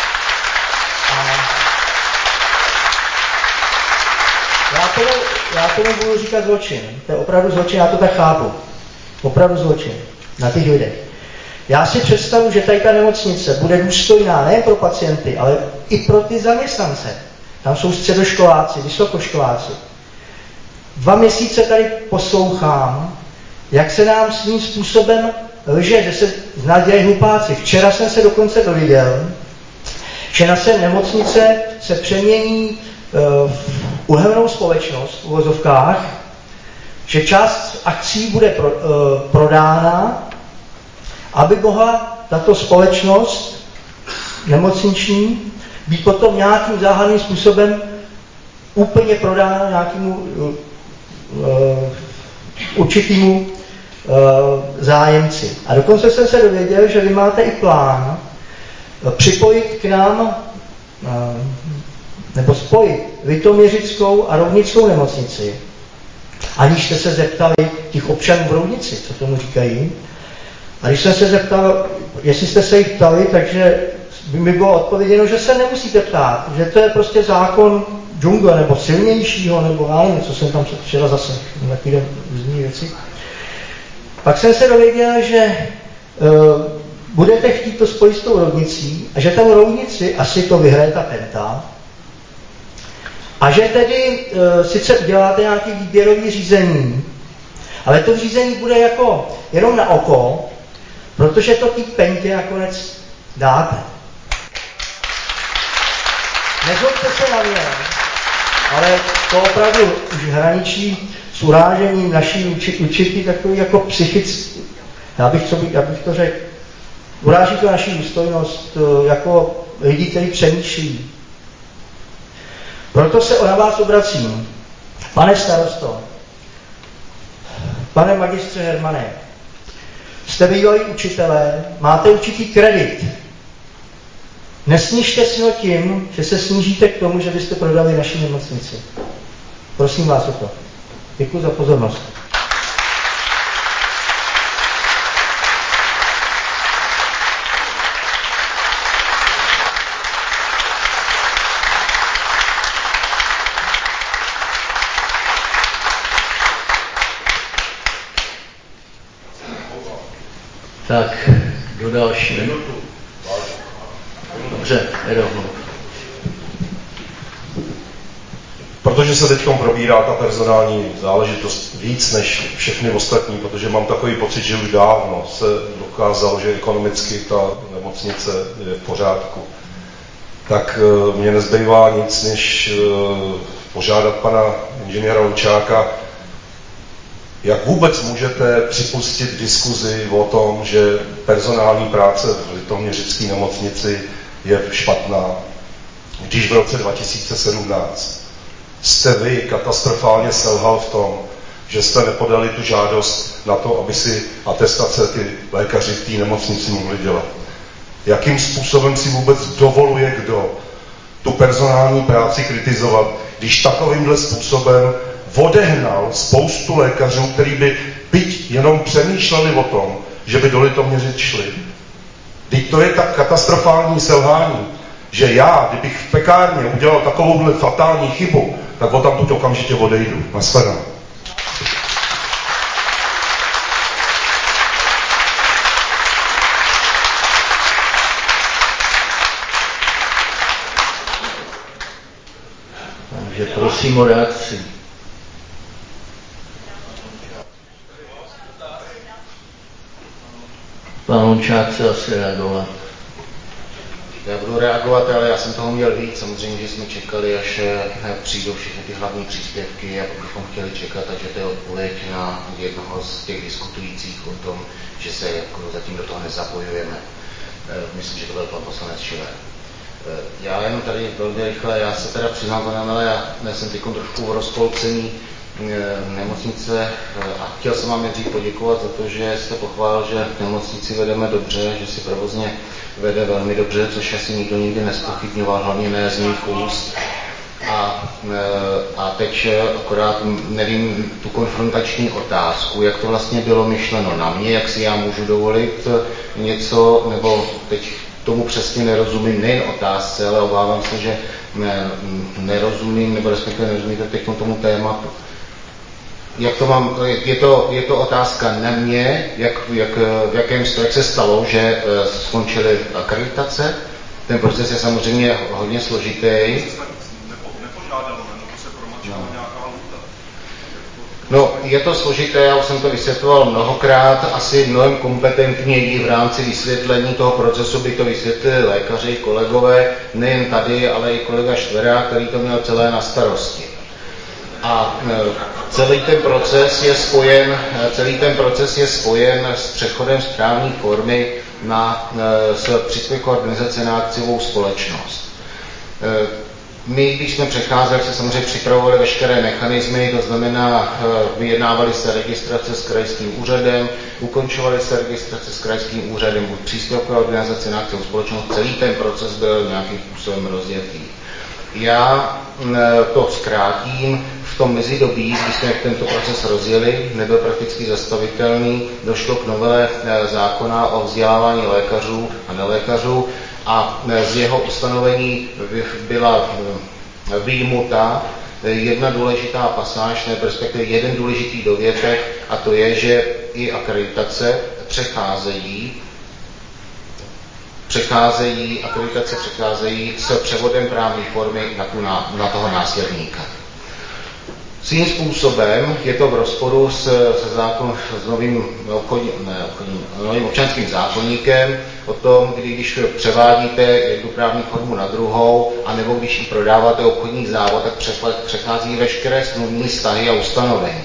Speaker 19: Já tomu budu říkat zločin. To je opravdu zločin, já to tak chápu. Opravdu zločin na těch lidech. Já si představuji, že tady ta nemocnice bude důstojná nejen pro pacienty, ale i pro ty zaměstnance. Tam jsou středoškoláci, vysokoškoláci. 2 měsíce tady poslouchám, jak se nám svým způsobem lže, že se z nás dělají hlupáci. Včera jsem se dokonce dověděl, že naše nemocnice se přemění v uhelnou společnost v uvozovkách, že část akcí bude prodána, aby mohla tato společnost nemocniční být potom nějakým záhadným způsobem úplně prodána nějakému určitému zájemci. A dokonce jsem se dověděl, že vy máte i plán připojit k nám nebo spojit Litoměřickou a Roudnickou nemocnici, aniž jste se zeptali těch občanů v Roudnici, co tomu říkají. A když jsem se zeptal, jestli jste se jich ptali, takže by mi bylo odpověděno, že se nemusíte ptát, že to je prostě zákon džungle, nebo silnějšího, nebo já nevím, co jsem tam včera zase, takové různé věci. Pak jsem se dověděl, že budete chtít to spojit s tou Roudnicí a že tam Roudnici asi to vyhraje ta Penta a že tedy sice uděláte nějaké výběrové řízení, ale to řízení bude jako jenom na oko, protože to té Pentě nakonec dáte. nezlobte se na mě, ale to opravdu už hraničí s urážením naší určitý takový jako psychický, já bych to řekl, uráží to naši důstojnost jako lidi, kteří přemýšlí. Proto se na vás obracím, pane starosto, pane magistře Hermane, jste bývalí učitelé, máte určitý kredit. Nesnižte si ho tím, že se snížíte k tomu, že byste prodali naši nemocnici. Prosím vás o to. Děkuji za pozornost.
Speaker 1: Tak, do další. Dobře, Edo.
Speaker 14: Protože se teď probírá ta personální záležitost víc než všechny ostatní, protože mám takový pocit, že už dávno se dokázalo, že ekonomicky ta nemocnice je v pořádku, tak mě nezbývá nic, než požádat pana inženýra Lončáka, jak vůbec můžete připustit diskuzi o tom, že personální práce v litoměřické nemocnici je špatná, když v roce 2017 jste vy katastrofálně selhal v tom, že jste nepodali tu žádost na to, aby si atestace ty lékaři v té nemocnici mohli dělat. Jakým způsobem si vůbec dovoluje kdo tu personální práci kritizovat, když takovýmhle způsobem odehnal spoustu lékařů, kteří by byť jenom přemýšleli o tom, že by do Litoměřic šli. Teď to je tak katastrofální selhání, že já, kdybych v pekárně udělal takovouhle fatální chybu, tak o tam okamžitě odejdu. Nashledanou.
Speaker 1: Takže prosím o reakci. Pan Lončák chce asi reagovat.
Speaker 7: Já budu reagovat, ale já jsem toho měl víc. Samozřejmě, že jsme čekali, až přijdou všechny ty hlavní příspěvky a pokud bychom chtěli čekat, takže to je odpověď na jednoho z těch diskutujících o tom, že se jako zatím do toho nezapojujeme. Myslím, že to byl pan poslanec Schiller. Já jenom tady velmi rychle, já se teda přiznám, ale já jsem teď trošku rozpolcený nemocnice a chtěl jsem vám nejdřív poděkovat za to, že jste pochválil, že nemocnici vedeme dobře, že si provozně vede velmi dobře, což asi nikdo nikdy nezpochybňoval, hlavně ne z mých úst. A teď akorát nevím tu konfrontační otázku, jak to vlastně bylo myšleno na mě, jak si já můžu dovolit něco, nebo teď tomu přesně nerozumím, nejen otázce, ale obávám se, že nerozumím, nebo respektive nerozumíte teď tomu tématu. Jak to mám, je to otázka na mě, jak se stalo, že skončily akreditace. Ten proces je samozřejmě hodně složitý. No, je to složité, já už jsem to vysvětloval mnohokrát, asi mnohem kompetentněji v rámci vysvětlení toho procesu by to vysvětlili lékaři, kolegové, nejen tady, ale i kolega Štvera, který to měl celé na starosti. A celý ten proces je spojen s přechodem správní formy s příspěvkovou organizaci na akciovou společnost. My, když jsme přecházeli, se samozřejmě připravovali veškeré mechanismy, to znamená, vyjednávali se registrace s krajským úřadem, ukončovali se registrace s krajským úřadem, buď příspěvkové organizace na akciovou společnost, celý ten proces byl nějakým způsobem rozjetý. Já to zkrátím, v tom mezidobí, když jsme tento proces rozjeli, nebyl prakticky zastavitelný, došlo k novele zákona o vzdělávání lékařů a nelékařů a z jeho ustanovení byla vyjmuta jedna důležitá pasáž, respektive jeden důležitý dovětek, a to je, že i akreditace přecházejí s převodem právní formy na toho následníka. Svým způsobem je to v rozporu s novým občanským zákoníkem o tom, když převádíte jednu právní formu na druhou, anebo když ji prodáváte obchodní závod, tak přechází veškeré smluvní vztahy a ustanovení.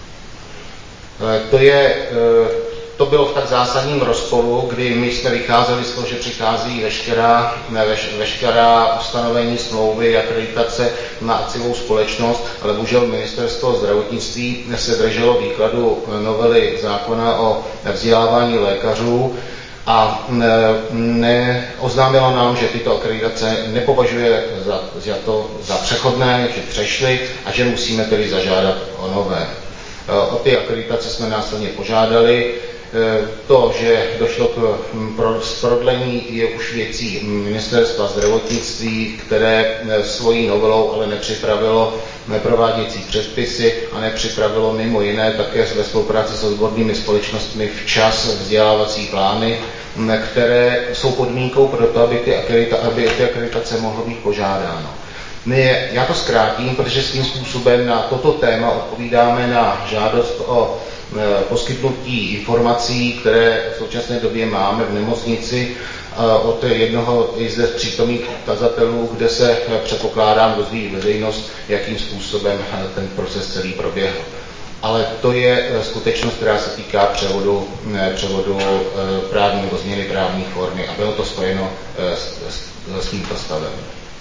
Speaker 7: To bylo v tak zásadním rozporu, kdy my jsme vycházeli z toho, že přichází veškerá ustanovení smlouvy, akreditace na akciovou společnost, ale bohužel ministerstvo zdravotnictví se drželo výkladu novely zákona o vzdělávání lékařů a oznámilo nám, že tyto akreditace nepovažuje za přechodné, že přešly a že musíme tedy zažádat o nové. O ty akreditace jsme následně požádali. To, že došlo k prodlení, je už věcí ministerstva zdravotnictví, které svojí novelou ale nepřipravilo neprováděcí předpisy a nepřipravilo mimo jiné také ve spolupráci s odbornými společnostmi včas vzdělávací plány, které jsou podmínkou pro to, aby ty akreditace mohlo být požádáno. Já to zkrátím, protože svým způsobem na toto téma odpovídáme na žádost o poskytnutí informací, které v současné době máme v nemocnici od jednoho i zde přítomných tazatelů, kde se předpokládám dozví veřejnost, jakým způsobem ten proces celý proběhl. Ale to je skutečnost, která se týká převodu právní nebo změny právní formy a bylo to spojeno s tímto stavem.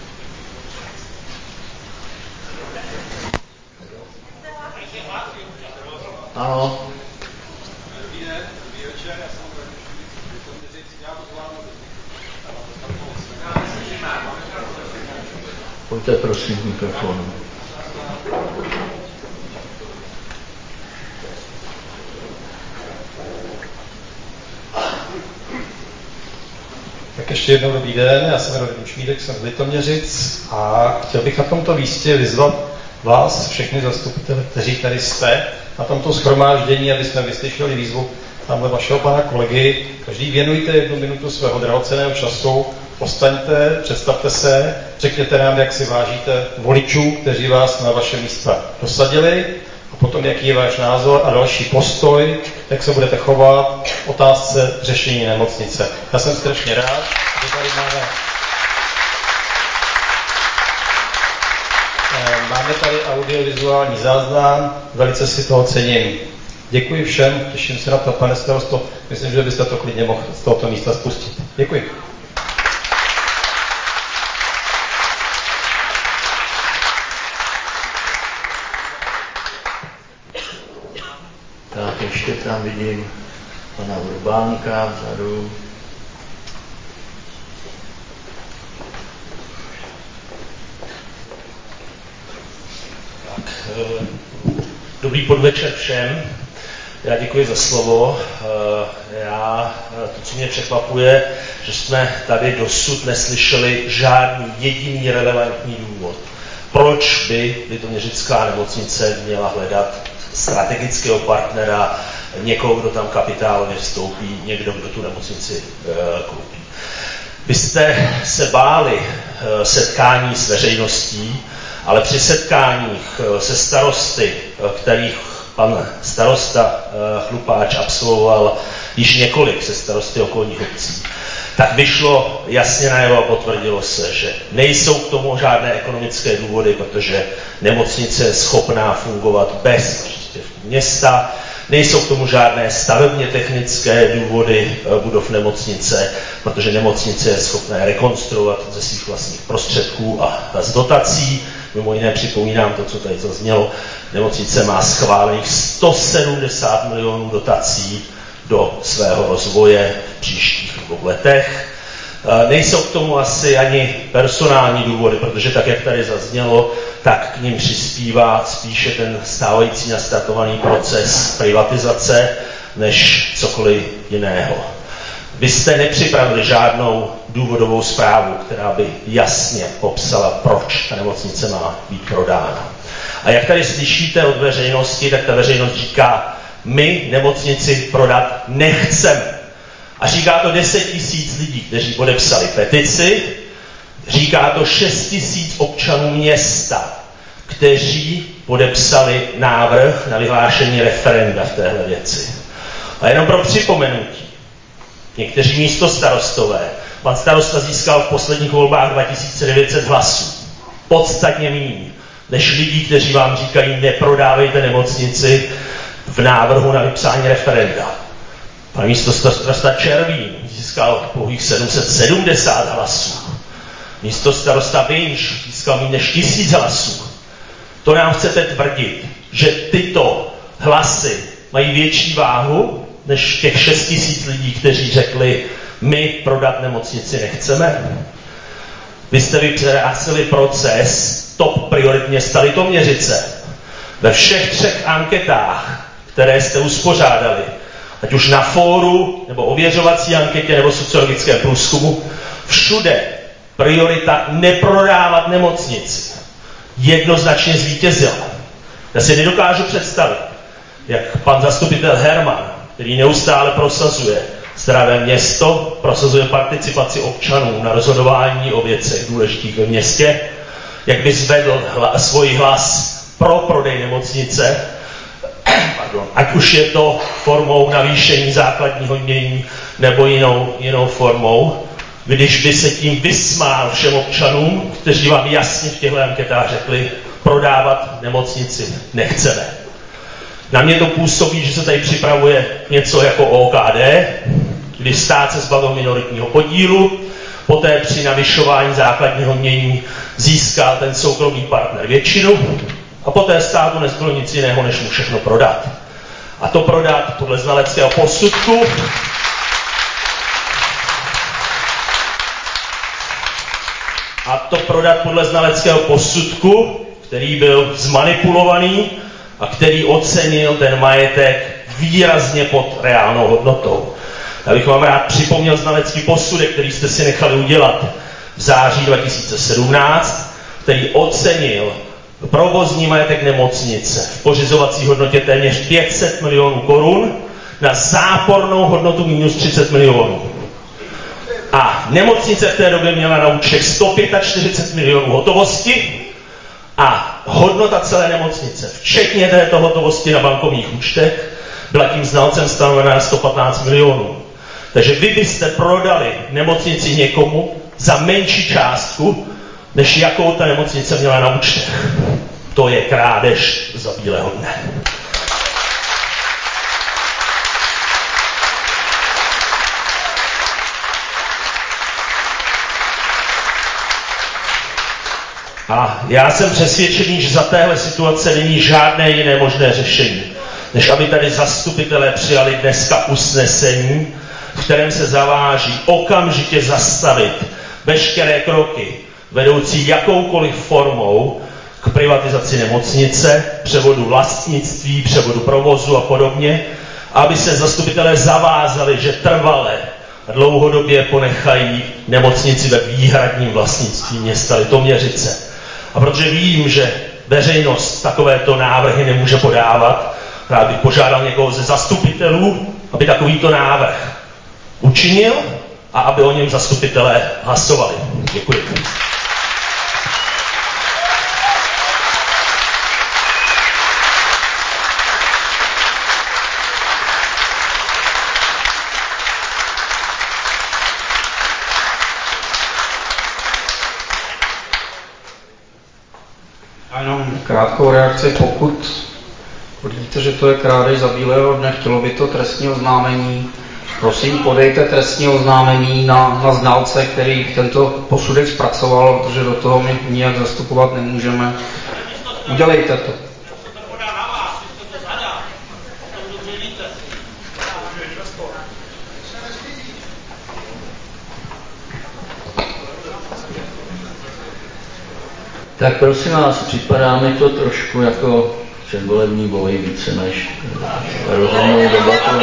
Speaker 7: Ano. Pojďte prosím k mikrofonu.
Speaker 20: Tak ještě jednou dobrý den, já jsem Radim Šmídek, jsem z Litoměřic a chtěl bych na tomto místě vyzvat vás, všechny zastupitele, kteří tady jste, na tomto shromáždění, aby jsme vyslyšeli výzvu tamhle vašeho pana kolegy. Každý věnujte 1 minutu svého drahocenného času, postaňte, představte se, řekněte nám, jak si vážíte voličů, kteří vás na vaše místa dosadili a potom, jaký je váš názor a další postoj, jak se budete chovat v otázce řešení nemocnice. Já jsem strašně rád, že tady máme tady audiovizuální záznam, velice si toho cením. Děkuji všem, těším se na to, pane starosto, myslím, že byste to klidně mohl z tohoto místa spustit. Děkuji.
Speaker 1: Tak ještě tam vidím pana Urbánka vzadu.
Speaker 21: Dobrý podvečer všem. Já děkuji za slovo. To, co mě překvapuje, že jsme tady dosud neslyšeli žádný jediný relevantní důvod, proč by Litoměřická nemocnice měla hledat strategického partnera, někoho, kdo tam kapitálově vstoupí, někdo, kdo tu nemocnici koupí. Vy jste se báli setkání s veřejností, ale při setkáních se starosty, kterých pan starosta Chlupáč absolvoval již několik se starosty okolních obcí, tak vyšlo jasně najevo a potvrdilo se, že nejsou k tomu žádné ekonomické důvody, protože nemocnice je schopná fungovat bez příspěvku města, nejsou k tomu žádné stavebně technické důvody budov nemocnice, protože nemocnice je schopná rekonstruovat ze svých vlastních prostředků a z dotací. Mimo jiné připomínám to, co tady zaznělo, nemocnice má schválených 170 milionů dotací do svého rozvoje v příštích 2 letech. Nejsou k tomu asi ani personální důvody, protože tak, jak tady zaznělo, tak k nim přispívá spíše ten stávající nastartovaný proces privatizace, než cokoliv jiného. Vy jste nepřipravili žádnou důvodovou zprávu, která by jasně popsala, proč ta nemocnice má být prodána. A jak tady slyšíte od veřejnosti, tak ta veřejnost říká, my nemocnici prodat nechceme. A říká to 10 000 lidí, kteří podepsali petici, říká to 6 000 občanů města, kteří podepsali návrh na vyhlášení referenda v téhle věci. A jenom pro připomenutí, někteří místostarostové, pan starosta získal v posledních volbách 2900 hlasů. Podstatně méně než lidí, kteří vám říkají, neprodávejte nemocnici v návrhu na vypsání referenda. Pan místostarosta Červín získal pouhých 770 hlasů. Místostarosta Vinč získal méně než 1000 hlasů. To nám chcete tvrdit, že tyto hlasy mají větší váhu než těch 6 000 lidí, kteří řekli, my prodat nemocnici nechceme? Vy jste vypsali proces top priorit města Litoměřice. Ve všech 3 anketách, které jste uspořádali, ať už na fóru, nebo ověřovací anketě, nebo sociologickém průzkumu, všude priorita neprodávat nemocnici jednoznačně zvítězila. Já si nedokážu představit, jak pan zastupitel Herman, který neustále prosazuje zdravé město, prosazuje participaci občanů na rozhodování o věcech důležitých ve městě, jak by zvedl svůj hlas pro prodej nemocnice, ať už je to formou navýšení základního jmění nebo jinou formou, když by se tím vysmál všem občanům, kteří vám jasně v těchto anketách řekli, prodávat nemocnici nechceme. Na mě to působí, že se tady připravuje něco jako OKD, kdy stát se zbavil minoritního podílu, poté při navyšování základního jmění získal ten soukromý partner většinu a poté státu nezbylo nic jiného, než mu všechno prodat. A to prodat podle znaleckého posudku který byl zmanipulovaný a který ocenil ten majetek výrazně pod reálnou hodnotou. Já bych vám rád připomněl znalecký posudek, který jste si nechali udělat v září 2017, který ocenil provozní majetek nemocnice v pořizovací hodnotě téměř 500 milionů korun na zápornou hodnotu minus 30 milionů. A nemocnice v té době měla na účtech 145 milionů hotovosti a hodnota celé nemocnice, včetně této hotovosti na bankovních účtech, byla tím znalcem stanovená 115 milionů. Takže vy byste prodali nemocnici někomu za menší částku, než jakou ta nemocnice měla na účtech. To je krádež za bílého dne. A já jsem přesvědčený, že za téhle situace není žádné jiné možné řešení, než aby tady zastupitelé přijali dneska usnesení, v kterém se zaváží okamžitě zastavit veškeré kroky vedoucí jakoukoliv formou k privatizaci nemocnice, převodu vlastnictví, převodu provozu a podobně, aby se zastupitelé zavázali, že trvale a dlouhodobě ponechají nemocnici ve výhradním vlastnictví města Litoměřice. A protože vím, že veřejnost takovéto návrhy nemůže podávat, rád bych požádal někoho ze zastupitelů, aby takovýto návrh učinil a aby o něm zastupitelé hlasovali. Děkuji.
Speaker 4: Jenom krátkou reakci, pokud tvrdíte, že to je krádež za bílého dne, chtělo by to trestní oznámení, prosím podejte trestní oznámení na znalce, který tento posudek zpracoval, protože do toho my nijak zastupovat nemůžeme. Udělejte to.
Speaker 1: Tak prosím vás, připadá mi to trošku jako předvolební boj více než rozumnou debatu.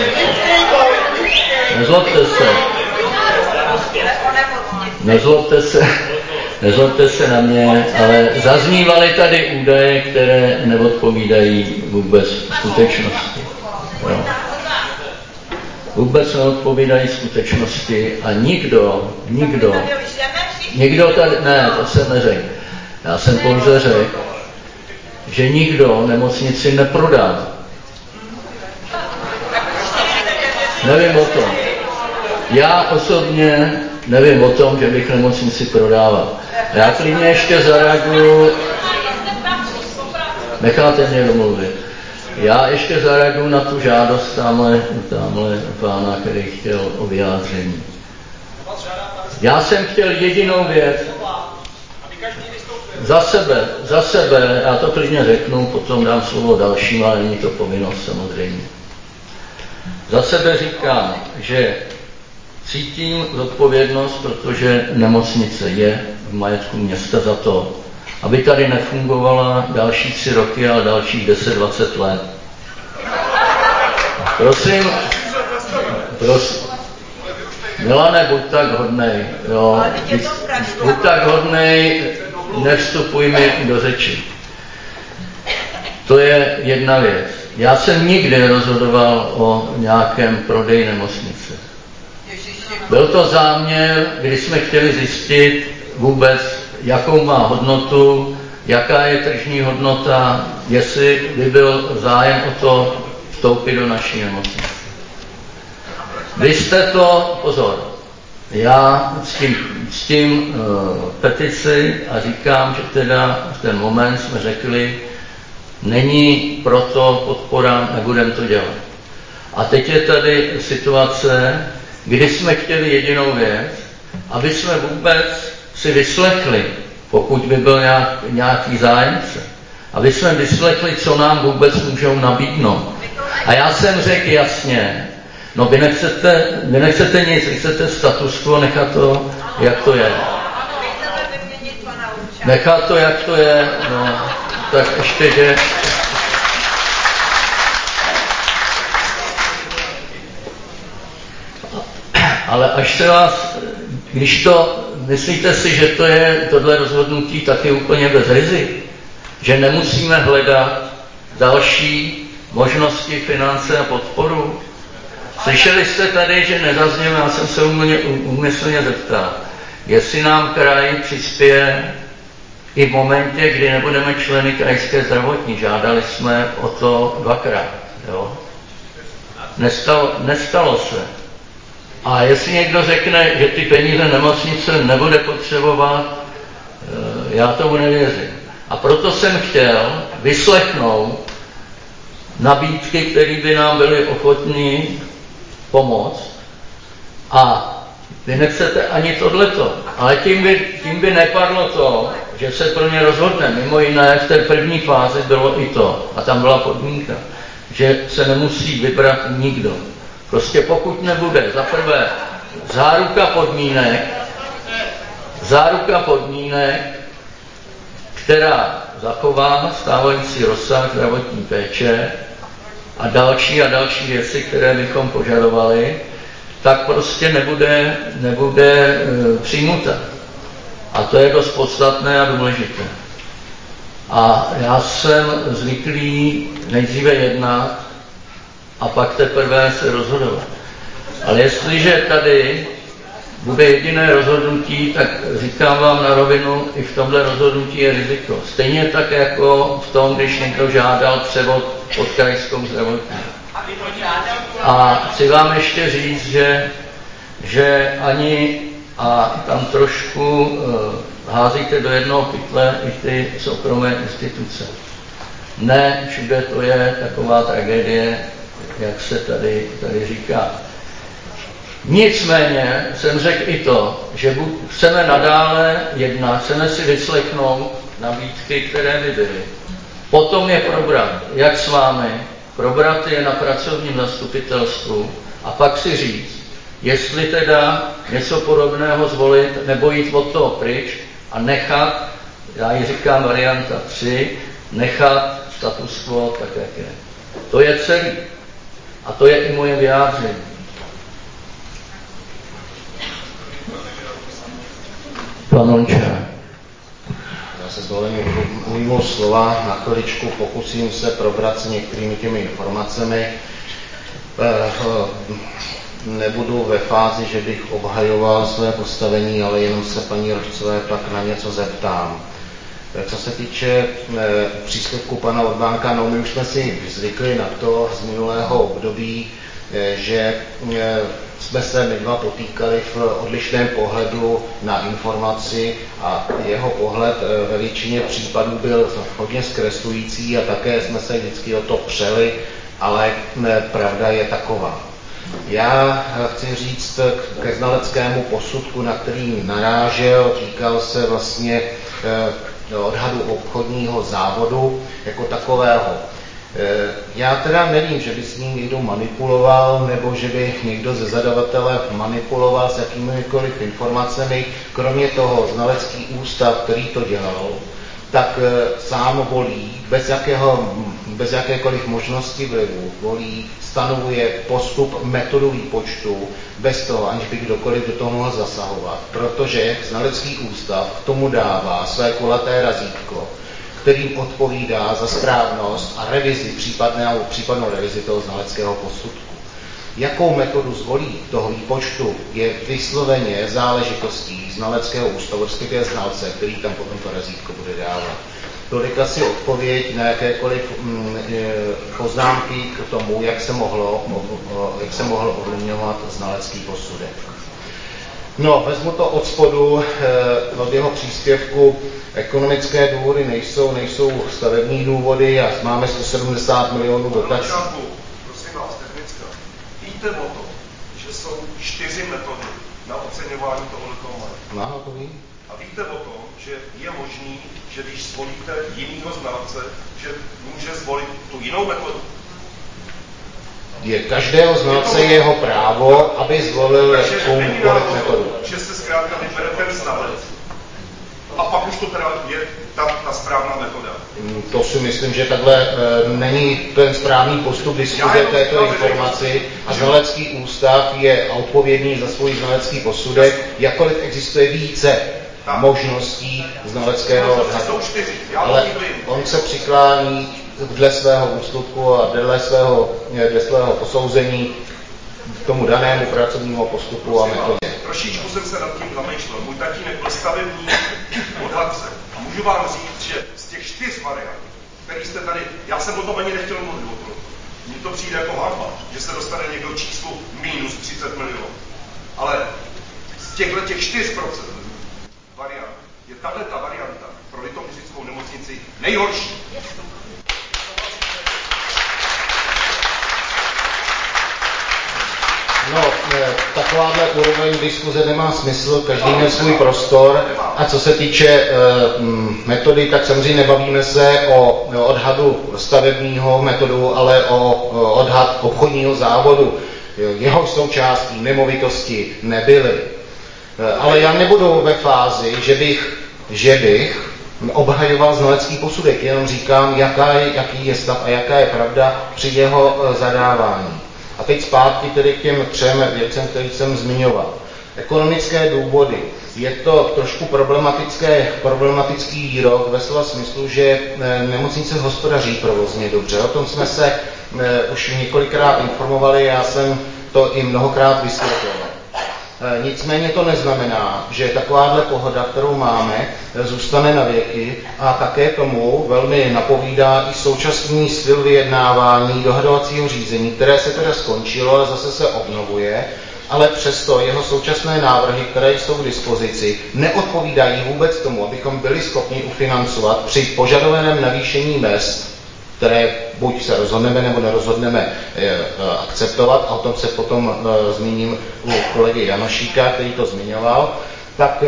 Speaker 1: Nezlobte se na mě, ale zaznívaly tady údaje, které neodpovídají vůbec skutečnosti. Jo. Vůbec neodpovídají skutečnosti a nikdo tady, ne, to jsem neřekl. Já jsem pouze řekl, že nikdo nemocnici neprodá. Nevím o tom. Já osobně nevím o tom, že bych nemocnici prodával. Já klidně ještě zareaguju. Necháte mě domluvit. Já ještě zareaguju na tu žádost tamhle pána, který chtěl o vyjádření. Já jsem chtěl jedinou věc. Za sebe, já to klidně řeknu, potom dám slovo dalším, ale není to povinnost samozřejmě. Za sebe říkám, že cítím zodpovědnost, protože nemocnice je v majetku města za to, aby tady nefungovala další 3 roky, ale dalších 10-20 let. Prosím, Milane, buď tak hodnej, jo, buď tak hodnej, nevstupuj mi do řeči. To je jedna věc. Já jsem nikdy nerozhodoval o nějakém prodeji nemocnice. Byl to záměr, kdy jsme chtěli zjistit vůbec, jakou má hodnotu, jaká je tržní hodnota, jestli by byl zájem o to vstoupit do naší nemocnice. Vy jste to, pozor, já s tím petici a říkám, že teda v ten moment jsme řekli, není proto podpora, nebudeme to dělat. A teď je tady situace, kdy jsme chtěli jedinou věc, aby jsme vůbec si vyslechli, pokud by byl nějaký zájemce, aby jsme vyslechli, co nám vůbec můžou nabídnout. A já jsem řekl jasně, no vy nechcete nic, vy chcete status quo, nechat to, jak to je. Nechat to, jak to je, no, tak ještě, že... Ale až se vás, když to, myslíte si, že to je tohle rozhodnutí taky úplně bez rizik? Že nemusíme hledat další možnosti, finance a podporu? Slyšeli jste tady, že nezaznělo, já jsem se úmyslně zeptal, jestli nám kraj přispěje i v momentě, kdy nebudeme členy krajské zdravotní. Žádali jsme o to 2krát. Jo? Nestalo se. A jestli někdo řekne, že ty peníze nemocnice nebude potřebovat, já tomu nevěřím. A proto jsem chtěl vyslechnout nabídky, které by nám byly ochotní pomoct. A vy nechcete ani tohleto. Ale tím by nepadlo to, že se pro ně rozhodne. Mimo jiné v té první fázi bylo i to. A tam byla podmínka, že se nemusí vybrat nikdo. Prostě pokud nebude za prvé záruka podmínek, která zachová stávající rozsah zdravotní péče a další věci, které bychom požadovali, tak prostě nebude přijmuta. A to je dost podstatné a důležité. A já jsem zvyklý nejdříve jednat a pak teprve se rozhodovat. Ale jestliže tady bude jediné rozhodnutí, tak říkám vám na rovinu, i v tomhle rozhodnutí je riziko. Stejně tak jako v tom, když někdo žádal převod pod krajskou zdravotní. A chci vám ještě říct, že ani, a tam trošku házíte do jednoho pytle i ty soukromé instituce. Ne, všude to je taková tragédie, jak se tady říká. Nicméně jsem řekl i to, že chceme nadále jednat, chceme si vyslechnout nabídky, které by byly. Potom je probrat, jak s vámi, probrat je na pracovním zastupitelstvu a pak si říct, jestli teda něco podobného zvolit nebo jít od toho pryč a nechat, já ji říkám varianta 3, nechat status quo tak, jak je. To je celý. A to je i moje vyjádření. Pan Lončák.
Speaker 7: Já se s dovolením ujmu slova, na chviličku pokusím se probrat s některými těmi informacemi. Nebudu ve fázi, že bych obhajoval své postavení, ale jenom se paní Rožcové pak na něco zeptám. Co se týče příspěvku pana Orbánka, no my už jsme si zvykli na to z minulého období, že jsme se my dva potýkali v odlišném pohledu na informaci a jeho pohled ve většině případů byl hodně zkreslující a také jsme se vždycky o to přeli, ale pravda je taková. Já chci říct ke znaleckému posudku, na který narážel, týkal se vlastně odhadu obchodního závodu jako takového. Já teda nevím, že by s ním někdo manipuloval, nebo že by někdo ze zadavatele manipuloval s jakýmikoliv informacemi. Kromě toho znalecký ústav, který to dělal, tak sám volí, bez jakékoliv možnosti vlivu, volí, stanovuje postup, metodu výpočtu, bez toho, aniž by kdokoliv do toho mohl zasahovat. Protože znalecký ústav k tomu dává své kulaté razítko, kterým odpovídá za správnost a revizi, případnou revizi toho znaleckého posudku. Jakou metodu zvolí toho výpočtu, je vysloveně záležitostí znaleckého ústavu, respektive znalce, který tam potom to razítko bude dávat. Tolik asi odpověď na jakékoliv poznámky k tomu, jak se mohl ovlivňovat znalecký posudek. No, vezmu to od spodu, od jeho příspěvku. Ekonomické důvody nejsou stavební důvody a máme 170 milionů dotací.
Speaker 3: Prosím vás, technická. Víte o tom, že jsou 4 metody na oceňování tohoto majetku.
Speaker 7: No, to vím.
Speaker 3: A víte o tom, že je možný, že když zvolíte jinýho znalce, že může zvolit tu jinou metodu?
Speaker 7: Je každého znalce jeho právo, aby zvolil jakoukoliv metodu.
Speaker 3: Že se zkrátka vybere ten znalec. A pak už to teda je ta správná metoda.
Speaker 7: To si myslím, že takhle není ten správný postup diskuze této informaci a znalecký ústav je odpovědný za svůj znalecký posudek, jakkoliv existuje více možností znaleckého odhadu. Ale on se přiklání dle svého úsudku a dle svého posouzení k tomu danému pracovnímu postupu a metodě.
Speaker 3: Trošičku jsem se nad tím zamýšlel. Můj tatínek byl stavební odhadce. A můžu vám říct, že z těch 4 variant, který jste tady, já jsem o tom ani nechtěl mluvit o tom. Mně to přijde jako hanba, že se dostane někdo číslu minus 30 milionů. Ale z těch 4% variant je tato varianta pro Litoměřickou nemocnici nejhorší.
Speaker 7: No, takováhle úroveň diskuze nemá smysl, každý má svůj prostor a co se týče metody, tak samozřejmě nebavíme se o odhadu stavebního metodu, ale o odhad obchodního závodu. Jeho součástí nemovitosti nebyly. Ale já nebudu ve fázi, že bych obhajoval znalecký posudek, jenom říkám, jaký je stav a jaká je pravda při jeho zadávání. A teď zpátky tedy k těm 3 věcem, které jsem zmiňoval. Ekonomické důvody. Je to trošku problematický výrok ve slova smyslu, že nemocnice hospodaří provozně dobře. O tom jsme se už několikrát informovali, já jsem to i mnohokrát vysvětloval. Nicméně to neznamená, že takováhle pohoda, kterou máme, zůstane na věky a také tomu velmi napovídá i současný styl vyjednávání dohadovacího řízení, které se teda skončilo a zase se obnovuje, ale přesto jeho současné návrhy, které jsou k dispozici, neodpovídají vůbec tomu, abychom byli schopni ufinancovat při požadovaném navýšení mezd, které buď se rozhodneme nebo nerozhodneme akceptovat, a o tom se potom zmíním u kolegy Janošíka, který to zmiňoval, tak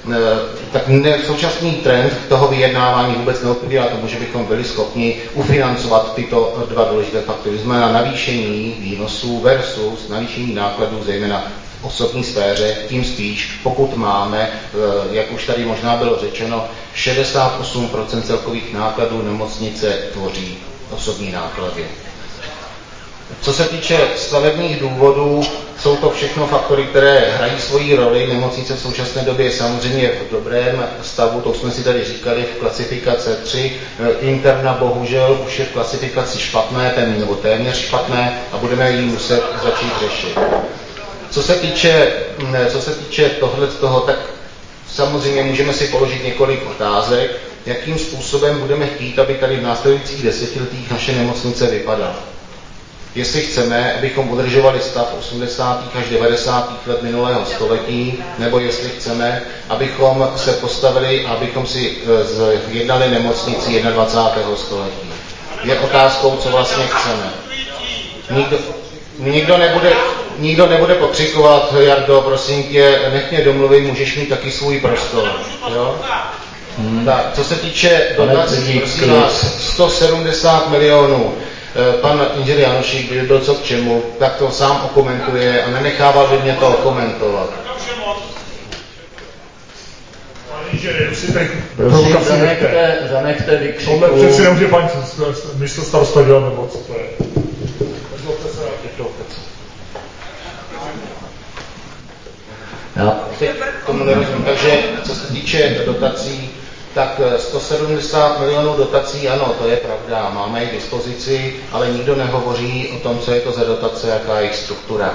Speaker 7: současný trend toho vyjednávání vůbec neodpovídá tomu, že bychom byli schopni ufinancovat tyto 2 důležité faktory. Znamená navýšení výnosů versus navýšení nákladů, zejména v osobní sféře, tím spíš, pokud máme, jak už tady možná bylo řečeno, 68% celkových nákladů nemocnice tvoří osobní náklady. Co se týče stavebních důvodů, jsou to všechno faktory, které hrají svoji roli. Nemocnice v současné době je samozřejmě v dobrém stavu, to jsme si tady říkali, v klasifikace 3. Interna bohužel už je v klasifikaci špatné, nebo téměř špatné a budeme ji muset začít řešit. Co se týče toho, tak samozřejmě můžeme si položit několik otázek. jakým způsobem budeme chtít, aby tady v následujících desetiletích naše nemocnice vypadala. Jestli chceme, abychom udržovali stav 80. až 90. let minulého století, nebo jestli chceme, abychom se postavili a abychom si zjednali nemocnici 21. století. Je otázkou, co vlastně chceme. Nikdo nebude pokřikovat, Jardo, prosím tě, nech mě domluvit, můžeš mít taky svůj prostor. Jo? Tak, co se týče dotací, prosím vás, 170 milionů. Pan inženýr Janošík byl co k čemu, tak to sám okomentuje a nenechával by mě to okomentovat.
Speaker 1: Prosím, zanechte vykřiku.
Speaker 11: Tohle přeci nemůže paní místo starosta dělat, nebo co to je?
Speaker 7: Já tomu nerozumím. Takže co se týče dotací, tak 170 milionů dotací, ano, to je pravda, máme ji k dispozici, ale nikdo nehovoří o tom, co je to za dotace, jaká je jejich struktura.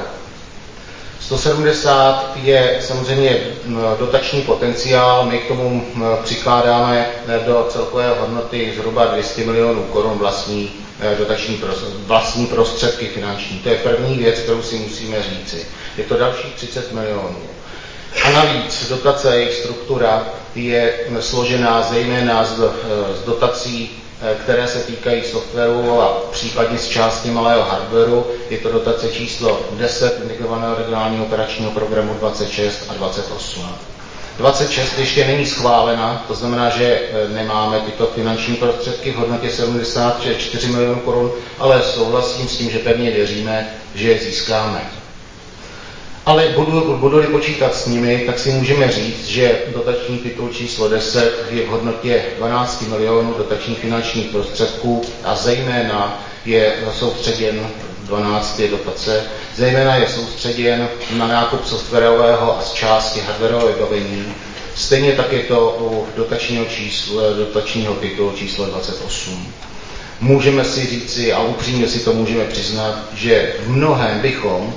Speaker 7: 170 je samozřejmě dotační potenciál, my k tomu přikládáme do celkové hodnoty zhruba 200 milionů korun vlastní prostředky finanční. To je první věc, kterou si musíme říci. Je to dalších 30 milionů. A navíc dotace, jejich struktura je složená zejména z dotací, které se týkají softwaru a případně z části malého hardwaru. Je to dotace číslo 10 integrovaného regionálního operačního programu 26 a 28. 26 ještě není schválena, to znamená, že nemáme tyto finanční prostředky v hodnotě 74 milionů korun, ale souhlasím s tím, že pevně věříme, že je získáme. Ale budu-li počítat s nimi, tak si můžeme říct, že dotační titul číslo 10 je v hodnotě 12 milionů dotačních finančních prostředků a zejména je soustředěn 12 dotace, zejména je soustředěn na nákup softwarového a z části hardwarového vybavení. Stejně tak je to u dotačního titulu číslo 28. Můžeme si říci a upřímně si to můžeme přiznat, že v mnohém bychom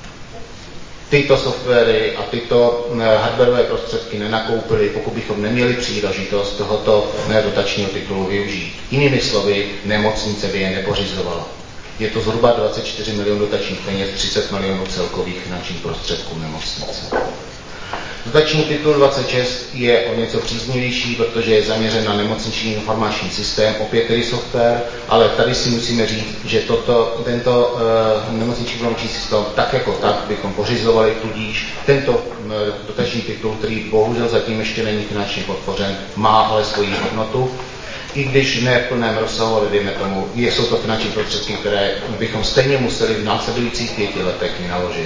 Speaker 7: tyto softwary a tyto hardwareové prostředky nenakoupili, pokud bychom neměli příležitost tohoto dotačního titulu využít. Jinými slovy, nemocnice by je nepořizovala. Je to zhruba 24 milionů dotačních peněz, 30 milionů celkových finančních prostředků nemocnice. Dotační titul 26 je o něco příznivější, protože je zaměřen na nemocniční informační systém, opět tedy software, ale tady si musíme říct, že tento nemocniční informační systém tak jako tak bychom pořizovali, tudíž tento dotační titul, který bohužel zatím ještě není finančně podpořen, má ale svoji hodnotu. I když ne v plném rozsahu, ale dejme tomu, jsou to finanční prostředky, které bychom stejně museli v následujících 5 letech vynaložit.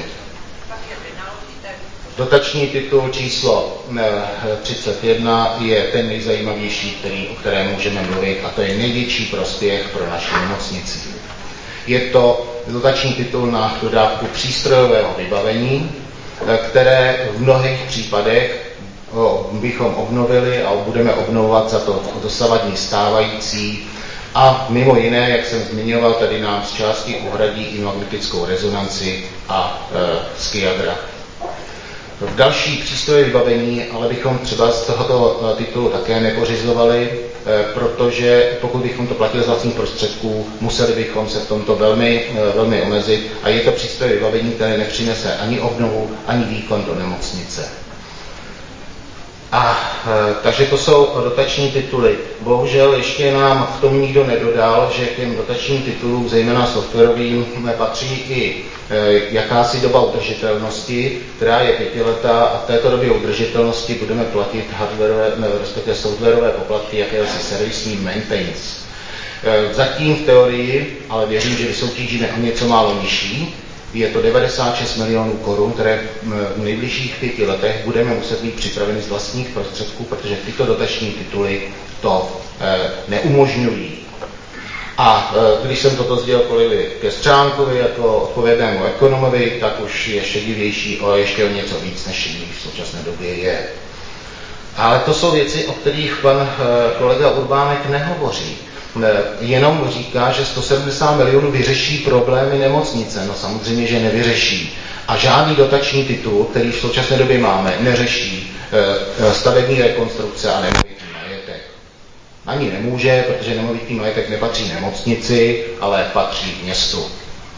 Speaker 7: Dotační titul číslo 31 je ten nejzajímavější, o kterém můžeme mluvit, a to je největší prospěch pro naši nemocnici. Je to dotační titul na dodávku přístrojového vybavení, které v mnohých případech bychom obnovili a budeme obnovovat za to dosavadní stávající a mimo jiné, jak jsem zmiňoval, tady nám z části uhradí i magnetickou rezonanci a skiadra. V další přístroje vybavení, ale bychom třeba z tohoto titulu také nepořizovali, protože pokud bychom to platili z vlastních prostředků, museli bychom se v tomto velmi omezit a je to přístroje vybavení, které nepřinese ani obnovu, ani výkon do nemocnice. Takže to jsou dotační tituly. Bohužel ještě nám v tom nikdo nedodal, že k těm dotačním titulům, zejména softwarovým, patří i jakási doba udržitelnosti, která je 5letá a v této době udržitelnosti budeme platit respektive softwarové poplatky, jakési servisní maintenance. Zatím v teorii, ale věřím, že vysoutěžíme o něco málo nižší, je to 96 milionů korun, které v nejbližších 5 letech budeme muset být připraveny z vlastních prostředků, protože tyto dotační tituly to neumožňují. A když jsem toto sdělil kolegovi Kestřánkovi jako odpovědnému ekonomovi, tak už je šedivější ještě o něco víc, než šedivý v současné době je. Ale to jsou věci, o kterých pan kolega Urbánek nehovoří. Jenom říká, že 170 milionů vyřeší problémy nemocnice. No samozřejmě, že nevyřeší. A žádný dotační titul, který v současné době máme, neřeší stavební rekonstrukce a nemovitý majetek. Ani nemůže, protože nemovitý majetek nepatří nemocnici, ale patří městu.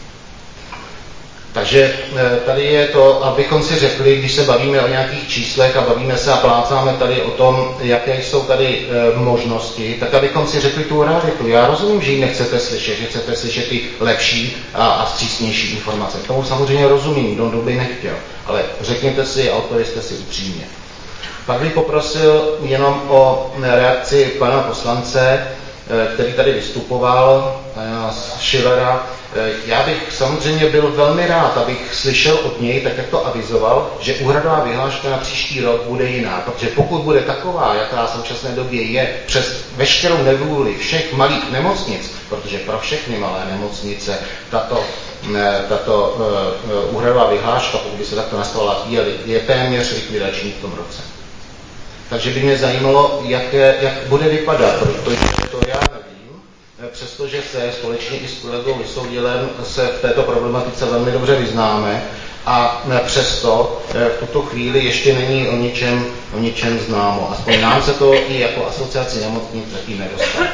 Speaker 7: Takže tady je to, abychom si řekli, když se bavíme o nějakých číslech a bavíme se a plácáme tady o tom, jaké jsou tady možnosti, tak abychom si řekli tu realitu. Já rozumím, že ji nechcete slyšet, že chcete slyšet ty lepší a vstřícnější informace. Tomu samozřejmě rozumím, kdo by nechtěl, ale řekněte si a odpovězte si upřímně. Pak bych poprosil jenom o reakci pana poslance, který tady vystupoval, Schillera. Já bych samozřejmě byl velmi rád, abych slyšel od něj, tak jak to avizoval, že úhradová vyhláška na příští rok bude jiná, protože pokud bude taková, jaká v současné době je, přes veškerou nevůli všech malých nemocnic, protože pro všechny malé nemocnice tato úhradová vyhláška, pokud by se takto nastavovala, je téměř likvidační v tom roce. Takže by mě zajímalo, jak bude vypadat, protože to já nevím, přestože se společně i s kolegou Vysoudilem se v této problematice velmi dobře vyznáme a přesto v tuto chvíli ještě není o ničem známo. Aspoň nám se to i jako asociaci nemocnic zatím nedostane.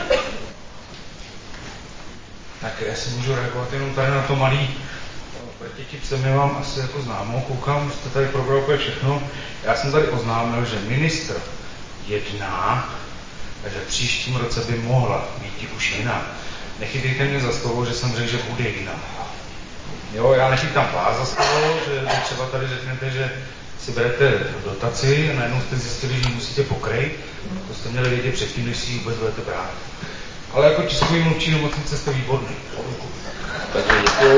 Speaker 15: Tak já si můžu reagovat jenom tady na to malý protitipce, my vám asi jako známo, koukám, jste tady probral úplně všechno. Já jsem tady oznámil, že ministr jedná, že v příštím roce by mohla být už jiná. Nechytejte mě za slovo, že jsem řekl, že bude jiná. Jo, já nechytám vás za slovo, že třeba tady řeknete, že si berete dotaci a najednou jste zjistili, že ji musíte pokrejt. To jste měli vědět předtím, než si ji vůbec budete brát. Ale jako tiskový mluvčí nemocnice jste výborný.
Speaker 7: Takže děkuju.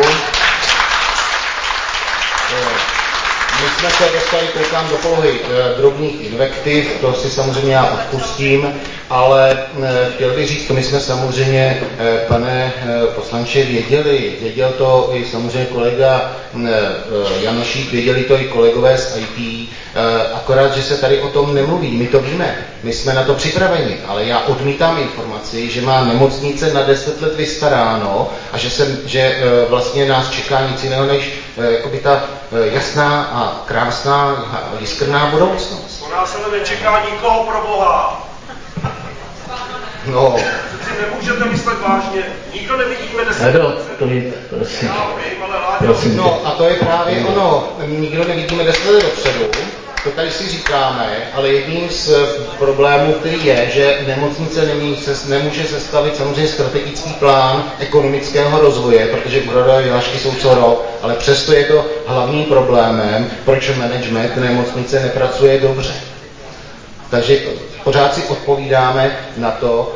Speaker 7: My jsme se dostali, koukám, do polohy drobných invektiv, to si samozřejmě já odpustím, ale chtěl bych říct, to my jsme samozřejmě, pane poslanče, věděl to i samozřejmě kolega Janošík, věděli to i kolegové z IT, akorát, že se tady o tom nemluví, my to víme, my jsme na to připraveni, ale já odmítám informaci, že má nemocnice na 10 let vystaráno a že vlastně nás čeká nic jiného, než jakoby ta jasná a krásná a jiskrná budoucnost.
Speaker 3: Po nás ale nečeká nikoho, pro Boha.
Speaker 7: No.
Speaker 3: Přeci nemůžete myslet vážně. Nikdo nevidíme 10 let.
Speaker 7: Prosím. No a to je právě ono. Nikdo nevidíme 10 let dopředu. To tady si říkáme, ale jedním z problémů, který je, že nemocnice nemůže sestavit samozřejmě strategický plán ekonomického rozvoje, protože úhradové vyhlášky jsou co rok, ale přesto je to hlavním problémem, proč management nemocnice nepracuje dobře. Takže pořád si odpovídáme na to.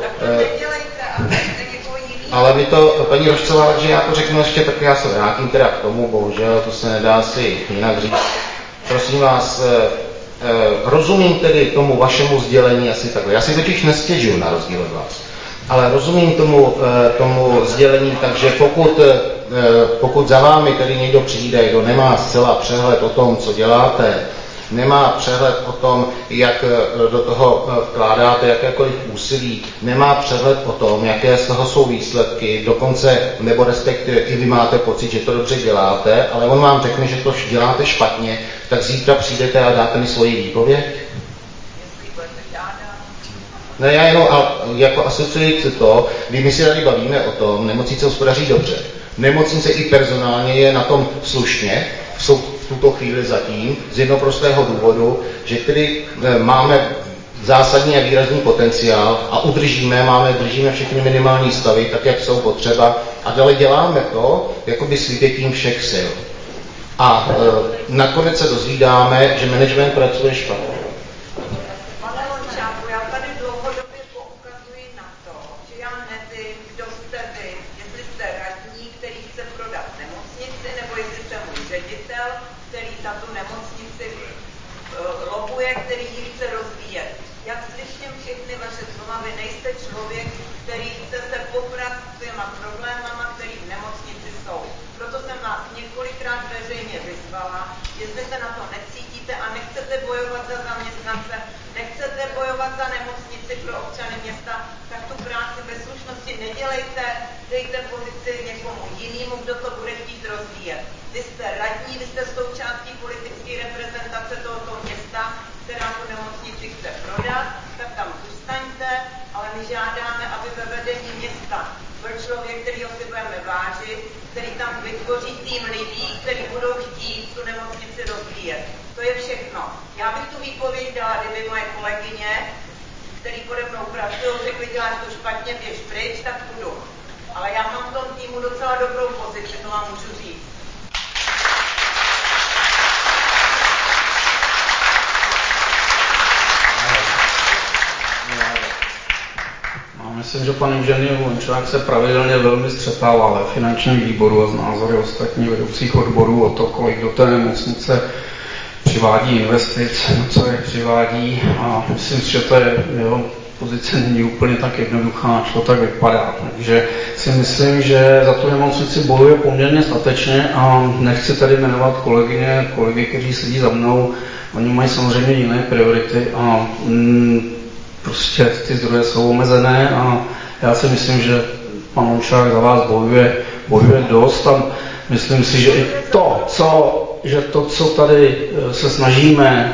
Speaker 7: Ale mi to, paní Rošcová, že já to řeknu ještě, tak já se vrátím teda k tomu, bohužel, to se nedá si jinak říct. Prosím vás, rozumím tedy tomu vašemu sdělení asi takhle. Já si totiž nestěžuju na rozdíl od vás. Ale rozumím tomu sdělení, takže pokud za vámi tedy někdo přijde, kdo nemá zcela přehled o tom, co děláte, nemá přehled o tom, jak do toho vkládáte jakékoliv úsilí, nemá přehled o tom, jaké z toho jsou výsledky, dokonce, nebo respektive i vy máte pocit, že to dobře děláte, ale on vám řekne, že to děláte špatně, tak zítra přijdete a dáte mi svoji výpověď? Ne, já jenom jako asociující to, kdy my si tady bavíme o tom, nemocnice hospodaří dobře. Nemocnice i personálně je na tom slušně, jsou v tuto chvíli zatím, z jednoho prostého důvodu, že tedy máme zásadní a výrazný potenciál a držíme všechny minimální stavy, tak jak jsou potřeba a dále děláme to, jakoby s vypětím všech sil. A nakonec se dozvídáme, že management pracuje špatně.
Speaker 9: Dejte pozici někomu jinému, kdo to bude chtít rozvíjet. Vy jste radní, vy jste součástí politické reprezentace tohoto města, která tu nemocnici chce prodat, tak tam zůstaňte, ale my žádáme, aby ve vedení města byl člověk, kterýho si budeme vážit, který tam vytvoří tým lidí, kteří budou chtít tu nemocnici rozvíjet. To je všechno. Já bych tu výpověď dala, kdyby moje kolegyně, který pode mnou pracují, řekli, děláš to špatně, běž pryč, tak půjdu. Ale já mám v tom týmu docela dobrou pozici, to vám můžu říct.
Speaker 4: Myslím, že pan inženýr Lončák se pravidelně velmi střetává ve finančním výboru a z názory ostatních vedoucích odborů o to, kolik do té nemocnice přivádí investic, co je přivádí, a myslím si, že to je, jeho pozice není úplně tak jednoduchá, až to tak vypadá. Takže si myslím, že za tu nemocnici bojuje poměrně statečně a nechci tady jmenovat kolegy, kteří sedí za mnou, oni mají samozřejmě jiné priority a prostě ty zdroje jsou omezené a já si myslím, že pan Lončák za vás bojuje dost a myslím si, že i to, co tady se snažíme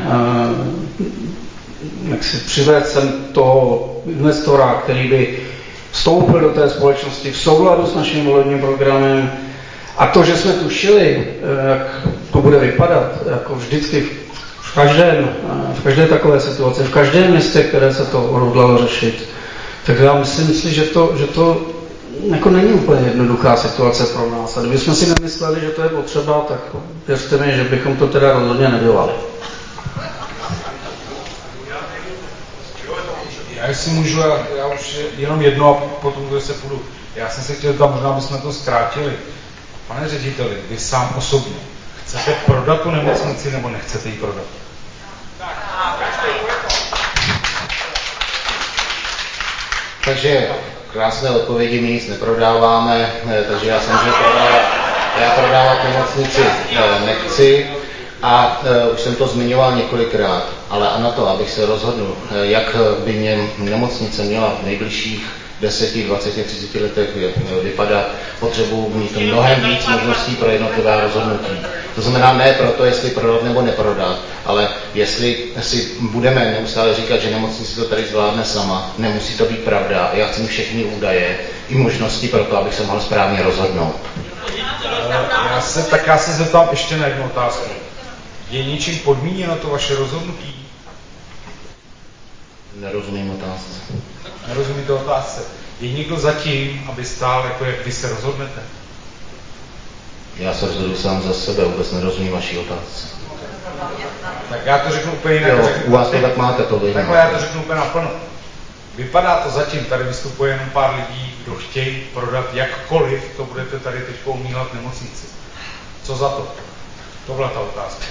Speaker 4: jak si přivést sem toho investora, který by vstoupil do té společnosti v souladu s naším volebním programem, a to, že jsme tušili, jak to bude vypadat, jako vždycky v každé takové situaci, v každém městě, které se to hodlalo řešit, tak já myslím si, že to jako není úplně jednoduchá situace pro nás. A kdybychom si nemysleli, že to je potřeba, tak věřte mi, že bychom to teda rozhodně nedělali.
Speaker 15: Já jestli můžu, já už jenom jedno a potom se půjdu. Já jsem se chtěl zeptat, možná bychom to zkrátili. Pane řediteli, vy sám osobně chcete prodat tu nemocnici nebo nechcete ji prodat?
Speaker 7: Takže krásné odpovědi, my nic neprodáváme, takže já samozřejmě prodávat nemocnici nechci a už jsem to zmiňoval několikrát, ale a na to, abych se rozhodl, jak by mě nemocnice měla v nejbližších 10, 20, 30 letech vypadat, potřebuji mít mnohem víc možností pro jednotlivá rozhodnutí. To znamená ne proto, jestli prodat nebo neprodat, ale jestli si budeme neustále říkat, že nemocnice to tady zvládne sama, nemusí to být pravda. Já chci mít všechny údaje i možnosti pro to, abych se mohl správně rozhodnout.
Speaker 15: Já se zeptám ještě na jednu otázku. Je něčím podmíněno to vaše rozhodnutí?
Speaker 7: Nerozumím otázce.
Speaker 15: Nerozumíte otázce. Je někdo zatím, aby stál, jako jak vy se rozhodnete?
Speaker 7: Já se rozhodu sám za sebe, vůbec nerozumím vaší otázce.
Speaker 15: Tak já to řeknu úplně jinak.
Speaker 7: Jo, u vás to tak máte, to vy.
Speaker 15: Takhle já to řeknu úplně naplno. Vypadá to zatím, tady vystupuje jenom pár lidí, kdo chtějí prodat jakkoliv, to budete tady teď umílat nemocnici. Co za to? To byla ta otázka.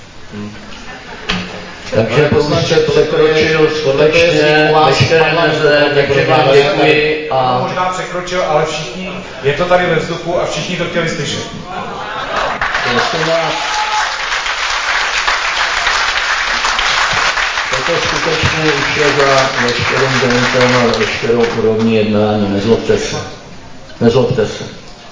Speaker 1: Takže poslanče překročil skutečně veškeré meze, takže vám děkuji a...
Speaker 15: Možná překročil, ale všichni, je to tady ve vzduchu a všichni to chtěli slyšet.
Speaker 1: Toto skutečně už je za veškerým limitem a za veškerou úrovní jednání. Nezlobte se. Nezlobte se.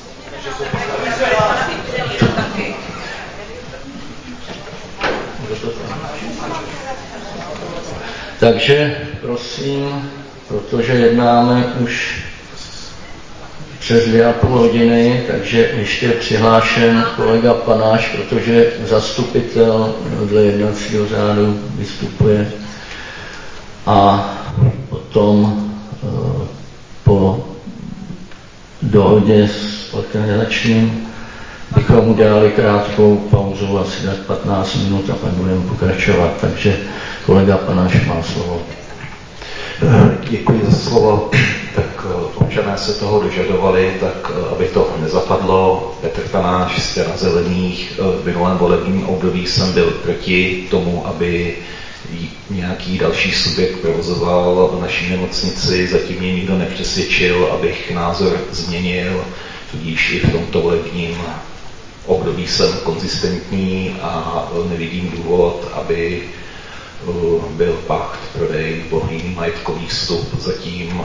Speaker 1: Takže prosím, protože jednáme už přes 2,5 hodiny, takže ještě je přihlášen kolega Panáš, protože zastupitel dle jednacího řádu vystupuje a potom po dohodě s organizačním bychom udělali krátkou pauzu, asi tak 15 minut a pak budeme pokračovat. Takže kolega Panáš má slovo.
Speaker 5: Děkuji za slovo. Tak občané se toho dožadovali, tak aby to nezapadlo. Petr Panáš, Strana zelených. V minulém volebním období jsem byl proti tomu, aby nějaký další subjekt provozoval naší nemocnici. Zatím mě nikdo nepřesvědčil, abych názor změnil, tudíž i v tomto volebním období jsem konzistentní a nevidím důvod, aby byl pacht, prodej, jiný majetkový vstup. Zatím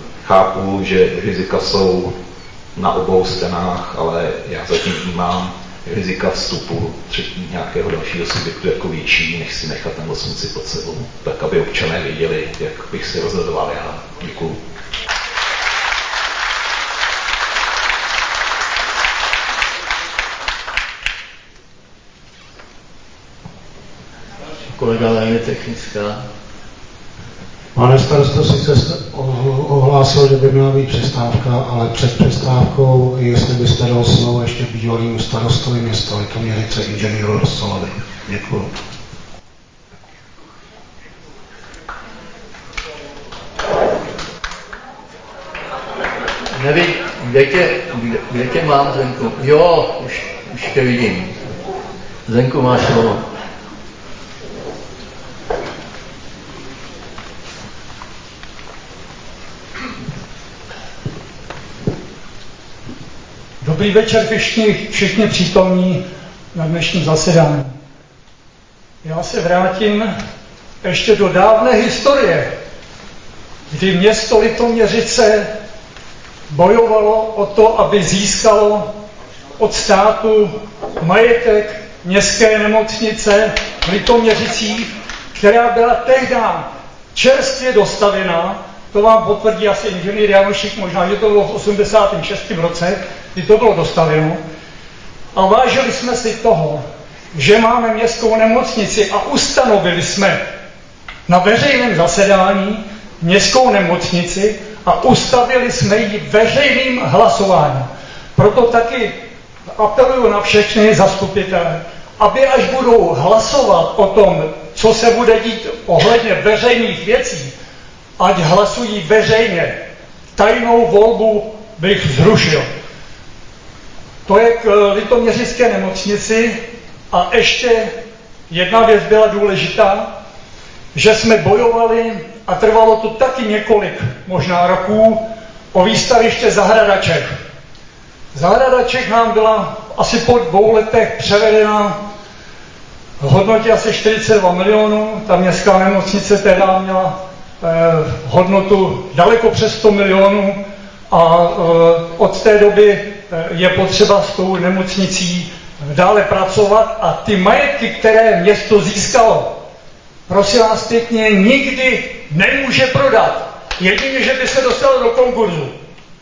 Speaker 5: chápu, že rizika jsou na obou stranách, ale já zatím vnímám rizika vstupu nějakého dalšího subjektu jako větší, než si nechat nemocnici pod sebou. Tak, aby občané věděli, jak bych si rozhodoval já. Děkuju.
Speaker 1: Kolega Lajny, technická.
Speaker 8: Pane starosto, sice jste ohlásil, že by měla být přestávka, ale před přestávkou, jestli byste dal slovo ještě bývalým starostovi města Litoměřice, inženýru Rosolovi. Děkuju.
Speaker 1: Nevím, kde tě mám, Zdenku? Jo, už tě vidím. Zdenku, máš slovo.
Speaker 6: Dobrý večer všichni přítomní na dnešním zasedání. Já se vrátím ještě do dávné historie, kdy město Litoměřice bojovalo o to, aby získalo od státu majetek městské nemocnice v Litoměřicích, která byla tehdy čerstvě dostavěná. To vám potvrdí asi inženýr Janošík, možná, že to bylo v 86. roce, kdy to bylo dostavěno. A vážili jsme si toho, že máme městskou nemocnici a ustanovili jsme na veřejném zasedání městskou nemocnici a ustavili jsme ji veřejným hlasováním. Proto taky apeluju na všechny zastupitele, aby až budou hlasovat o tom, co se bude dít ohledně veřejných věcí, ať hlasují veřejně. Tajnou volbu bych zrušil. To je k Litoměřické nemocnici. A ještě jedna věc byla důležitá, že jsme bojovali, a trvalo to taky několik možná roků, o výstaviště Zahrada Čech. Zahrada Čech nám byla asi po 2 letech převedena v hodnotě asi 42 milionů. Ta městská nemocnice teda měla hodnotu daleko přes 100 milionů a od té doby je potřeba s tou nemocnicí dále pracovat a ty majetky, které město získalo, prosím vás pěkně, nikdy nemůže prodat. Jedině, že by se dostalo do konkurzu.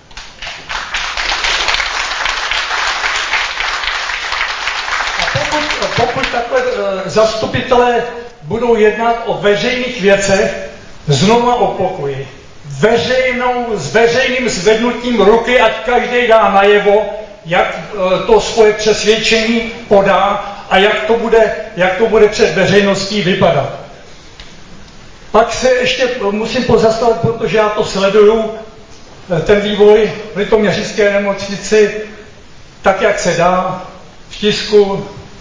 Speaker 6: A pokud takhle zastupitelé budou jednat o veřejných věcech, znova opakuji, s veřejným zvednutím ruky, ať každý dá najevo, jak to svoje přesvědčení podá a jak to bude před veřejností vypadat. Pak se ještě musím pozastavit, protože já to sleduju, ten vývoj v Litoměřické nemocnici, tak, jak se dá, v tisku,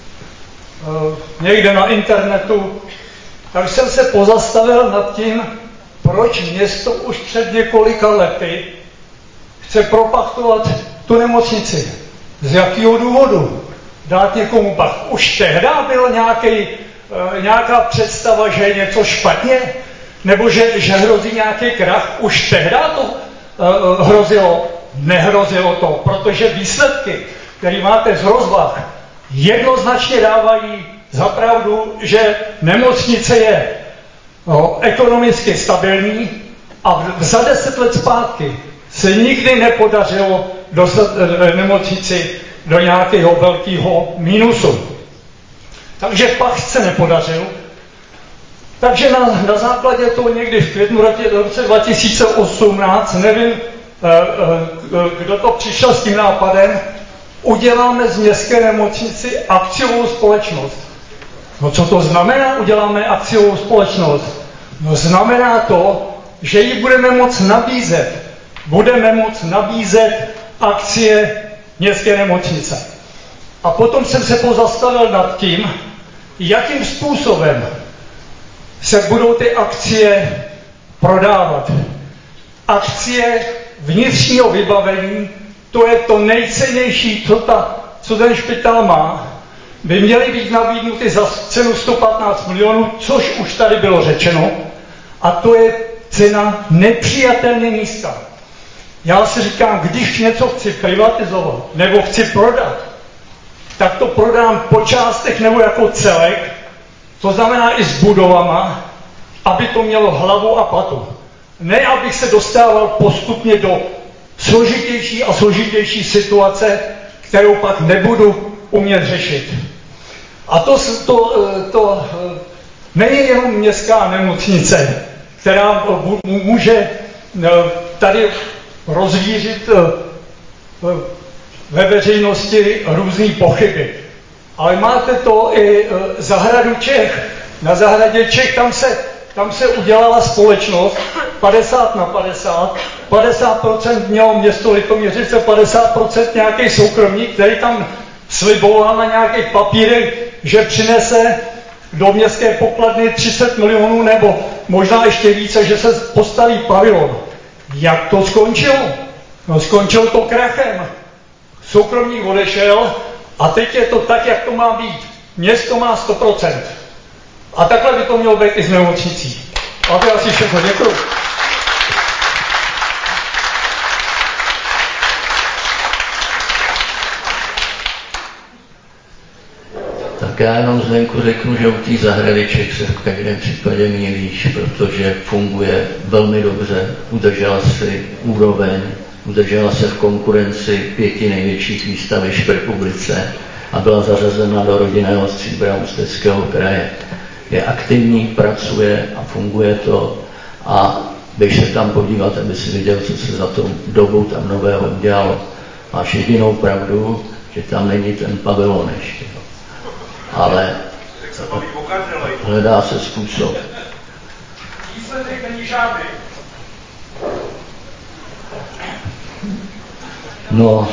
Speaker 6: někde na internetu, tak jsem se pozastavil nad tím, proč město už před několika lety chce propachtovat tu nemocnici. Z jakého důvodu? Dát někomu pacht. Už tehdy byla nějaká představa, že je něco špatně? Nebo že hrozí nějaký krach? Už tehdy to hrozilo? Nehrozilo to, protože výsledky, které máte z rozvah, jednoznačně dávají za pravdu, že nemocnice je ekonomicky stabilní a za 10 let zpátky se nikdy nepodařilo dostat nemocnici do nějakého velkého mínusu. Takže pacht se nepodařil. Takže na základě toho někdy v květnu roce 2018, nevím, kdo to přišel s tím nápadem, uděláme z městské nemocnici akciovou společnost. No co to znamená, uděláme akciovou společnost? No znamená to, že ji budeme moct nabízet. Budeme moct nabízet akcie městské nemocnice. A potom jsem se pozastavil nad tím, jakým způsobem se budou ty akcie prodávat. Akcie vnitřního vybavení, to je to nejcennější, co ten špitál má, by měly být nabídnuty za cenu 115 milionů, což už tady bylo řečeno, a to je cena nepřijatelně nízká. Já si říkám, když něco chci privatizovat nebo chci prodat, tak to prodám po částech nebo jako celek, to znamená i s budovama, aby to mělo hlavu a patu. Ne, abych se dostával postupně do složitější a složitější situace, kterou pak nebudu umět řešit. A to není jenom městská nemocnice, která může tady rozvířit ve veřejnosti různé pochyby. Ale máte to i zahradu Čech. Na zahradě Čech tam se udělala společnost 50/50. 50% mělo město Litoměřice, 50% nějaký soukromník, který tam sliboval na nějakých papírech, že přinese do městské pokladny 30 milionů nebo možná ještě více, že se postaví pavilon. Jak to skončilo? No skončilo to krachem. Soukromník odešel a teď je to tak, jak to má být. Město má 100%. A takhle by to mělo být i s nemocnicí. A to je asi všechno. Děkuji.
Speaker 1: Tak já jenom zvenku řeknu, že u té zahrady Čech se v každém případě mýlíš, protože funguje velmi dobře, udržela si úroveň, udržela se v konkurenci 5 největších výstavišť v republice a byla zařazena do rodinného stříbra Ústeckého kraje. Je aktivní, pracuje a funguje to a běž se tam podívat, aby si viděl, co se za tou dobu tam nového udělalo. Máš jedinou pravdu, že tam není ten pavilon ještě. Ale hledá se způsob.
Speaker 6: Výsledek není žádný.
Speaker 1: No,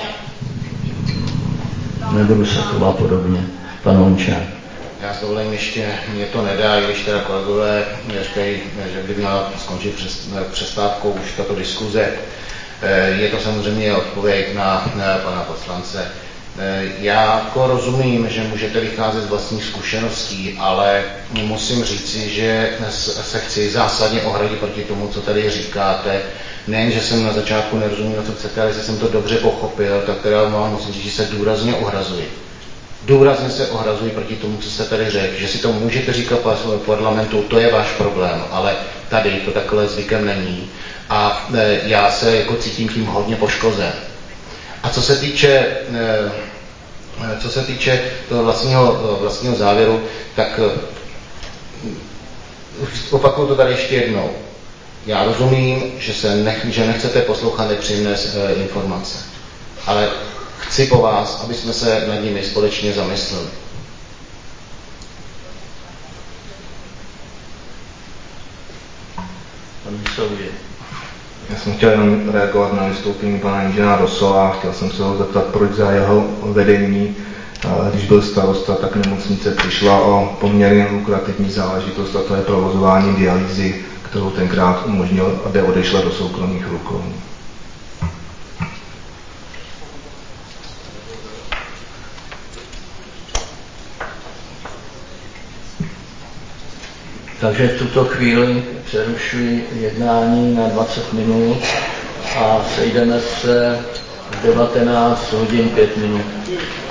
Speaker 1: nebudu se chovat podobně. Pan Hončák.
Speaker 7: Já s dovolením ještě mě to nedá, i když teda kolegové říkají, že by měla skončit přestávkou už tato diskuze. Je to samozřejmě odpověď na pana poslance. Já jako rozumím, že můžete vycházet z vlastních zkušeností, ale musím říci, že se chci zásadně ohradit proti tomu, co tady říkáte. Nejen, že jsem na začátku nerozuměl, co chcete, ale že jsem to dobře pochopil, tak teda vám musím říct, že se důrazně ohrazuji. Důrazně se ohrazuji proti tomu, co jste tady řekl, že si to můžete říkat v parlamentu, to je váš problém, ale tady to takhle zvykem není a já se jako cítím tím hodně poškozen. A co se týče toho vlastního závěru, tak opakuju to tady ještě jednou. Já rozumím, že nechcete poslouchat nepříjemné informace, ale chci po vás, aby jsme se nad nimi společně zamysleli.
Speaker 10: Já jsem chtěl jenom reagovat na vystoupení pana inženýra Rosola. Chtěl jsem se ho zeptat, proč za jeho vedení, když byl starosta, tak nemocnice přišla o poměrně lukrativní záležitost, a to je provozování dialýzy, kterou tenkrát umožnil, aby odešla do soukromých rukou.
Speaker 1: Takže v tuto chvíli přerušuji jednání na 20 minut a sejdeme se v 19 hodin 5 minut.